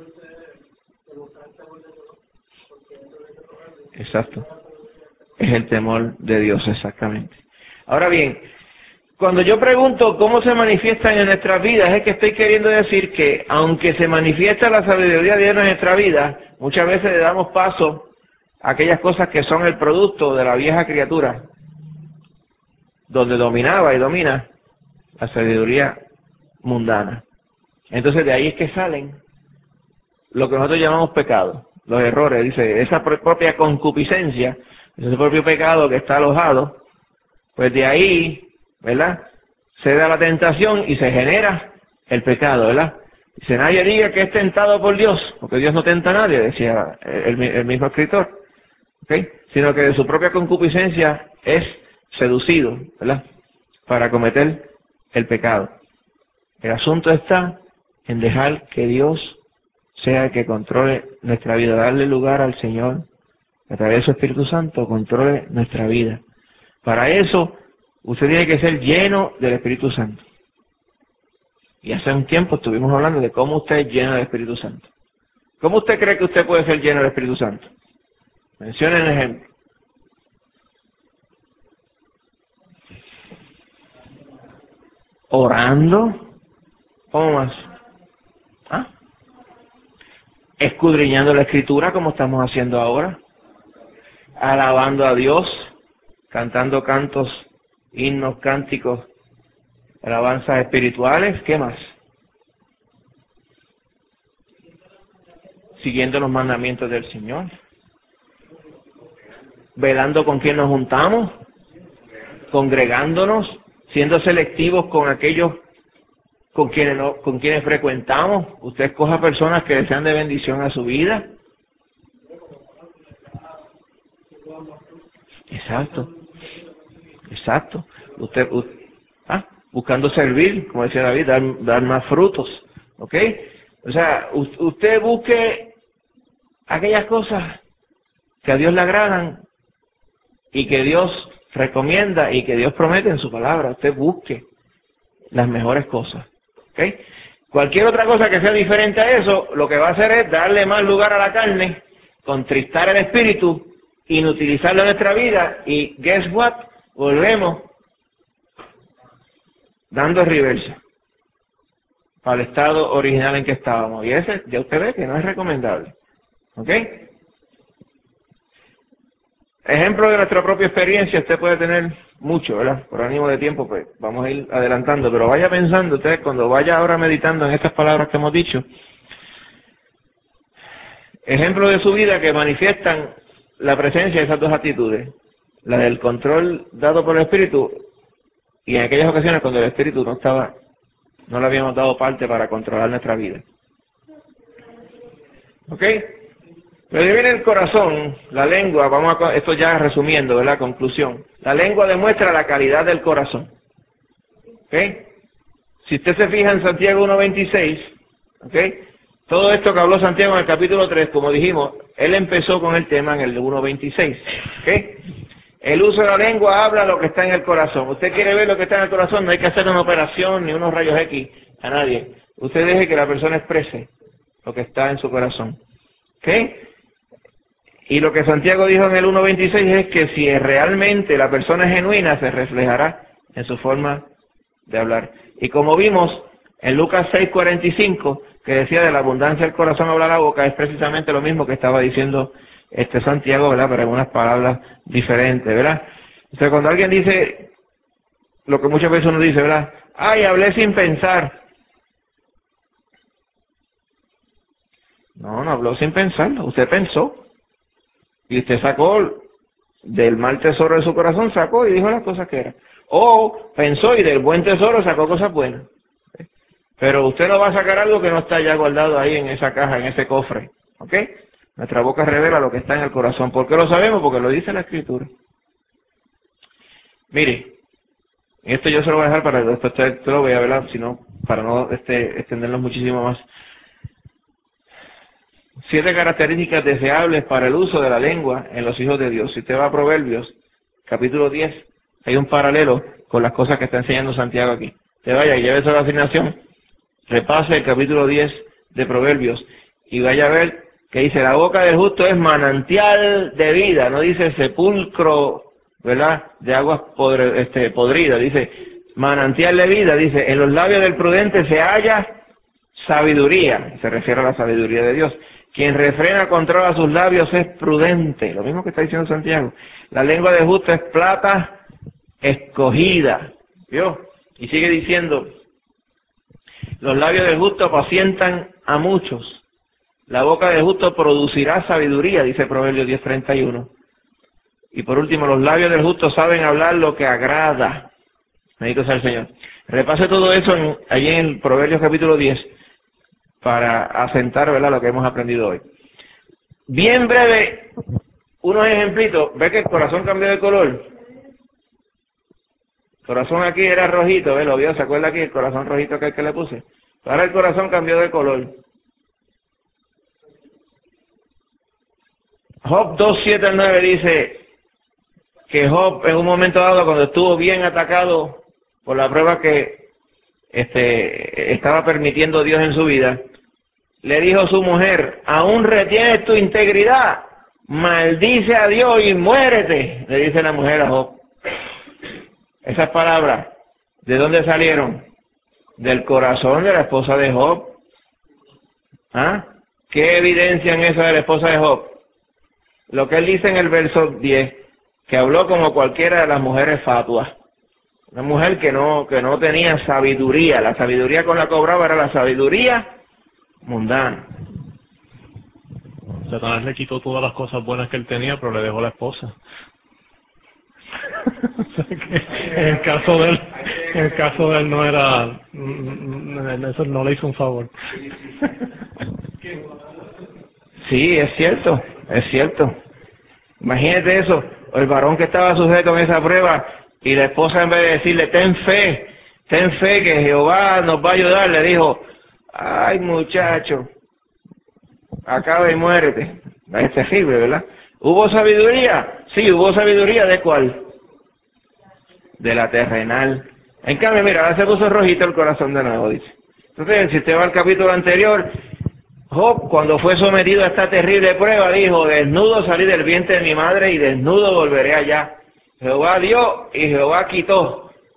Exacto. Es el temor de Dios, exactamente. Ahora bien, cuando yo pregunto cómo se manifiestan en nuestras vidas, es que estoy queriendo decir que aunque se manifiesta la sabiduría de Dios en nuestra vida, muchas veces le damos paso a aquellas cosas que son el producto de la vieja criatura, donde dominaba y domina la sabiduría mundana. Entonces de ahí es que salen lo que nosotros llamamos pecado, los errores. Dice, esa propia concupiscencia, ese propio pecado que está alojado, pues de ahí, ¿verdad?, se da la tentación y se genera el pecado, ¿verdad? Dice, nadie diga que es tentado por Dios, porque Dios no tenta a nadie, decía el mismo escritor, ¿okay?, sino que de su propia concupiscencia es seducido, ¿verdad?, para cometer el pecado. El asunto está en dejar que Dios sea el que controle nuestra vida, darle lugar al Señor, a través de su Espíritu Santo, controle nuestra vida. Para eso, usted tiene que ser lleno del Espíritu Santo. Y hace un tiempo estuvimos hablando de cómo usted es lleno del Espíritu Santo. ¿Cómo usted cree que usted puede ser lleno del Espíritu Santo? Mencione un ejemplo. Orando. ¿Cómo más? ¿Ah? Escudriñando la Escritura, como estamos haciendo ahora. Alabando a Dios. Cantando cantos, himnos, cánticos, alabanzas espirituales. ¿Qué más? Siguiendo los mandamientos del Señor. Velando con quien nos juntamos. Congregándonos. Siendo selectivos con aquellos con quienes frecuentamos. Usted escoja personas que desean de bendición a su vida. Exacto. Exacto. Buscando servir, como decía David, dar más frutos. ¿Ok? O sea, usted busque aquellas cosas que a Dios le agradan y que Dios recomienda y que Dios promete en su palabra. Usted busque las mejores cosas. ¿Ok? Cualquier otra cosa que sea diferente a eso, lo que va a hacer es darle más lugar a la carne, contristar el espíritu, inutilizarlo en nuestra vida y guess what? Volvemos dando reversa. para el estado original en que estábamos. Y ese ya usted ve que no es recomendable. ¿Ok? Ejemplo de nuestra propia experiencia, usted puede tener mucho, ¿verdad? Por ánimo de tiempo, pues vamos a ir adelantando, pero vaya pensando usted, cuando vaya ahora meditando en estas palabras que hemos dicho, ejemplos de su vida que manifiestan la presencia de esas dos actitudes, la del control dado por el Espíritu, y en aquellas ocasiones cuando el Espíritu no le habíamos dado parte para controlar nuestra vida. ¿Ok? Pero viene el corazón, la lengua, esto ya resumiendo, ¿verdad? Conclusión. La lengua demuestra la calidad del corazón. ¿Ok? Si usted se fija en Santiago 1.26, ¿ok? Todo esto que habló Santiago en el capítulo 3, como dijimos, él empezó con el tema en el 1.26. ¿Ok? El uso de la lengua habla lo que está en el corazón. Usted quiere ver lo que está en el corazón, no hay que hacer una operación ni unos rayos X a nadie. Usted deje que la persona exprese lo que está en su corazón. ¿Ok? Y lo que Santiago dijo en el 1.26 es que si realmente la persona es genuina, se reflejará en su forma de hablar. Y como vimos en Lucas 6.45, que decía de la abundancia del corazón habla la boca, es precisamente lo mismo que estaba diciendo Santiago, ¿verdad? Pero en unas palabras diferentes, ¿verdad? O sea, cuando alguien dice lo que muchas veces uno dice, ¿verdad? Ay, hablé sin pensar. No habló sin pensarlo, usted pensó. Y usted sacó del mal tesoro de su corazón, sacó y dijo las cosas que eran. O pensó y del buen tesoro sacó cosas buenas. Pero usted no va a sacar algo que no está ya guardado ahí en esa caja, en ese cofre. ¿Ok? Nuestra boca revela lo que está en el corazón. ¿Por qué lo sabemos? Porque lo dice la Escritura. Mire, esto yo se lo voy a dejar para después usted lo voy a ver, sino para no extendernos muchísimo más. 7 características deseables para el uso de la lengua en los hijos de Dios. Si usted va a Proverbios, capítulo 10, hay un paralelo con las cosas que está enseñando Santiago aquí. Usted vaya y llévese la asignación, repase el capítulo 10 de Proverbios y vaya a ver que dice, la boca del justo es manantial de vida, no dice sepulcro, ¿verdad?, de aguas podridas, dice manantial de vida, dice, en los labios del prudente se halla sabiduría, se refiere a la sabiduría de Dios. Quien refrena controla sus labios es prudente, lo mismo que está diciendo Santiago. La lengua del justo es plata escogida, ¿vio? Y sigue diciendo, los labios del justo apacientan a muchos. La boca del justo producirá sabiduría, dice Proverbios 10:31. Y por último, los labios del justo saben hablar lo que agrada. Bendito sea el Señor. Repase todo eso allí en Proverbios capítulo 10 para asentar, ¿verdad?, lo que hemos aprendido hoy. Bien breve, unos ejemplitos. ¿Ve que el corazón cambió de color? El corazón aquí era rojito, ¿ve? Lo vio, ¿se acuerda aquí el corazón rojito que le puse? Ahora el corazón cambió de color. Job 2:7-9 dice que Job en un momento dado, cuando estuvo bien atacado por la prueba que estaba permitiendo Dios en su vida, le dijo a su mujer, aún retienes tu integridad, maldice a Dios y muérete, le dice la mujer a Job. Esas palabras, ¿de dónde salieron? Del corazón de la esposa de Job. ¿Ah? ¿Qué evidencian eso de la esposa de Job? Lo que él dice en el verso 10, que habló como cualquiera de las mujeres fatuas. Una mujer que no tenía sabiduría. La sabiduría con la que obraba era la sabiduría mundana. Satanás le quitó todas las cosas buenas que él tenía, pero le dejó la esposa. en el caso de él no era, eso no le hizo un favor. Sí, es cierto, es cierto. Imagínate eso, el varón que estaba sujeto en esa prueba y la esposa, en vez de decirle ten fe que Jehová nos va a ayudar, le dijo, ay muchacho, acaba y muérete. Es terrible, ¿verdad? ¿Hubo sabiduría? Sí, hubo sabiduría. ¿De cuál? De la terrenal. En cambio, mira, ahora se puso rojito el corazón de nuevo, dice. Entonces, si usted va al capítulo anterior, Job, cuando fue sometido a esta terrible prueba, dijo, desnudo salí del vientre de mi madre y desnudo volveré allá. Jehová dio y Jehová quitó.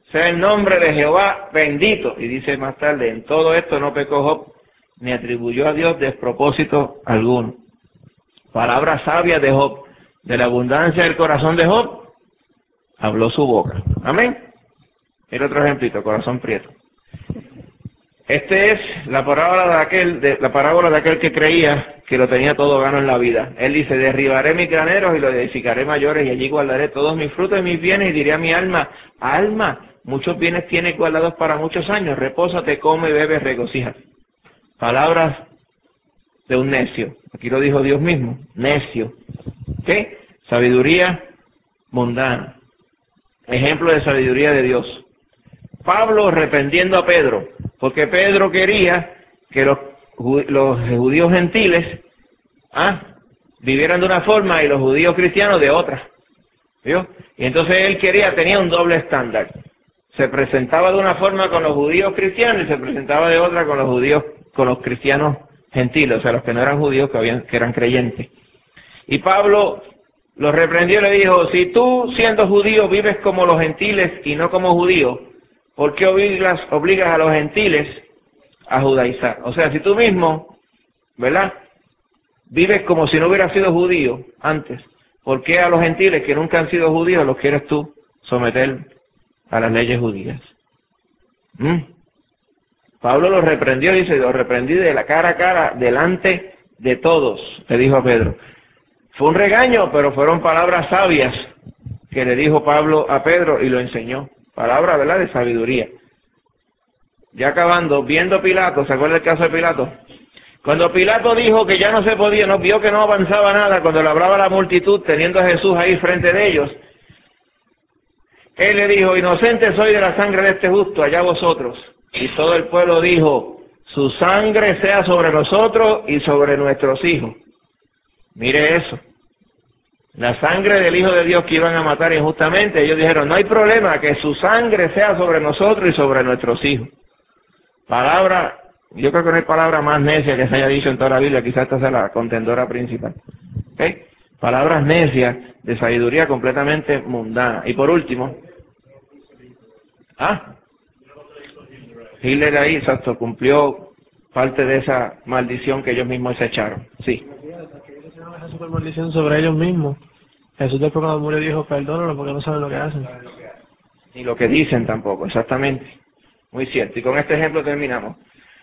sea el nombre de Jehová bendito. Y dice más tarde, en todo esto no pecó Job, ni atribuyó a Dios despropósito alguno. Palabras sabias de Job, de la abundancia del corazón de Job, habló su boca. Amén. Mira otro ejemplito, corazón prieto. Este es la parábola de aquel que creía que lo tenía todo gano en la vida. Él dice, derribaré mis graneros y los edificaré mayores, y allí guardaré todos mis frutos y mis bienes, y diré a mi alma, alma, muchos bienes tienes guardados para muchos años, repósate, come, bebe, regocíjate. Palabras de un necio. Aquí lo dijo Dios mismo, necio. ¿Qué? Sabiduría mundana. Ejemplo de sabiduría de Dios. Pablo reprendiendo a Pedro, porque Pedro quería que los judíos gentiles vivieran de una forma y los judíos cristianos de otra. ¿Vio? Y entonces él tenía un doble estándar. Se presentaba de una forma con los judíos cristianos y se presentaba de otra con los cristianos gentiles, o sea, los que no eran judíos, que eran creyentes. Y Pablo los reprendió y le dijo, si tú siendo judío vives como los gentiles y no como judíos, ¿por qué obligas a los gentiles a judaizar? O sea, si tú mismo, ¿verdad?, vives como si no hubieras sido judío antes, ¿por qué a los gentiles que nunca han sido judíos los quieres tú someter a las leyes judías? Pablo los reprendió, dice, los reprendí de la cara a cara, delante de todos, le dijo a Pedro. Fue un regaño, pero fueron palabras sabias que le dijo Pablo a Pedro y lo enseñó. Palabra, ¿verdad?, de sabiduría. Ya acabando, viendo Pilato, ¿se acuerda el caso de Pilato? Cuando Pilato dijo que ya no se podía, no vio que no avanzaba nada, cuando le hablaba a la multitud, teniendo a Jesús ahí frente de ellos, él le dijo, inocente soy de la sangre de este justo, allá vosotros. Y todo el pueblo dijo, su sangre sea sobre nosotros y sobre nuestros hijos. Mire eso. La sangre del Hijo de Dios que iban a matar injustamente, ellos dijeron, no hay problema, que su sangre sea sobre nosotros y sobre nuestros hijos. Palabra, yo creo que no hay palabra más necia que se haya dicho en toda la Biblia, quizás esta sea la contendora principal. ¿Okay? Palabras necias de sabiduría completamente mundana. Y por último, Hitler ahí, exacto, cumplió parte de esa maldición que ellos mismos se echaron. Sí. Esa super maldición sobre ellos mismos. Jesús después cuando murió dijo, perdónalo porque no saben lo que hacen. Ni lo que dicen tampoco, exactamente. Muy cierto. Y con este ejemplo terminamos.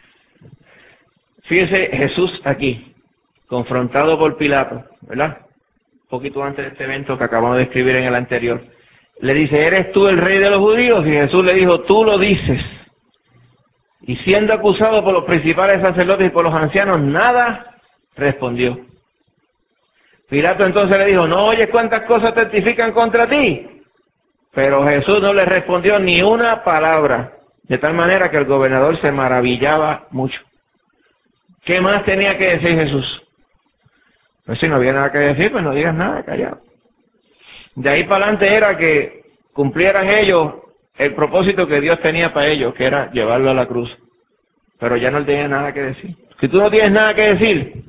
Fíjese Jesús aquí, confrontado por Pilato, ¿verdad? Un poquito antes de este evento que acabamos de escribir en el anterior. Le dice, ¿eres tú el rey de los judíos? Y Jesús le dijo, tú lo dices. Y siendo acusado por los principales sacerdotes y por los ancianos, nada respondió. Pilato entonces le dijo, ¿no oyes cuántas cosas testifican contra ti? Pero Jesús no le respondió ni una palabra, de tal manera que el gobernador se maravillaba mucho. ¿Qué más tenía que decir Jesús? Pues si no había nada que decir, pues no digas nada, callado. De ahí para adelante era que cumplieran ellos el propósito que Dios tenía para ellos, que era llevarlo a la cruz. Pero ya no tenía nada que decir. Si tú no tienes nada que decir,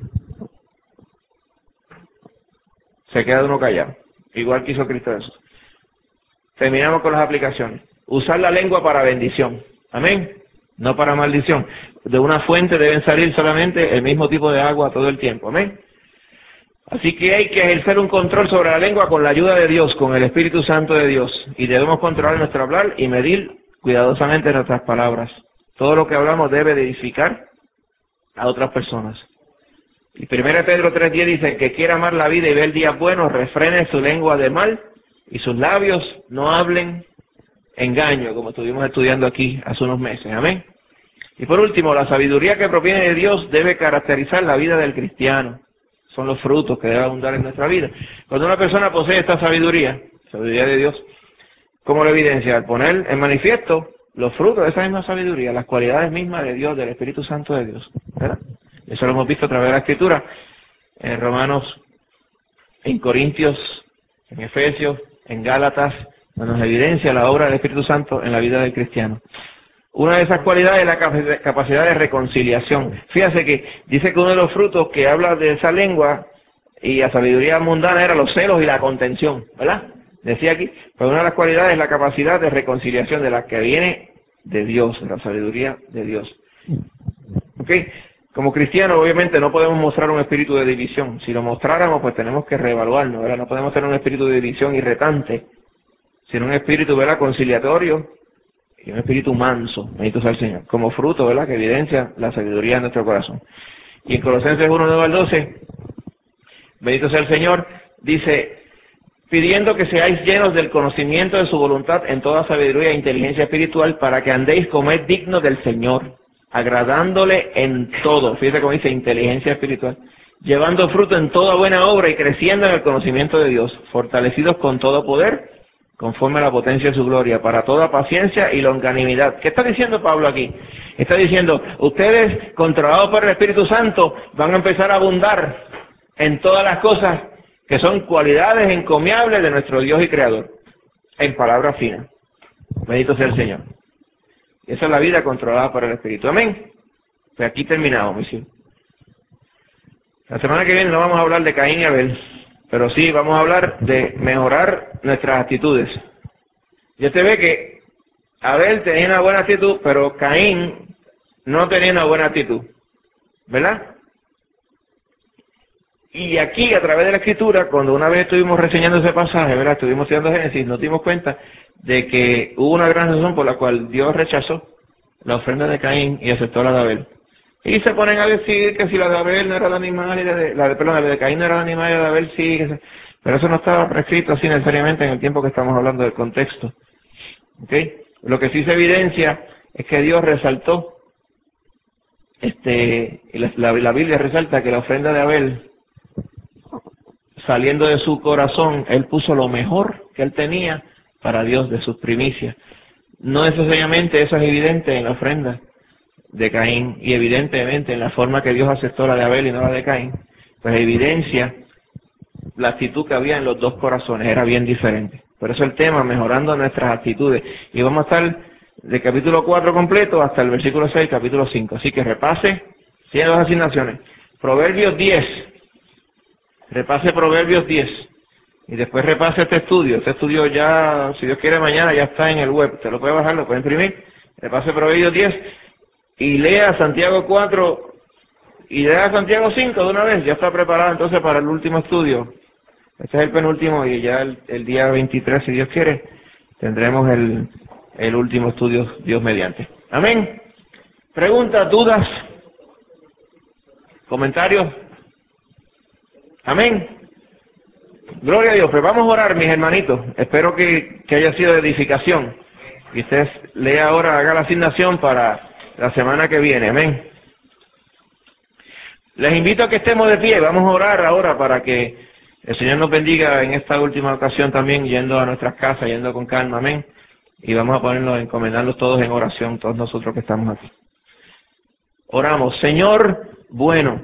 se queda uno callado. Igual que hizo Cristo Jesús. Terminamos con las aplicaciones. Usar la lengua para bendición. Amén. No para maldición. De una fuente deben salir solamente el mismo tipo de agua todo el tiempo. Amén. Así que hay que ejercer un control sobre la lengua con la ayuda de Dios, con el Espíritu Santo de Dios. Y debemos controlar nuestro hablar y medir cuidadosamente nuestras palabras. Todo lo que hablamos debe de edificar a otras personas. Y 1 Pedro 3:10 dice, que quiera amar la vida y ver días buenos, refrene su lengua de mal y sus labios no hablen engaño, como estuvimos estudiando aquí hace unos meses. Amén. Y por último, la sabiduría que proviene de Dios debe caracterizar la vida del cristiano. Son los frutos que debe abundar en nuestra vida. Cuando una persona posee esta sabiduría de Dios, ¿cómo lo evidencia? Al poner en manifiesto los frutos de esa misma sabiduría, las cualidades mismas de Dios, del Espíritu Santo de Dios, ¿verdad? Eso lo hemos visto a través de la Escritura, en Romanos, en Corintios, en Efesios, en Gálatas, donde nos evidencia la obra del Espíritu Santo en la vida del cristiano. Una de esas cualidades es la capacidad de reconciliación. Fíjate que dice que uno de los frutos que habla de esa lengua y la sabiduría mundana era los celos y la contención, ¿verdad? Decía aquí, pues una de las cualidades es la capacidad de reconciliación de la que viene de Dios, de la sabiduría de Dios. ¿Ok? Como cristianos, obviamente, no podemos mostrar un espíritu de división. Si lo mostráramos, pues tenemos que reevaluarnos, ¿verdad? No podemos tener un espíritu de división irretante, sino un espíritu, ¿verdad?, conciliatorio y un espíritu manso, bendito sea el Señor, como fruto, ¿verdad?, que evidencia la sabiduría de nuestro corazón. Y en Colosenses 1, 9 al 12, bendito sea el Señor, dice, pidiendo que seáis llenos del conocimiento de su voluntad en toda sabiduría e inteligencia espiritual, para que andéis como es digno del Señor, agradándole en todo, fíjate cómo dice inteligencia espiritual, llevando fruto en toda buena obra y creciendo en el conocimiento de Dios, fortalecidos con todo poder, conforme a la potencia de su gloria, para toda paciencia y longanimidad. ¿Qué está diciendo Pablo aquí? Está diciendo, ustedes, controlados por el Espíritu Santo, van a empezar a abundar en todas las cosas que son cualidades encomiables de nuestro Dios y Creador, en palabras finas. Bendito sea el Señor. Esa es la vida controlada por el Espíritu. Amén. Pues aquí terminamos, mis hijos. La semana que viene no vamos a hablar de Caín y Abel, pero sí vamos a hablar de mejorar nuestras actitudes. Ya se ve que Abel tenía una buena actitud, pero Caín no tenía una buena actitud, ¿verdad? Y aquí, a través de la Escritura, cuando una vez estuvimos reseñando ese pasaje, ¿verdad?, estuvimos estudiando Génesis, nos dimos cuenta de que hubo una gran razón por la cual Dios rechazó la ofrenda de Caín y aceptó la de Abel. Y se ponen a decir que si la de Abel no era el animal, y la de Caín no era el animal y la de Abel sí, pero eso no estaba prescrito así necesariamente en el tiempo que estamos hablando del contexto. ¿Okay? Lo que sí se evidencia es que Dios resaltó, la Biblia resalta que la ofrenda de Abel, saliendo de su corazón, él puso lo mejor que él tenía para Dios de sus primicias. No necesariamente eso es evidente en la ofrenda de Caín, y evidentemente en la forma que Dios aceptó la de Abel y no la de Caín, pues evidencia la actitud que había en los dos corazones, era bien diferente. Por eso el tema, mejorando nuestras actitudes. Y vamos a estar del capítulo 4 completo hasta el versículo 6, capítulo 5. Así que repase, tiene dos asignaciones. Proverbios 10, repase Proverbios 10. Y después repase este estudio. Este estudio ya, si Dios quiere, mañana ya está en el web. Te lo puede bajar, lo puede imprimir. Repase Proverbios 10 y lea Santiago 4 y lea Santiago 5 de una vez. Ya está preparado entonces para el último estudio. Este es el penúltimo y ya el día 23, si Dios quiere, tendremos el último estudio, Dios mediante. Amén. Preguntas, dudas, comentarios. Amén. Gloria a Dios. Pues vamos a orar, mis hermanitos. Espero que haya sido de edificación. Y usted lea ahora, haga la asignación para la semana que viene. Amén. Les invito a que estemos de pie. Vamos a orar ahora para que el Señor nos bendiga en esta última ocasión también, yendo a nuestras casas, yendo con calma. Amén. Y vamos a ponernos, encomendarlos todos en oración, todos nosotros que estamos aquí. Oramos. Señor bueno,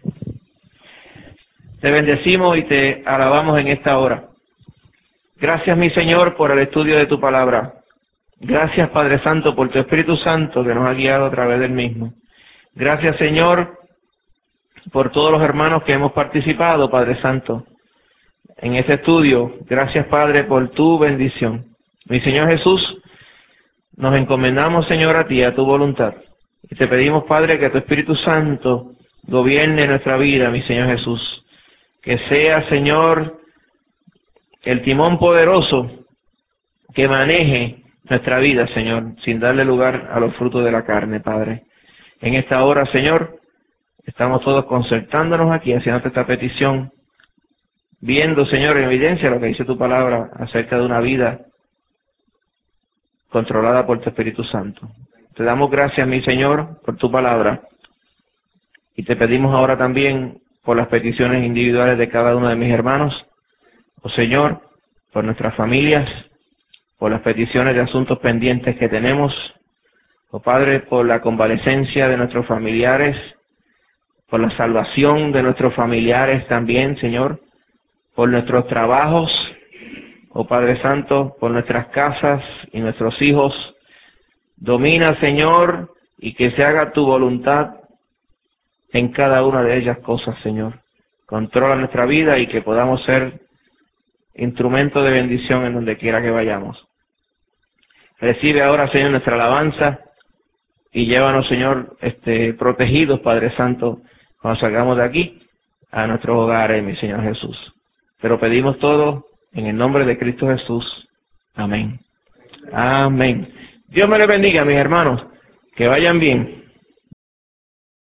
te bendecimos y te alabamos en esta hora. Gracias, mi Señor, por el estudio de tu palabra. Gracias, Padre Santo, por tu Espíritu Santo que nos ha guiado a través del mismo. Gracias, Señor, por todos los hermanos que hemos participado, Padre Santo, en este estudio. Gracias, Padre, por tu bendición. Mi Señor Jesús, nos encomendamos, Señor, a ti, a tu voluntad. Y te pedimos, Padre, que tu Espíritu Santo gobierne nuestra vida, mi Señor Jesús. Que sea, Señor, el timón poderoso que maneje nuestra vida, Señor, sin darle lugar a los frutos de la carne, Padre. En esta hora, Señor, estamos todos concertándonos aquí, haciendo esta petición, viendo, Señor, en evidencia lo que dice tu palabra acerca de una vida controlada por tu Espíritu Santo. Te damos gracias, mi Señor, por tu palabra. Y te pedimos ahora también por las peticiones individuales de cada uno de mis hermanos. Oh Señor, por nuestras familias, por las peticiones de asuntos pendientes que tenemos. Oh Padre, por la convalecencia de nuestros familiares, por la salvación de nuestros familiares también, Señor, por nuestros trabajos, oh Padre Santo, por nuestras casas y nuestros hijos. Domina, Señor, y que se haga tu voluntad en cada una de ellas cosas, Señor. Controla nuestra vida y que podamos ser instrumento de bendición en donde quiera que vayamos. Recibe ahora, Señor, nuestra alabanza y llévanos, Señor, protegidos, Padre Santo, cuando salgamos de aquí a nuestros hogares, mi Señor Jesús. Te lo pedimos todo en el nombre de Cristo Jesús. Amén. Amén. Dios me les bendiga, mis hermanos. Que vayan bien.